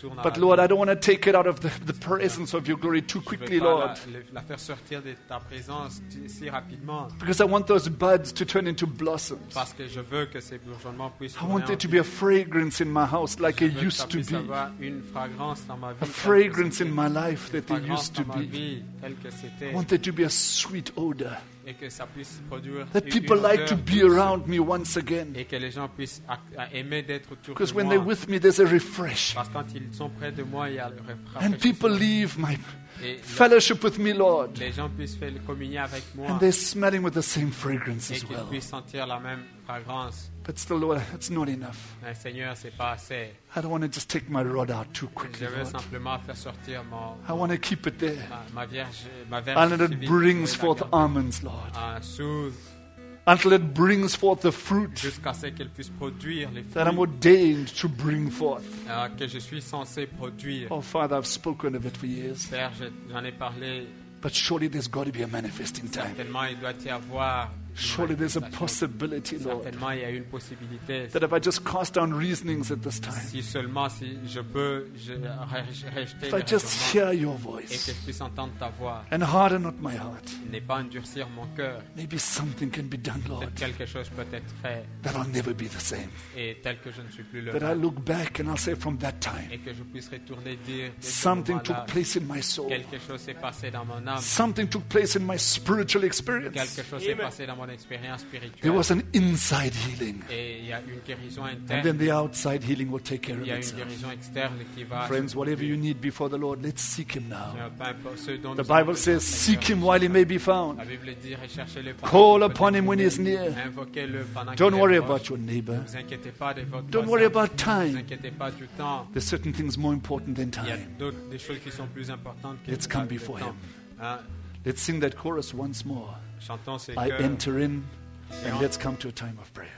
retourne à But la Lord, vie. I don't want to take it out of the, the presence of your glory too Je veux quickly, pas Lord. la, la faire sortir de ta présence si- si rapidement. Because I want those buds to turn into blossoms. Parce que je veux que ces bourgeonnements puissent I tourner want en there to vie. be a fragrance in my house like Je it veux que ça used to puisse be. avoir une fragrance dans ma vie. A telle que fragrance c'était. in my life that Une there fragrance used to dans ma be. vie telle que c'était. I want there to be a sweet odor. Et que ça puisse produire That une- people une like to odeur be douce. around me once again. Et que les gens puissent ac- à- aimer d'être autour Because de when moi. they're with me, there's a refreshing. Parce que quand ils sont près de moi, il y a le And people rafraîchissement. leave my Et fellowship with me, Lord. les gens puissent faire communier avec moi. And they're smelling with the same fragrance Et as qu'ils well. puissent sentir la même fragrance. But still, Lord, it's not enough. Mais Seigneur, c'est pas assez. I don't want to just take my rod out too quickly, Je veux Lord. simplement faire sortir mon, I want to keep it there. ma, ma vierge, ma verge Until it civile, brings je veux la forth garder almonds, Lord. en sous Until it brings forth the fruit jusqu'à ce qu'elle puisse produire les that I'm fruits ordained to bring forth. euh, que je suis censé produire. Oh, Father, I've spoken of it for years. Père, je- j'en ai parlé. But surely there's got to be a manifesting time. Certainement, il doit y avoir. une Surely there's a manifestation. possibility, Lord, Certainement, il y a une possibilité. that if I just cast down reasonings at this time, Si seulement si je peux je, re- rejeter if les I just raisonnements hear your et que voice je puisse entendre ta voix, and harden not my heart, n'est pas endurcir mon cœur, maybe something can be done, Lord, peut-être quelque chose peut être fait that I'll never be the same. et tel que je ne suis plus le That I même. look back and I'll say from that time, Et que je puisse retourner et dire dès ce something moment-là, took place in my soul. quelque chose s'est passé dans mon âme, Something took place in my spiritual experience. quelque chose s'est passé dans mon expérience There spirituelle was an inside healing. et il y a une guérison And then interne, the outside healing will take care il of y a une itself. guérison externe qui va. Friends, whatever you need before the Lord, let's seek Him now. Peu importe ce dont The nous avons Bible besoin, says, Seigneur. seek Him while He may be found. La Bible dit recherchez-le pendant Call qu'il peut upon être Him when He's trouvé. near. Invoquez-le pendant qu'il Don't est worry proche. about your neighbor. Ne vous inquiétez pas de votre Don't voisin. worry about Ne vous time. inquiétez pas du temps. There's certain things more important than Il y a time. d'autres des choses qui sont plus importantes que Let's le come temps. before Him. Hein? Let's sing that chorus once more. Chantons ces I chœurs. enter in, and let's come to a time of prayer.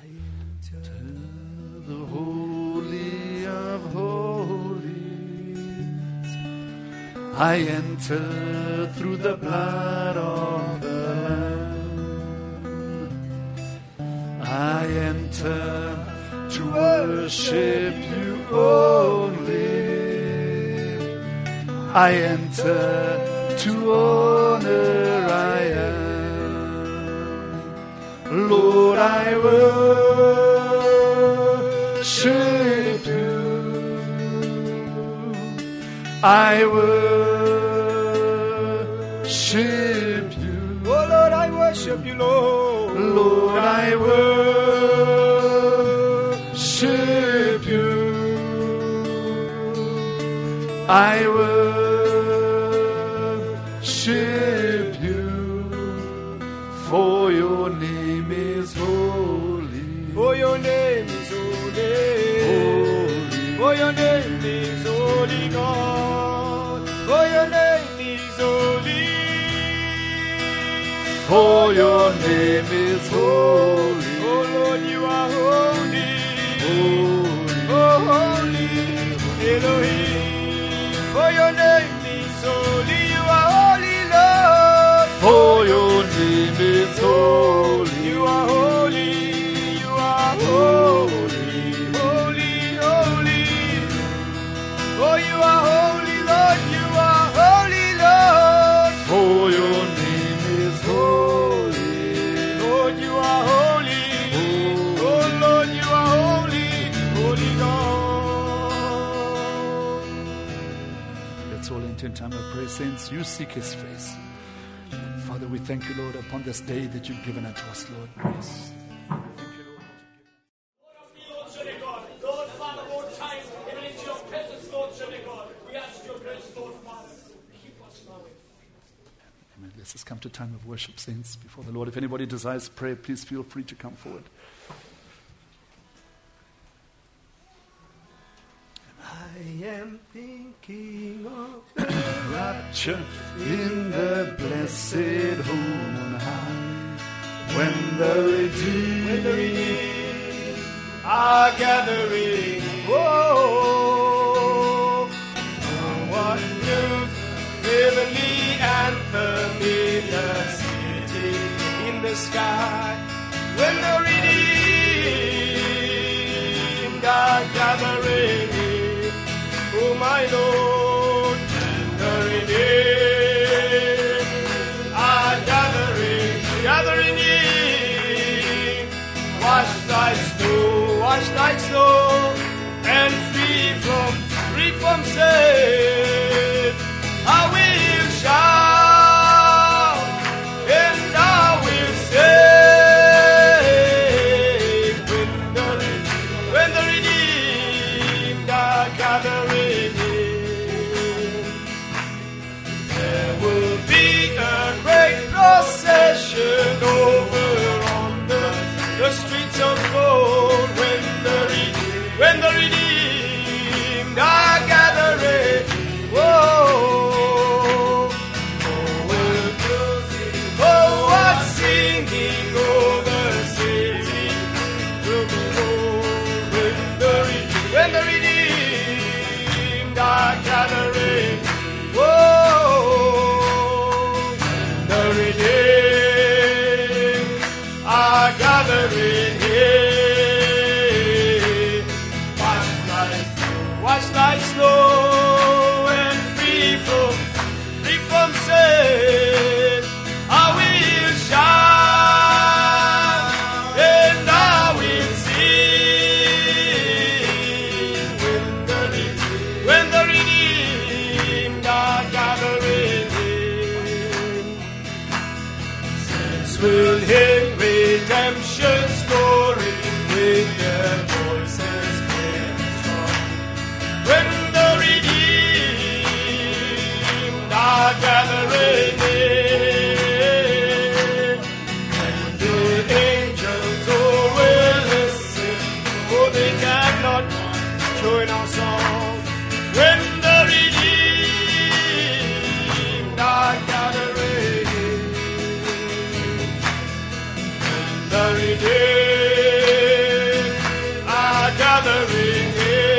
The Holy of Holies, I enter through the blood of the Lamb. I enter to worship you only. I enter to honor I am. Lord, I worship you. I worship you. Oh Lord, I worship you, Lord. Lord, I worship you. I worship you, for your name is holy. For your name is holy. Holy. For your name is holy, God. For your name is holy. For your name is holy. Oh Lord, you are holy. Holy. Oh holy Elohim. For your name is holy. You are holy, Lord. For your name is holy. You are holy. You are holy. Holy, holy. Oh, you are holy, Lord. You are holy, Lord. For your name is holy. Lord, you are holy. Oh, Lord, you are holy. Holy God. Let's all enter in time of prayer, saints. You seek His face. Father, we thank you, Lord, upon this day that you've given unto us, Lord. Grace. Lord, Father, Lord, time, even into your presence, Lord, surely, God. We ask your grace, Lord, Father. Keep us now. Amen. Let's just come to time of worship, saints, before the Lord. If anybody desires prayer, please feel free to come forward. I am thinking of Rapture in the blessed home on high, when the redeemed our gathering. Oh, oh, what news, heavenly anthem in the city, in the sky, when the redeemed are gathering. Oh, my from sin. I will shout and I will sing when the, when the redeemed are gathering in. There will be a great procession over on the, the streets of gold when the re- when the redeemed are gathering. Whoa, oh, oh, what singing over city will be gold when the re- when the redeemed are gathering. Whoa, the redeemed are gathering here. Watch like, watch like snow and free from, free from sin. I will shout and I will sing when the, re- when the redeemed are gathering in. Saints will hear redemption's story with their voices clear and strong. When the redeemed are gathering in, and the angels all will listen, for they cannot join our song. When the redeemed are gathering in, the redeemed are gathering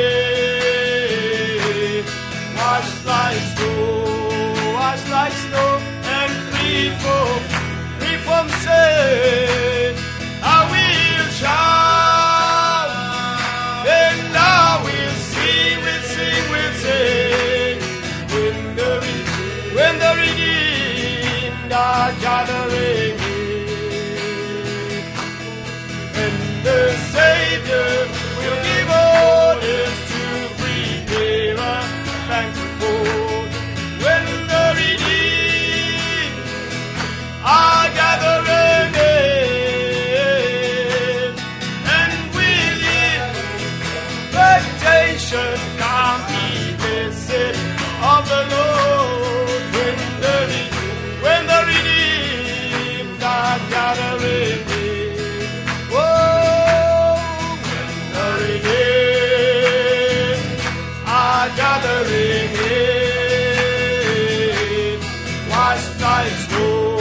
here. Washed like snow, washed like snow, and free from, free from sin. I will shout, and I will sing, will sing, will sing. When the, re- when the redeemed are gathering here. And the Savior will give orders to prepare a banquet board. When the redeemed are gathering in, and will in expectation come be blessed of the Lord. When the, re- when the redeemed are gathering in. Gathering in, washed like snow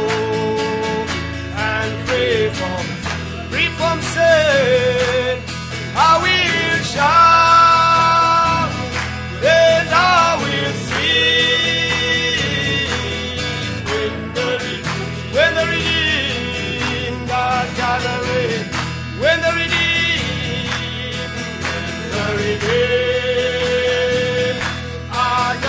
and free from, free from sin. I will shout and I will sing when the, when the redeemed are gathering, when the redeemed, the redeemed are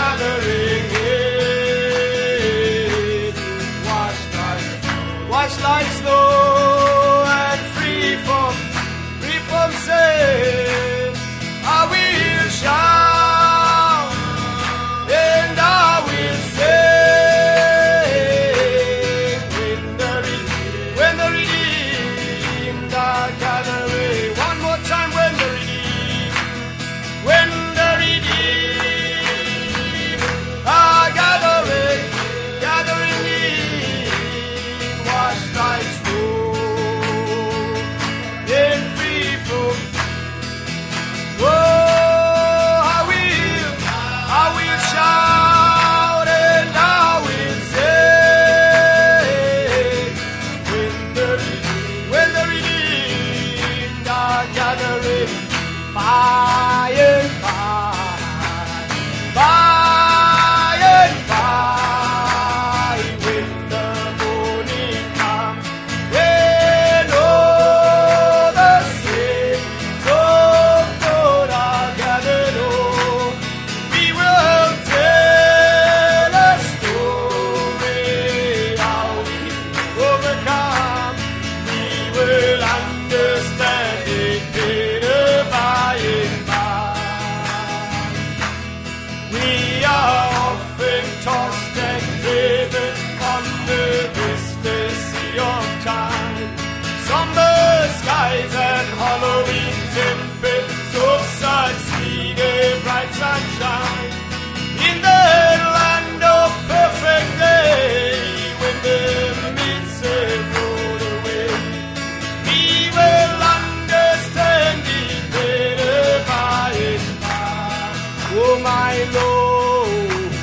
We are often tossed and driven on the restless sea of time. Somber skies and hollowing tempests of succeeded bright sunshine. In the land of perfect day, when the mists have rolled away, we will understand it better by and by. Oh my Lord,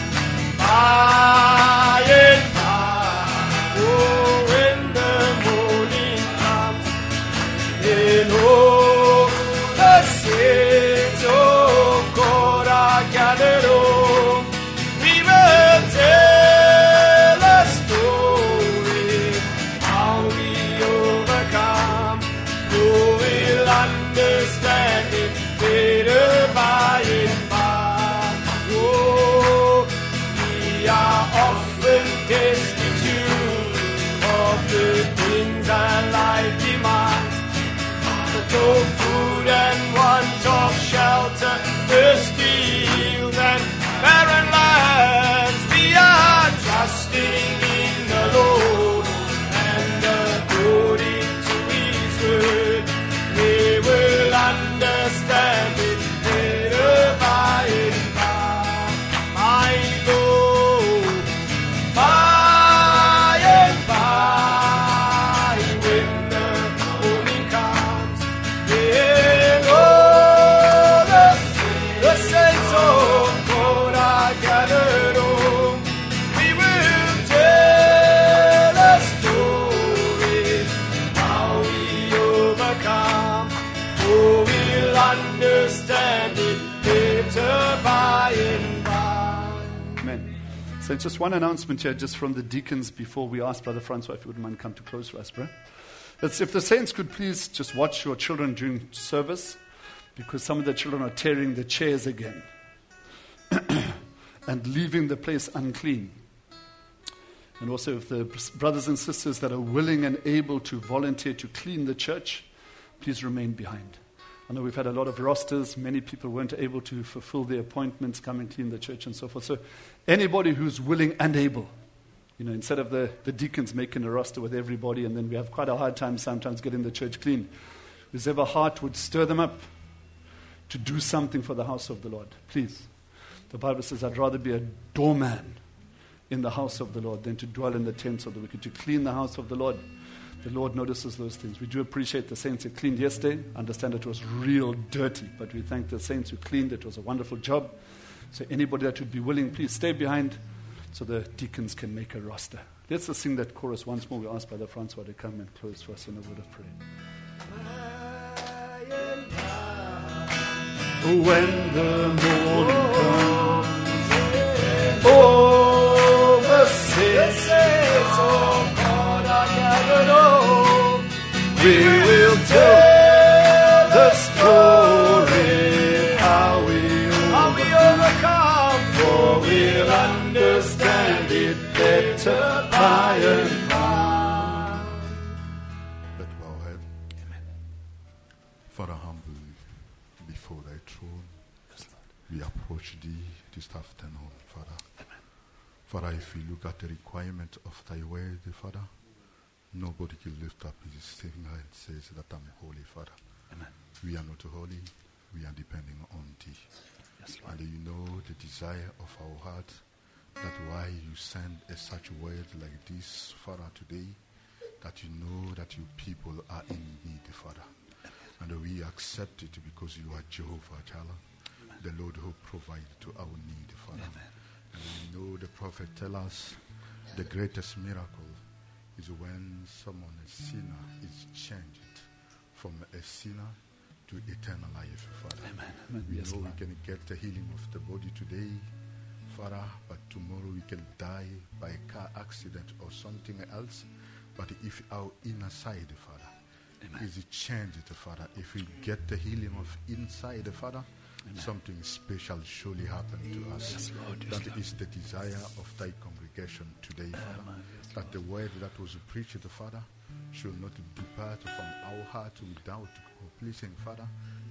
by and by. Oh, when the morning comes, and oh, the saints of God are gathered home, we will tell a story how we overcome. Oh, we'll understand it better by and by. Oh, we are often destitute of the things that life demands. Of food and want of shelter, thirsty hills and barren lands. We are trusting in the Lord, and according to His word, we will understand it better by and by. My Lord, by and by, when the morning comes, and all the, the saints of God are gathered home, we will tell a story how we overcome. Oh, we'll understand it better by and by. Amen. So just one announcement here, just from the deacons before we ask Brother Francois if he wouldn't mind come to close for us, bro. That's if the saints could please just watch your children during service, because some of the children are tearing the chairs again and leaving the place unclean. And also if the brothers and sisters that are willing and able to volunteer to clean the church, please remain behind. I know we've had a lot of rosters. Many people weren't able to fulfill their appointments, come and clean the church and so forth. So anybody who's willing and able, you know, instead of the, the deacons making a roster with everybody, and then we have quite a hard time sometimes getting the church clean. Whoever heart would stir them up to do something for the house of the Lord, please. The Bible says, I'd rather be a doorman in the house of the Lord than to dwell in the tents of the wicked. To clean the house of the Lord, the Lord notices those things. We do appreciate the saints who cleaned yesterday. Understand it was real dirty, but we thank the saints who cleaned. It was a wonderful job. So anybody that would be willing, please stay behind so the deacons can make a roster. Let's just sing that chorus once more. We ask Brother Francois to come and close for us in a word of prayer. When the morning comes, oh, the saints of God are gathered home, we will tell the story how we How we overcome, for we'll understand it better by and by. Let bow head. Father, humble before thy throne, we approach thee this afternoon, Father. Father, if we look at the requirement of thy word, Father, nobody can lift up his finger and says that I'm holy, Father. Amen. We are not holy, we are depending on thee. Yes, Lord. And you know the desire of our heart, that why you send a such word like this, Father, today, that you know that your people are in need, Father. And we accept it because you are Jehovah Jireh, the Lord who provides to our need, Father. Amen. And we know the prophet tell us the greatest miracle is when someone, a sinner, is changed from a sinner to eternal life, Father. Amen. Amen. We Yes, know Lord. we can get the healing of the body today, Father, but tomorrow we can die by a car accident or something else. But if our inner side, Father, Amen. is changed, Father, if we get the healing of inside, Father, Amen. something special surely happen to us. Yes, Lord. Yes, That Lord. is the desire of thy congregation today, Father. Amen. Yes, That the word that was preached, Father, should not depart from our heart without pleasing, Father,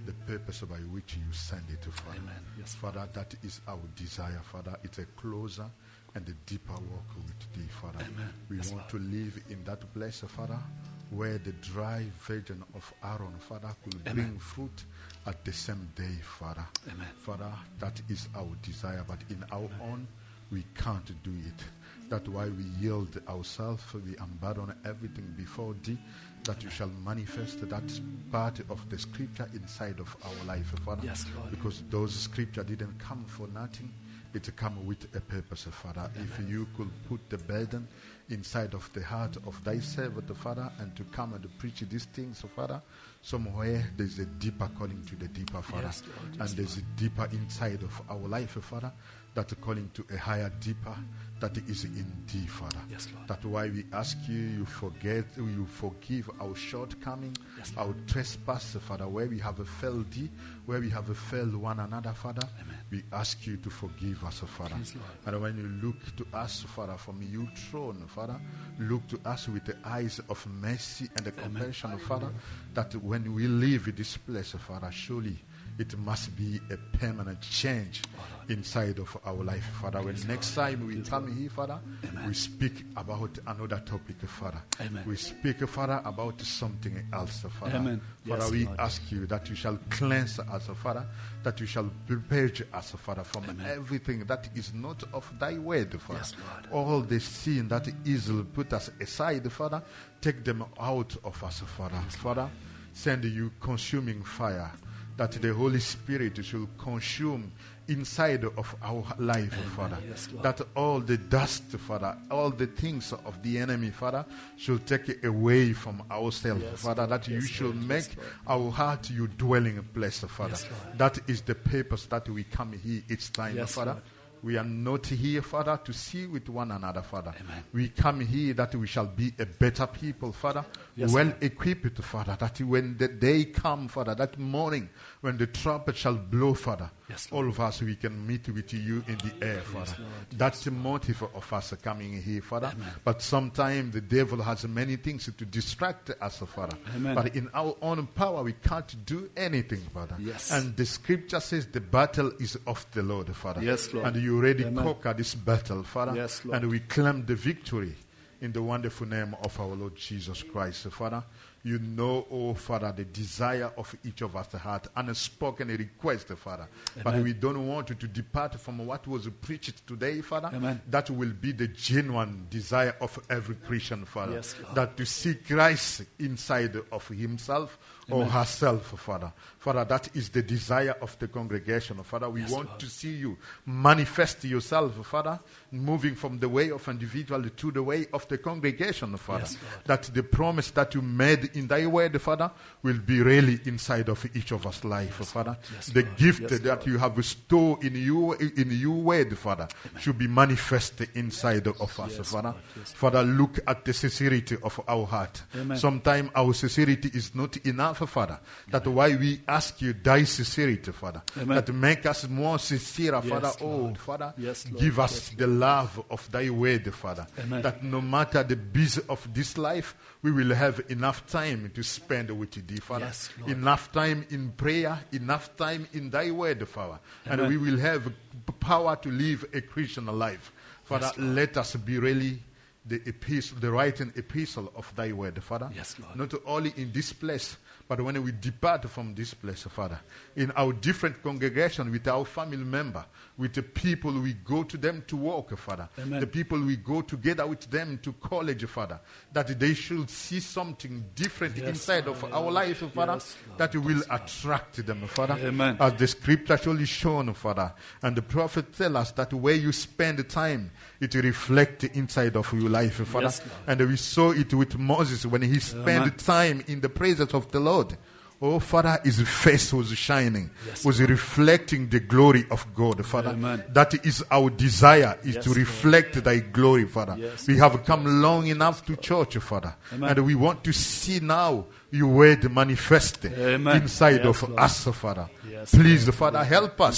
the purpose by which you send it, Father. Amen. Yes, Father, that is our desire, Father. It's a closer and a deeper walk with thee, Father. Amen. We Yes, want Lord. to live in that place, Father, where the dry virgin of Aaron, Father, could Amen. bring fruit at the same day, Father. Amen. Father, that is our desire, but in our own, we can't do it. That's why we yield ourselves, we abandon everything before thee, that you shall manifest that part of the scripture inside of our life, Father. Yes, Lord. Because those scripture didn't come for nothing. It come with a purpose, Father. Amen. If you could put the burden inside of the heart of thy servant, Father, and to come and preach these things, Father, somewhere there's a deeper calling to the deeper, Father. Yes, Lord. Yes, and there's a deeper inside of our life, Father, that calling to a higher, deeper, that is in thee, Father. Yes, Lord. That's why we ask you, you forget, you forgive our shortcoming, Yes, our trespass, Father, where we have failed thee, where we have failed one another, Father. Amen. We ask you to forgive us, Father. Yes, Lord. And when you look to us, Father, from your throne, Father, look to us with the eyes of mercy and the compassion, Father, that when we leave this place, Father, surely it must be a permanent change inside of our life, Father. When next time we come here, Father, we speak about another topic, Father. Amen. We speak, Father, about something else, Father. Amen. Father, Yes, we Lord. ask you that you shall cleanse us, Father, that you shall purge us, Father, from Amen. everything that is not of thy word, Father. Yes, Lord. All the sin that easily put us aside, Father, take them out of us, Father. Father, send you consuming fire, that the Holy Spirit should consume inside of our life, Amen. Father. Yes, Lord. That all the dust, Father, all the things of the enemy, Father, should take it away from ourselves, Yes, Father. Lord. That you Yes, should Lord. make Yes, Lord. our heart your dwelling place, Father. Yes, Lord. That is the purpose that we come here each time, Yes, Father. Lord. We are not here, Father, to see with one another, Father. Amen. We come here that we shall be a better people, Father. Yes, well Lord. equipped, Father. That when the day come, Father, that morning when the trumpet shall blow, Father, Yes, Lord. all of us, we can meet with you in the air, Father. Lord. That's the motive of us coming here, Father. Amen. But sometimes the devil has many things to distract us, Father. Amen. But in our own power, we can't do anything, Father. Yes. And the scripture says the battle is of the Lord, Father. Yes, Lord. And you already Amen. conquered this battle, Father. Yes, Lord. And we claim the victory in the wonderful name of our Lord Jesus Christ, Father. You know, oh Father, the desire of each of us heart, unspoken request, Father. But Amen. we don't want you to depart from what was preached today, Father. Amen. That will be the genuine desire of every Christian, Father. Yes, Lord. That to see Christ inside of himself or Amen. herself, Father. Father, that is the desire of the congregation, Father. We Yes, want Lord. to see you manifest yourself, Father, moving from the way of individual to the way of the congregation, Father. Yes, Lord. That the promise that you made in thy word, Father, will be really inside of each of us life, Father. Yes, the Lord. gift Yes, that you have stored in you in your word, Father, should be manifested inside of us, Yes, Father. Lord. Yes, Father, look at the sincerity of our heart. Amen. Sometimes our sincerity is not enough, Father. That's why we ask you thy sincerity, Father. Amen. That make us more sincere, Yes, Father. Oh, Lord. Father, Yes, Lord. give us Yes, the love of thy word, Father. Amen. That no matter the busy of this life, we will have enough time to spend with thee, Father. Yes, Lord. Enough time in prayer, enough time in thy word, Father. And Amen. we will have p- power to live a Christian life. Father, Yes, Lord. let us be really the epistle, the writing epistle of thy word, Father. Yes, Lord. Not only in this place, but when we depart from this place, Father, in our different congregation, with our family member, with the people we go to them to work, Father, Amen. the people we go together with them to college, Father, that they should see something different Yes, inside of our life, Father, Yes, Lord. that will attract them, Father. Amen. As the scripture surely shown, Father, and the prophet tell us that where you spend time, it reflect inside of your life, Father. Yes, Lord. And we saw it with Moses when he spent Amen. time in the presence of the Lord. Oh, Father, his face was shining, Yes, was reflecting the glory of God, Father. Amen. That is our desire, is Yes, to Lord. reflect thy glory, Father. Yes, we have come long enough to church, Father. Amen. And we want to see now your word manifest Amen. inside Yes, of Lord. us, Father. Yes, Please, Lord. Father, help us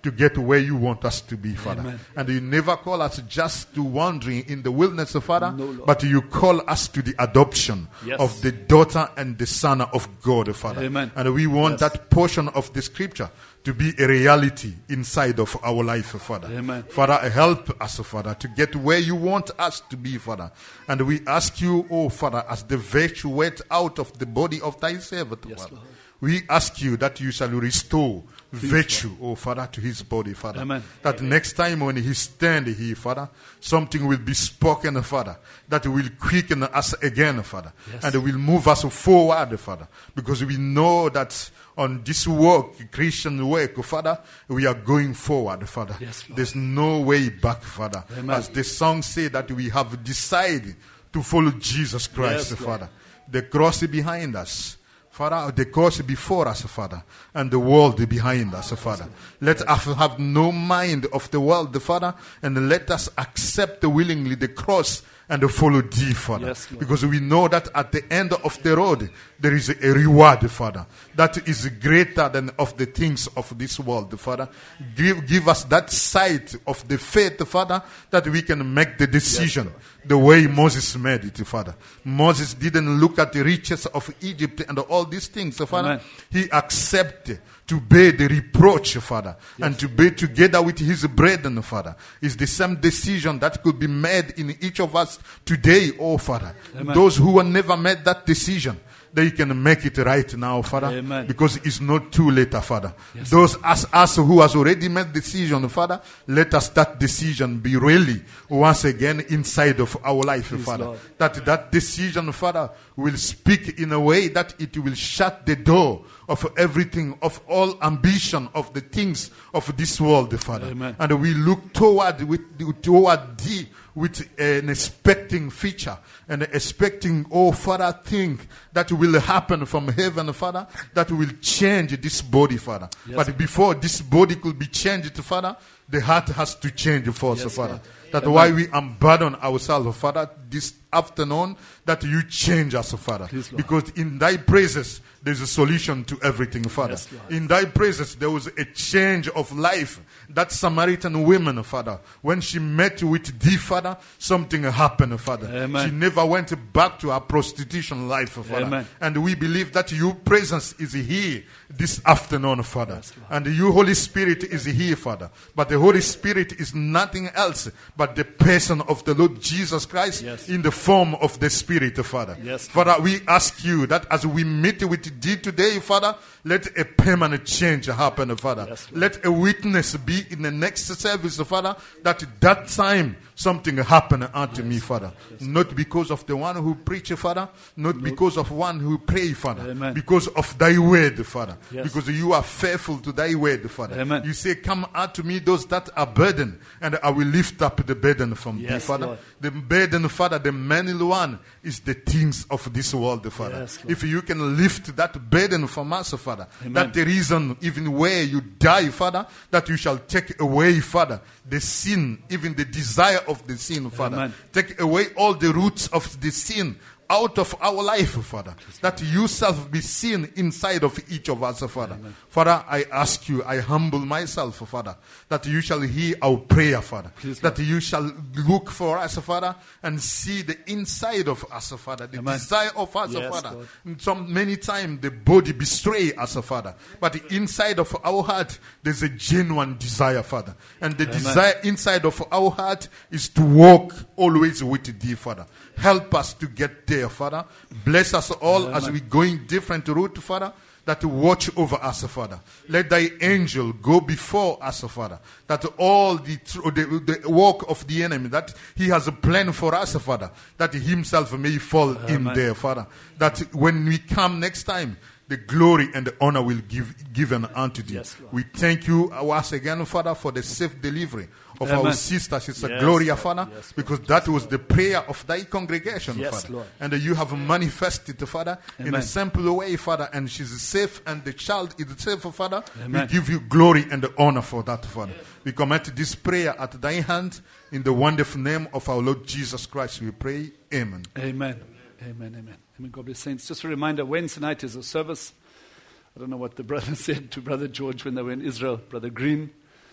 to get where you want us to be, Father. Amen. And you never call us just to wandering in the wilderness, Father, No, Lord. but you call us to the adoption Yes. of the daughter and the son of God, Father. Amen. And we want Yes. that portion of the scripture to be a reality inside of our life, Father. Amen. Father, help us, Father, to get where you want us to be, Father. And we ask you, oh Father, as the virtue went out of the body of thy servant, Yes, Father, Lord. we ask you that you shall restore virtue, oh Father, to his body, Father. Amen. That next time when he stand here, Father, something will be spoken, Father, that will quicken us again, Father, Yes. and will move us forward, Father, because we know that on this work, Christian work, Father, we are going forward, Father. Yes, Lord. There's no way back, Father. Amen. As the song say that we have decided to follow Jesus Christ, Yes, Lord. Father. The cross behind us, Father, the cross before us, Father, and the world behind us, Father. Let us have no mind of the world, Father, and let us accept willingly the cross and follow thee, Father. Yes, Lord. Because we know that at the end of the road, there is a reward, Father, that is greater than of the things of this world, Father. Give, give us that sight of the faith, Father, that we can make the decision the way Moses made it, Father. Moses didn't look at the riches of Egypt and all these things, Father. Amen. He accepted to bear the reproach, Father, and to bear together with his brethren, Father. Is the same decision that could be made in each of us today, oh Father. Amen. Those who have never made that decision, they can make it right now, Father, Amen. because it's not too late, Father. Yes. Those us, us who has already made decision, Father, let us that decision be really once again inside of our life, Please, Father. Lord. That that decision, Father, will speak in a way that it will shut the door of everything, of all ambition of the things of this world, Father. Amen. And we look toward with toward thee with an expecting feature and expecting, oh Father, thing that will happen from heaven, Father, that will change this body, Father. Yes. But before this body could be changed, Father, the heart has to change first, Yes, Father. Lord. That's Amen. why we unburden ourselves, Father, this afternoon, that you change us, Father. Please, Lord. Because in thy praises, there's a solution to everything, Father. Yes, Lord. In thy praises, there was a change of life. That Samaritan woman, Father, when she met with thee, Father, something happened, Father. Amen. She never went back to her prostitution life, Father. Amen. And we believe that your presence is here this afternoon, Father. Yes, Lord. And your Holy Spirit is here, Father. But the Holy Spirit is nothing else but the person of the Lord Jesus Christ Yes. in the form of the Spirit, Father. Yes, Father, we ask you that as we meet with thee today, Father, let a permanent change happen, Father. Yes, Lord. Let a witness be in the next service, Father, that that time something happen unto me, Father. Not because of the one who preach, Father, not because of one who pray, Father, Amen. because of thy word, Father. Yes. Because you are faithful to thy word, Father. Amen. You say, come unto me those that are burdened, and I will lift up the burden from thee, Yes, Father. Lord. The burden, Father, the main one is the things of this world, Father. Yes, Lord. If you can lift that burden from us, Father, Amen. that the reason, even where you die, Father, that you shall take away, Father, the sin, even the desire of the sin, Father. Amen. Take away all the roots of the sin out of our life, Father. That you yourself be seen inside of each of us, Father. Amen. Father, I ask you, I humble myself, Father, that you shall hear our prayer, Father. Please, that you shall look for us, Father, and see the inside of us, Father. The Amen. desire of us, Yes, Father. Lord. Some many times the body betray us, Father. But the inside of our heart, there's a genuine desire, Father. And the Amen. desire inside of our heart is to walk always with thee, Father. Help us to get there, Father. Bless us all Amen. as we going different route, Father. That to watch over us, Father. Let thy angel go before us, Father. That all the, the, the work of the enemy, that he has a plan for us, Father. That he himself may fall in Amen. there, Father. That when we come next time, the glory and the honor will give given unto thee. Yes, Lord. We thank you once again, Father, for the safe delivery of Amen. our sister, Sister Yes, Gloria, Lord. Father, Yes, Lord. because that was the prayer of thy congregation, Yes, Father. Lord. And you have manifested, Father, in a Amen. simple way, Father, and she's safe and the child is safe, Father. Amen. We give you glory and the honor for that, Father. We commit this prayer at thy hand in the wonderful name of our Lord Jesus Christ. We pray. Amen. Amen. Amen. Amen. Amen. God bless saints. Just a reminder, Wednesday night is a service. I don't know what the brother said to Brother George when they were in Israel, Brother Green.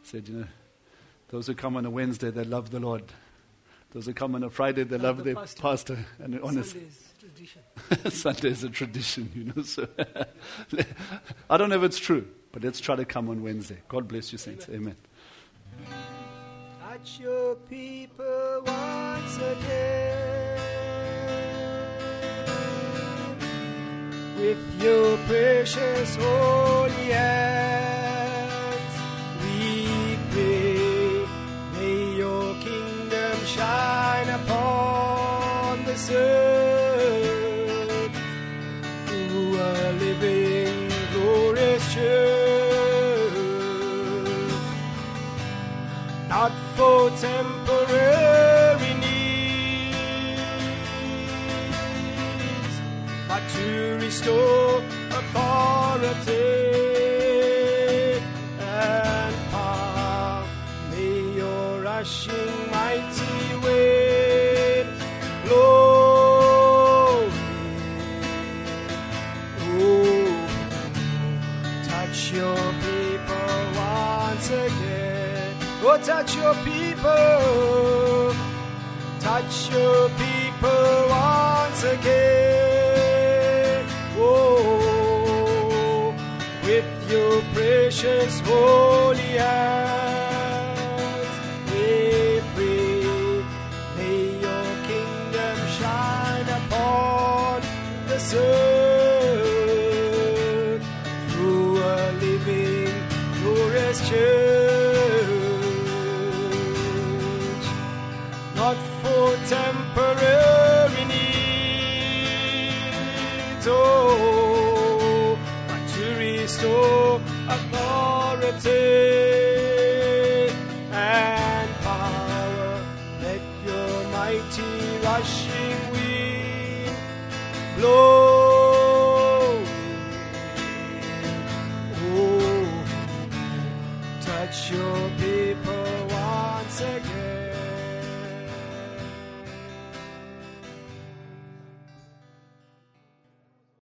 said, you know, those who come on a Wednesday, they love the Lord. Those who come on a Friday, they love, the their pastor. pastor. And honest, Sunday's tradition. Sunday is a tradition, you know. So I don't know if it's true, but let's try to come on Wednesday. God bless you, saints. Amen. Touch your people once again with your precious holy hands. We pray, may your kingdom shine upon this earth through a living, glorious church, not for temporary needs, but to restore authority and power. May your rushing mighty wind blow. Oh, touch your people once again. Oh, touch your people, touch your people once again. Oh, with your precious holy hands, we pray, may your kingdom shine upon this earth through a living, glorious church, not for temporary needs, oh, but to restore authority and power. Let your mighty rushing wind blow. Oh, touch your people